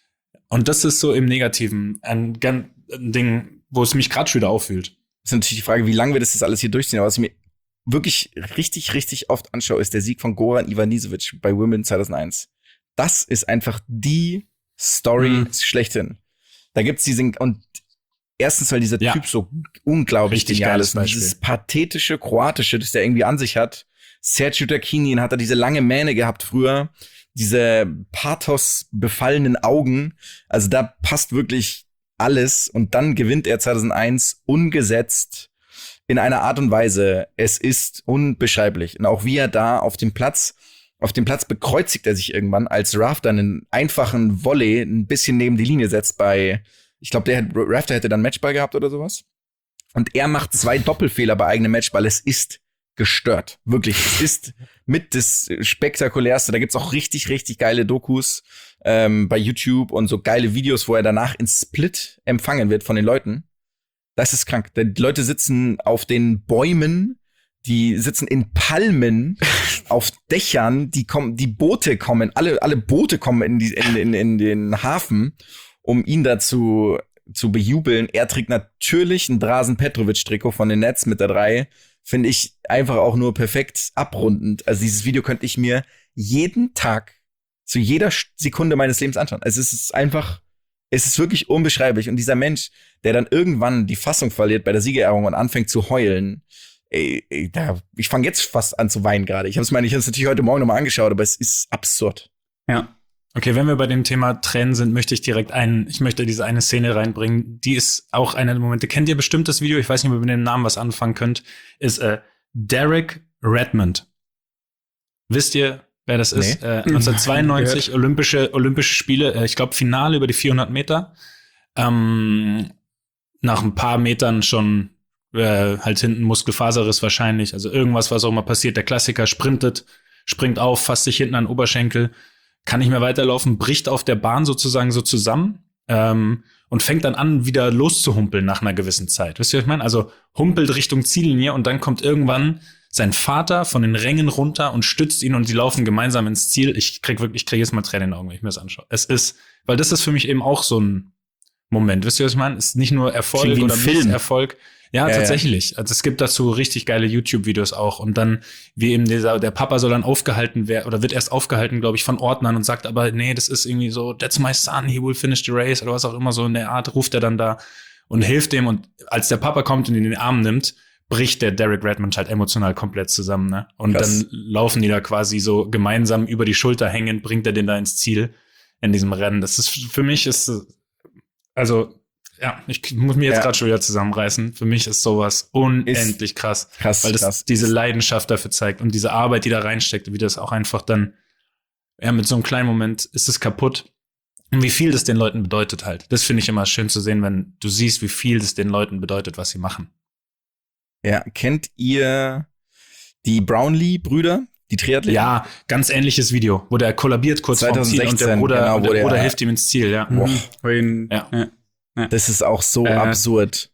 Und das ist so im Negativen ein, gan- ein Ding, wo es mich gerade schon wieder auffühlt. Das ist natürlich die Frage, wie lange wir das jetzt alles hier durchziehen. Aber was ich mir wirklich richtig, richtig oft anschaue, ist der Sieg von Goran Ivanisevic bei Wimbledon zweitausendeins. Das ist einfach die Story Mhm. schlechthin. Da gibt's diesen, und erstens, weil dieser Ja. Typ so unglaublich Richtig genial geiles ist. Und Beispiel. dieses pathetische Kroatische, das der irgendwie an sich hat. Sergio Tacchini hat er diese lange Mähne gehabt früher. Diese Pathos befallenen Augen. Also da passt wirklich alles. Und dann gewinnt er zweitausendeins ungesetzt in einer Art und Weise. Es ist unbeschreiblich. Und auch wie er da auf dem Platz, auf dem Platz bekreuzigt er sich irgendwann, als Rafter einen einfachen Volley ein bisschen neben die Linie setzt bei, ich glaube, der Rafter hätte dann Matchball gehabt oder sowas. Und er macht zwei Doppelfehler bei eigenem Matchball. Es ist gestört. Wirklich. Es ist mit das Spektakulärste. Da gibt's auch richtig, richtig geile Dokus ähm, bei YouTube und so geile Videos, wo er danach in Split empfangen wird von den Leuten. Das ist krank. Die Leute sitzen auf den Bäumen, die sitzen in Palmen, auf Dächern, die kommen, die Boote kommen, alle, alle Boote kommen in, die, in, in, in den Hafen, um ihn dazu zu bejubeln. Er trägt natürlich ein Drazen Petrovic-Trikot von den Nets mit der drei. Finde ich einfach auch nur perfekt abrundend. Also dieses Video könnte ich mir jeden Tag zu jeder Sekunde meines Lebens anschauen. Also es ist einfach, es ist wirklich unbeschreiblich. Und dieser Mensch, der dann irgendwann die Fassung verliert bei der Siegerehrung und anfängt zu heulen, ey, ey, da, ich fange jetzt fast an zu weinen gerade. Ich habe es meine, ich habe es natürlich heute Morgen nochmal angeschaut, aber es ist absurd. ja. Okay, wenn wir bei dem Thema Tränen sind, möchte ich direkt einen, ich möchte diese eine Szene reinbringen. Die ist auch einer der Momente. Kennt ihr bestimmt das Video? Ich weiß nicht, ob ihr mit dem Namen was anfangen könnt. Ist äh, Derek Redmond. Wisst ihr, wer das ist? Nee. Äh, neunzehnhundertzweiundneunzig Olympische Olympische Spiele. Äh, ich glaube Finale über die vierhundert Meter. Ähm, nach ein paar Metern schon äh, halt hinten Muskelfaserriss wahrscheinlich. Also irgendwas, was auch immer passiert. Der Klassiker sprintet, springt auf, fasst sich hinten an den Oberschenkel. Kann nicht mehr weiterlaufen, bricht auf der Bahn sozusagen so zusammen ähm, und fängt dann an, wieder loszuhumpeln nach einer gewissen Zeit. Wisst ihr, was ich meine? Also humpelt Richtung Ziellinie und dann kommt irgendwann sein Vater von den Rängen runter und stützt ihn und die laufen gemeinsam ins Ziel. Ich krieg wirklich, ich krieg jetzt mal Tränen in den Augen, wenn ich mir das anschaue. Es ist, weil das ist für mich eben auch so ein Moment. Wisst ihr, was ich meine? Es ist nicht nur Erfolg Klingt wie ein oder Film. Misserfolg. Ja, Ja, tatsächlich. Also es gibt dazu richtig geile YouTube-Videos auch. Und dann, wie eben dieser, der Papa soll dann aufgehalten werden, oder wird erst aufgehalten, glaube ich, von Ordnern und sagt aber, nee, das ist irgendwie so, that's my son, he will finish the race, oder was auch immer so in der Art, ruft er dann da und hilft dem. Und als der Papa kommt und ihn in den Arm nimmt, bricht der Derek Redmond halt emotional komplett zusammen, ne? Und Krass. dann laufen die da quasi so gemeinsam über die Schulter hängend, bringt er den da ins Ziel in diesem Rennen. Das ist, für mich ist, also, ja, ich muss mir jetzt Ja. gerade schon wieder zusammenreißen. Für mich ist sowas unendlich krass, Krass, weil das krass. diese Leidenschaft dafür zeigt und diese Arbeit, die da reinsteckt, wie das auch einfach dann, ja, mit so einem kleinen Moment ist es kaputt. Und wie viel das den Leuten bedeutet halt. Das finde ich immer schön zu sehen, wenn du siehst, wie viel das den Leuten bedeutet, was sie machen. Ja, kennt ihr die Brownlee-Brüder, die Triathleten? Ja, ganz ähnliches Video, wo der kollabiert kurz vorm Ziel und der zweitausendsechzehn, Bruder, genau, und wo der der- Bruder hilft ihm ins Ziel, ja. Boah, Wohin- Ja. ja. das ist auch so Äh, absurd.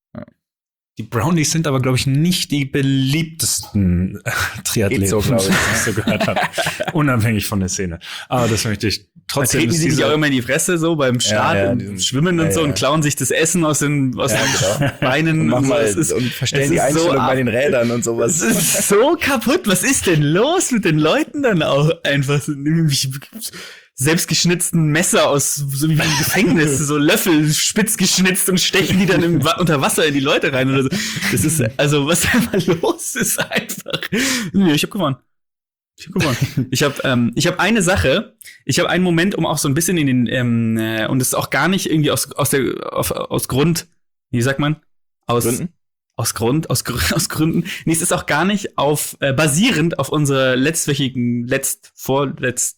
Die Brownies sind aber, glaube ich, nicht die beliebtesten Triathleten, Geht so, glaub ich, die ich so gehört habe. Unabhängig von der Szene. Aber das möchte ich Da trotzdem. treten die ist sich diese- auch immer in die Fresse so beim Start ja, und die sind- Schwimmen und ja, so ja. und klauen sich das Essen aus den, aus Ja, den genau. Beinen. Und, mach so. mal, Es ist- und es verstellen die ist so Einstellung ab- bei den Rädern und sowas. Es ist so kaputt. Was ist denn los mit den Leuten dann auch einfach? So irgendwie selbstgeschnitzten Messer aus so wie im Gefängnis, so Löffel spitz geschnitzt und stechen die dann im, Wa- unter Wasser in die Leute rein oder so. Das ist, also was da mal los ist einfach. Nee, ich hab gewonnen. Ich hab gewonnen. Ich habe ähm, ich habe eine Sache, ich habe einen Moment, um auch so ein bisschen in den ähm, äh, und es ist auch gar nicht irgendwie aus aus der auf, aus Grund, wie sagt man? Aus Gründen? aus Grund, aus, Gr- aus Gründen. Nee, es ist auch gar nicht auf, äh, basierend auf unserer letztwöchigen, letzt, vorletzt,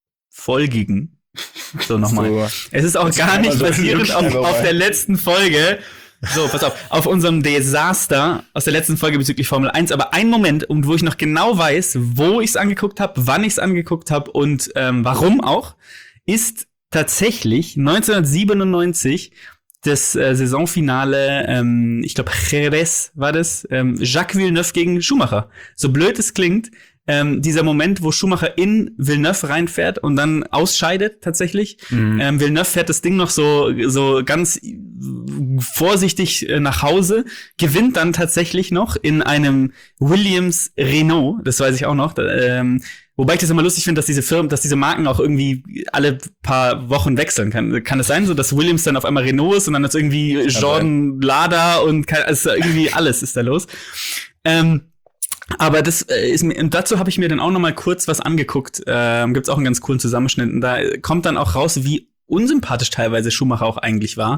folgigen. So, nochmal. So. Es ist auch Das gar kann man nicht so basierend wirklich auf, einfach auf mal. der letzten Folge. So, pass auf. Auf unserem Desaster aus der letzten Folge bezüglich Formel eins. Aber ein Moment, um, wo ich noch genau weiß, wo ich es angeguckt habe, wann ich es angeguckt habe und ähm, warum auch, ist tatsächlich neunzehnhundertsiebenundneunzig das äh, Saisonfinale, ähm, ich glaube Jerez war das, ähm, Jacques Villeneuve gegen Schumacher. So blöd es klingt, ähm, dieser Moment, wo Schumacher in Villeneuve reinfährt und dann ausscheidet tatsächlich. Mhm. Ähm, Villeneuve fährt das Ding noch so so ganz äh, vorsichtig äh, nach Hause, gewinnt dann tatsächlich noch in einem Williams Renault, das weiß ich auch noch. Da, ähm, wobei ich das immer lustig finde, dass diese Firmen, dass diese Marken auch irgendwie alle paar Wochen wechseln kann. Kann es sein, so dass Williams dann auf einmal Renault ist und dann ist irgendwie Jordan Lada und kann, also irgendwie alles ist da los. Ähm, aber das äh, ist mir, und dazu habe ich mir dann auch noch mal kurz was angeguckt. Ähm, gibt's auch einen ganz coolen Zusammenschnitt. Und da kommt dann auch raus, wie unsympathisch teilweise Schumacher auch eigentlich war.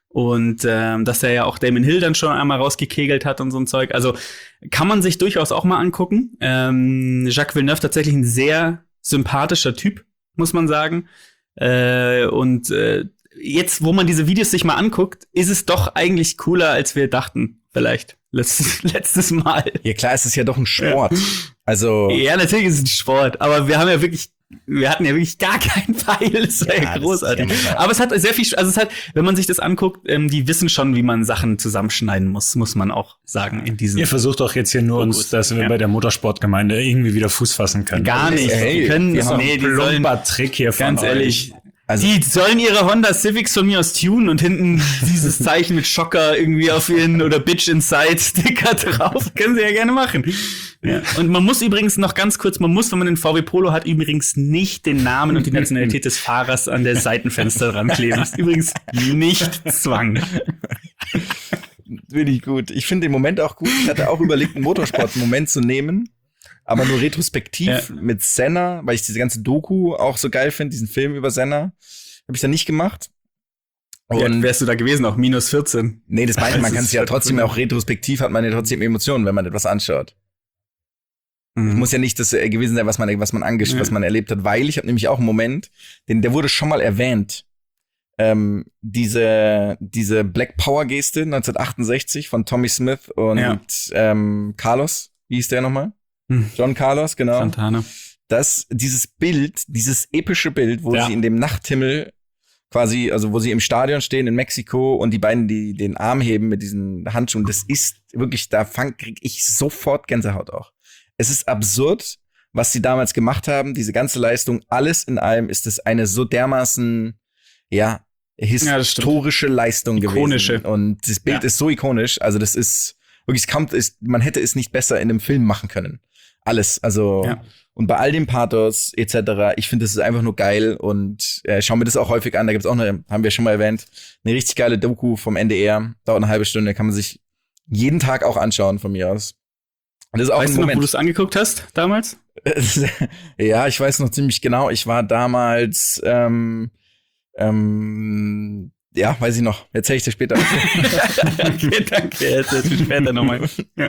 Und ähm, dass er ja auch Damon Hill dann schon einmal rausgekegelt hat und so ein Zeug. Also kann man sich durchaus auch mal angucken. Ähm, Jacques Villeneuve tatsächlich ein sehr sympathischer Typ, muss man sagen. Äh, und äh, jetzt, wo man diese Videos sich mal anguckt, ist es doch eigentlich cooler, als wir dachten. Vielleicht letztes, letztes Mal. Ja, klar, es ist ja doch ein Sport. Also, Ja, natürlich ist es ein Sport, aber wir haben ja wirklich, wir hatten ja wirklich gar keinen Pfeil. Das war ja, Ja, das großartig. ist ja- Aber es hat sehr viel, also es hat, wenn man sich das anguckt, ähm, die wissen schon, wie man Sachen zusammenschneiden muss, muss man auch sagen in diesen. Ihr versucht doch jetzt hier nur Fokus, uns, dass wir ja. bei der Motorsportgemeinde irgendwie wieder Fuß fassen können. Gar nicht. Hey, die können, wir haben nee, die sollen, Plumper Trick hier von ganz euch. ehrlich, also die sollen ihre Honda Civics von mir aus tunen und hinten dieses Zeichen mit Schocker irgendwie auf ihren oder Bitch Inside Sticker drauf. Können sie ja gerne machen. Ja. Und man muss übrigens noch ganz kurz, man muss, wenn man den V W Polo hat, übrigens nicht den Namen und die Nationalität des Fahrers an der Seitenfenster dran kleben. Das ist übrigens nicht Zwang. finde ich gut. Ich finde den Moment auch gut. Ich hatte auch überlegt, einen Motorsport-Moment zu nehmen, aber nur retrospektiv Ja. mit Senna, weil ich diese ganze Doku auch so geil finde, diesen Film über Senna. Habe ich dann nicht gemacht. Und Und wärst du da gewesen, auch minus vierzehn. nee, das meine ich, man Das kann ist es ja halt trotzdem cool. auch retrospektiv, hat man ja trotzdem Emotionen, wenn man etwas anschaut. Mhm. Muss ja nicht das äh, gewesen sein, was man, was man angesch Ja. was man erlebt hat, weil ich habe nämlich auch einen Moment, den, der wurde schon mal erwähnt. Ähm, diese, diese Black Power Geste neunzehnhundertachtundsechzig von Tommy Smith und Ja. ähm, Carlos, wie hieß der nochmal? Hm. John Carlos, genau. Santana. Das, dieses Bild, dieses epische Bild, wo Ja. sie in dem Nachthimmel quasi, also wo sie im Stadion stehen in Mexiko und die beiden, die den Arm heben mit diesen Handschuhen, das ist wirklich, da fang, krieg ich sofort Gänsehaut auch. Es ist absurd, was sie damals gemacht haben, diese ganze Leistung, alles in allem ist es eine so dermaßen, ja, historische Leistung Ikonische. gewesen. Und das Bild Ja. ist so ikonisch. Also das ist wirklich, es kommt, ist, man hätte es nicht besser in einem Film machen können. Alles. Also Ja. und bei all dem Pathos et cetera. Ich finde, das ist einfach nur geil und äh, schauen wir das auch häufig an. Da gibt's auch eine, haben wir schon mal erwähnt, eine richtig geile Doku vom N D R. Dauert eine halbe Stunde, kann man sich jeden Tag auch anschauen von mir aus. Und das ist auch Weißt ein du noch, wo Moment. du es angeguckt hast damals? Ja, ich weiß noch ziemlich genau. Ich war damals, ähm, ähm, ja, weiß ich noch. Erzähl ich dir später. Okay, danke. Jetzt, jetzt später nochmal. Ja.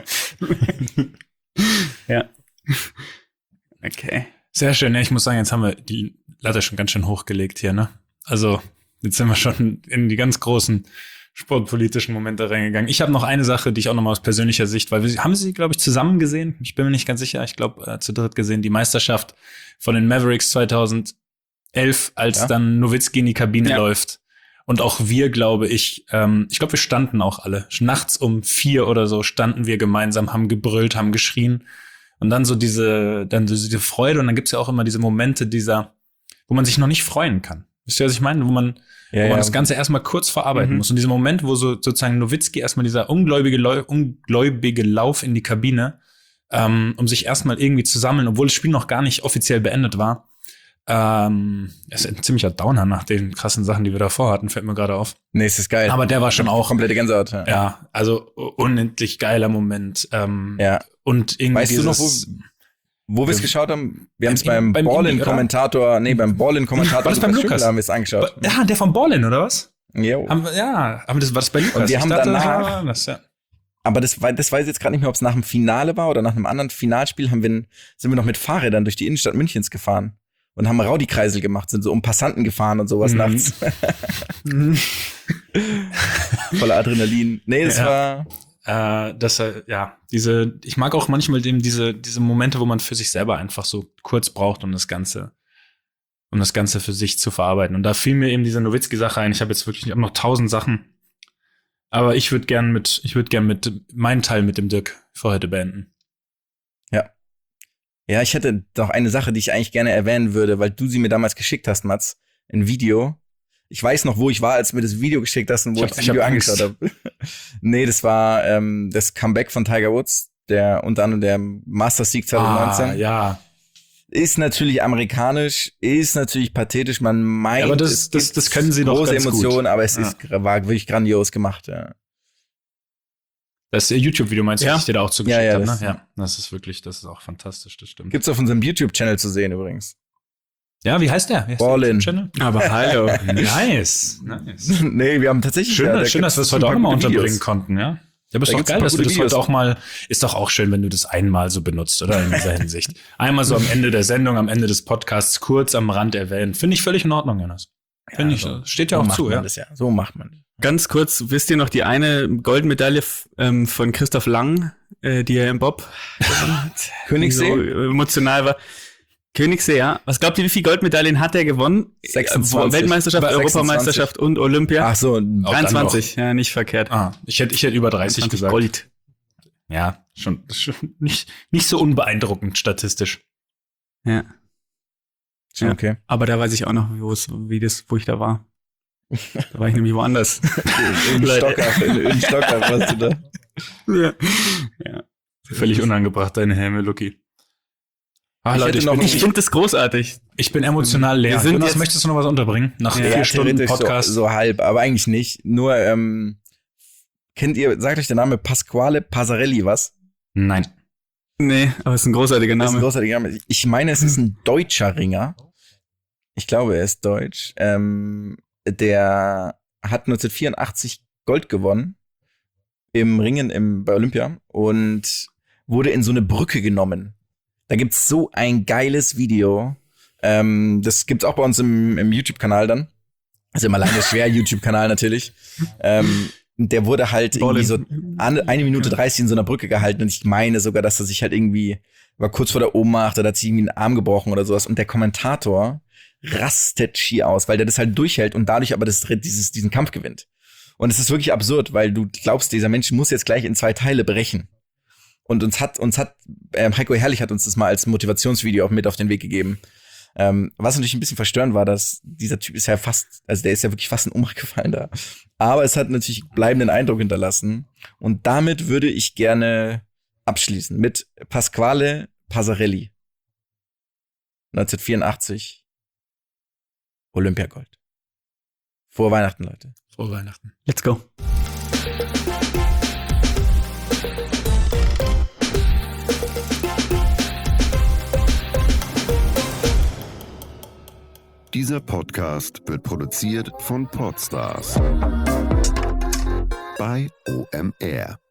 ja. Okay. Sehr schön. Ja, ich muss sagen, jetzt haben wir die Latte schon ganz schön hochgelegt hier, ne? Also, jetzt sind wir schon in die ganz großen sportpolitischen Momente reingegangen. Ich habe noch eine Sache, die ich auch nochmal aus persönlicher Sicht, weil wir haben sie, glaube ich, zusammen gesehen. Ich bin mir nicht ganz sicher. Ich glaube, äh, zu dritt gesehen. Die Meisterschaft von den Mavericks zweitausendelf, als Ja. dann Nowitzki in die Kabine Ja. läuft. Und auch wir, glaube ich, ähm, ich glaube, wir standen auch alle. Nachts um vier oder so standen wir gemeinsam, haben gebrüllt, haben geschrien. Und dann so diese, dann so diese Freude. Und dann gibt's ja auch immer diese Momente dieser, wo man sich noch nicht freuen kann. Wisst ihr, was ich meine? Wo man, Ja, wo man ja. das Ganze erstmal kurz verarbeiten Mhm. muss. Und dieser Moment, wo so sozusagen Nowitzki erstmal dieser ungläubige, Lau- ungläubige Lauf in die Kabine, ähm, um sich erstmal irgendwie zu sammeln, obwohl das Spiel noch gar nicht offiziell beendet war. Ähm, das ist ein ziemlicher Downer nach den krassen Sachen, die wir davor hatten, fällt mir gerade auf. Nee, es ist geil. Aber der war schon auch, komplette Gänsehaut. Ja. ja, also unendlich geiler Moment. Ähm, Ja. Und irgendwie Weißt du noch, dieses, Wo wir es Ja. geschaut haben? Wir haben es Beim- beim, beim Indie, Ballin-Kommentator, nee, beim Ballin-Kommentator War das beim Lukas Lukas? Schüttler haben wir es angeschaut. Ja, der von Ballin, oder was? Jo. Haben wir, ja, haben wir das, war das bei Lukas? Und wir Ich haben dachte, das danach- war das, ja. Aber das, wei- das weiß ich jetzt gerade nicht mehr, ob es nach dem Finale war oder nach einem anderen Finalspiel, haben wir, sind wir noch mit Fahrrädern durch die Innenstadt Münchens gefahren und haben Rowdy-Kreisel gemacht, sind so um Passanten gefahren und sowas Mhm. nachts. Voller Adrenalin. Nee, das Ja. war, Äh, dass er, ja, diese, ich mag auch manchmal eben diese, diese Momente, wo man für sich selber einfach so kurz braucht, um das Ganze, um das Ganze für sich zu verarbeiten. Und da fiel mir eben diese Nowitzki-Sache ein. Ich habe jetzt wirklich, ich hab noch tausend Sachen. Aber ich würde gern mit, ich würde gern mit meinen Teil mit dem Dirk für heute beenden. ja, ich hätte doch eine Sache, die ich eigentlich gerne erwähnen würde, weil du sie mir damals geschickt hast, Mats, ein Video. Ich weiß noch, wo ich war, als du mir das Video geschickt hast und wo Ich ich, hab- das ich hab Video Angst. angeschaut habe. Nee, das war ähm, das Comeback von Tiger Woods, der unter anderem der Masters Sieg zwanzig neunzehn. Ah, ja. Ist natürlich amerikanisch, ist natürlich pathetisch, man meint, Ja, aber das- es das- gibt das können sie doch große ganz gut. Emotionen, aber es Ja. ist, war wirklich grandios gemacht, ja. Das YouTube-Video meinst du, Ja. das ich dir da auch zugeschickt Ja, ja, habe, das- ne? Ja, das ist wirklich, das ist auch fantastisch, das stimmt. Gibt's auf unserem YouTube-Channel zu sehen übrigens. Ja, wie heißt der? Wie heißt Ballin. der Channel? Aber hallo. Nice, nice. Nee, wir haben tatsächlich Schön, ja, da schön dass wir gibt's das heute ein auch paar nochmal gute unterbringen Videos. konnten, ja? Ja, aber ist Da doch gibt's ein geil, paar dass wir gute das heute Videos. auch mal, ist doch auch schön, wenn du das einmal so benutzt, oder? In dieser Hinsicht. Einmal so am Ende der Sendung, am Ende des Podcasts kurz am Rand erwähnen. Finde ich völlig in Ordnung, Jonas. Finde ich, so- steht ja so auch macht zu, man ja. das ja. So macht man. Ganz kurz, wisst ihr noch die eine Goldmedaille f- ähm, von Christoph Lang, äh, die er im Bob gewonnen hat? Königssee? Die so emotional war. Königssee, ja. Was glaubt ihr, wie viele Goldmedaillen hat er gewonnen? sechsundzwanzig. Weltmeisterschaft, sechsundzwanzig. Europameisterschaft und Olympia? Ach so, Auch dann dreiundzwanzig, ja, nicht verkehrt. Ah, ich hätte, ich hätte über dreißig dreiundzwanzig gesagt. Gold. Ja, schon, schon nicht, nicht so unbeeindruckend statistisch. Ja. schon Ja. okay. Aber da weiß ich auch noch, wo es, wie das, wo ich da war. Da war ich nämlich woanders. In Leider. Stockach, in, in Stockach warst du da. ja. ja. Völlig unangebracht, deine Helme, Lucky. Ah, Ich Leute, hätte ich noch bin, ein- Ich ich, finde das großartig. ich bin emotional leer. Wir sind Jonas, jetzt- möchtest du noch was unterbringen? Nach Ja, vier Stunden theoretisch Podcast. So, so halb, aber eigentlich nicht. Nur, ähm, kennt ihr, sagt euch der Name Pasquale Passarelli was? Nein. Nee, aber es ist ein großartiger Das ist ein Name. großartiger Name. Ich meine, es ist ein deutscher Ringer. Ich glaube, er ist deutsch. Ähm, der hat neunzehnhundertvierundachtzig Gold gewonnen im Ringen im, bei Olympia und wurde in so eine Brücke genommen. Da gibt's so ein geiles Video. Ähm, das gibt's auch bei uns im, im YouTube-Kanal dann. Ist immer lange schwer, YouTube-Kanal natürlich. Ähm, der wurde halt irgendwie so an, eine Minute dreißig in so einer Brücke gehalten und ich meine sogar, dass er sich halt irgendwie war kurz vor der Ohnmacht oder hat sich irgendwie einen Arm gebrochen oder sowas und der Kommentator rastet schier aus, weil der das halt durchhält und dadurch aber das, dieses, diesen Kampf gewinnt. Und es ist wirklich absurd, weil du glaubst, dieser Mensch muss jetzt gleich in zwei Teile brechen. Und uns hat, uns hat, ähm, Heiko Herrlich hat uns das mal als Motivationsvideo auch mit auf den Weg gegeben. Ähm, was natürlich ein bisschen verstörend war, dass dieser Typ ist ja fast, also der ist ja wirklich fast in Ohnmacht gefallen da. Aber es hat natürlich bleibenden Eindruck hinterlassen. Und damit würde ich gerne abschließen mit Pasquale Passarelli. neunzehnhundertvierundachtzig Olympiagold. Frohe Weihnachten, Leute. Frohe Weihnachten. Let's go. Dieser Podcast wird produziert von Podstars bei O M R.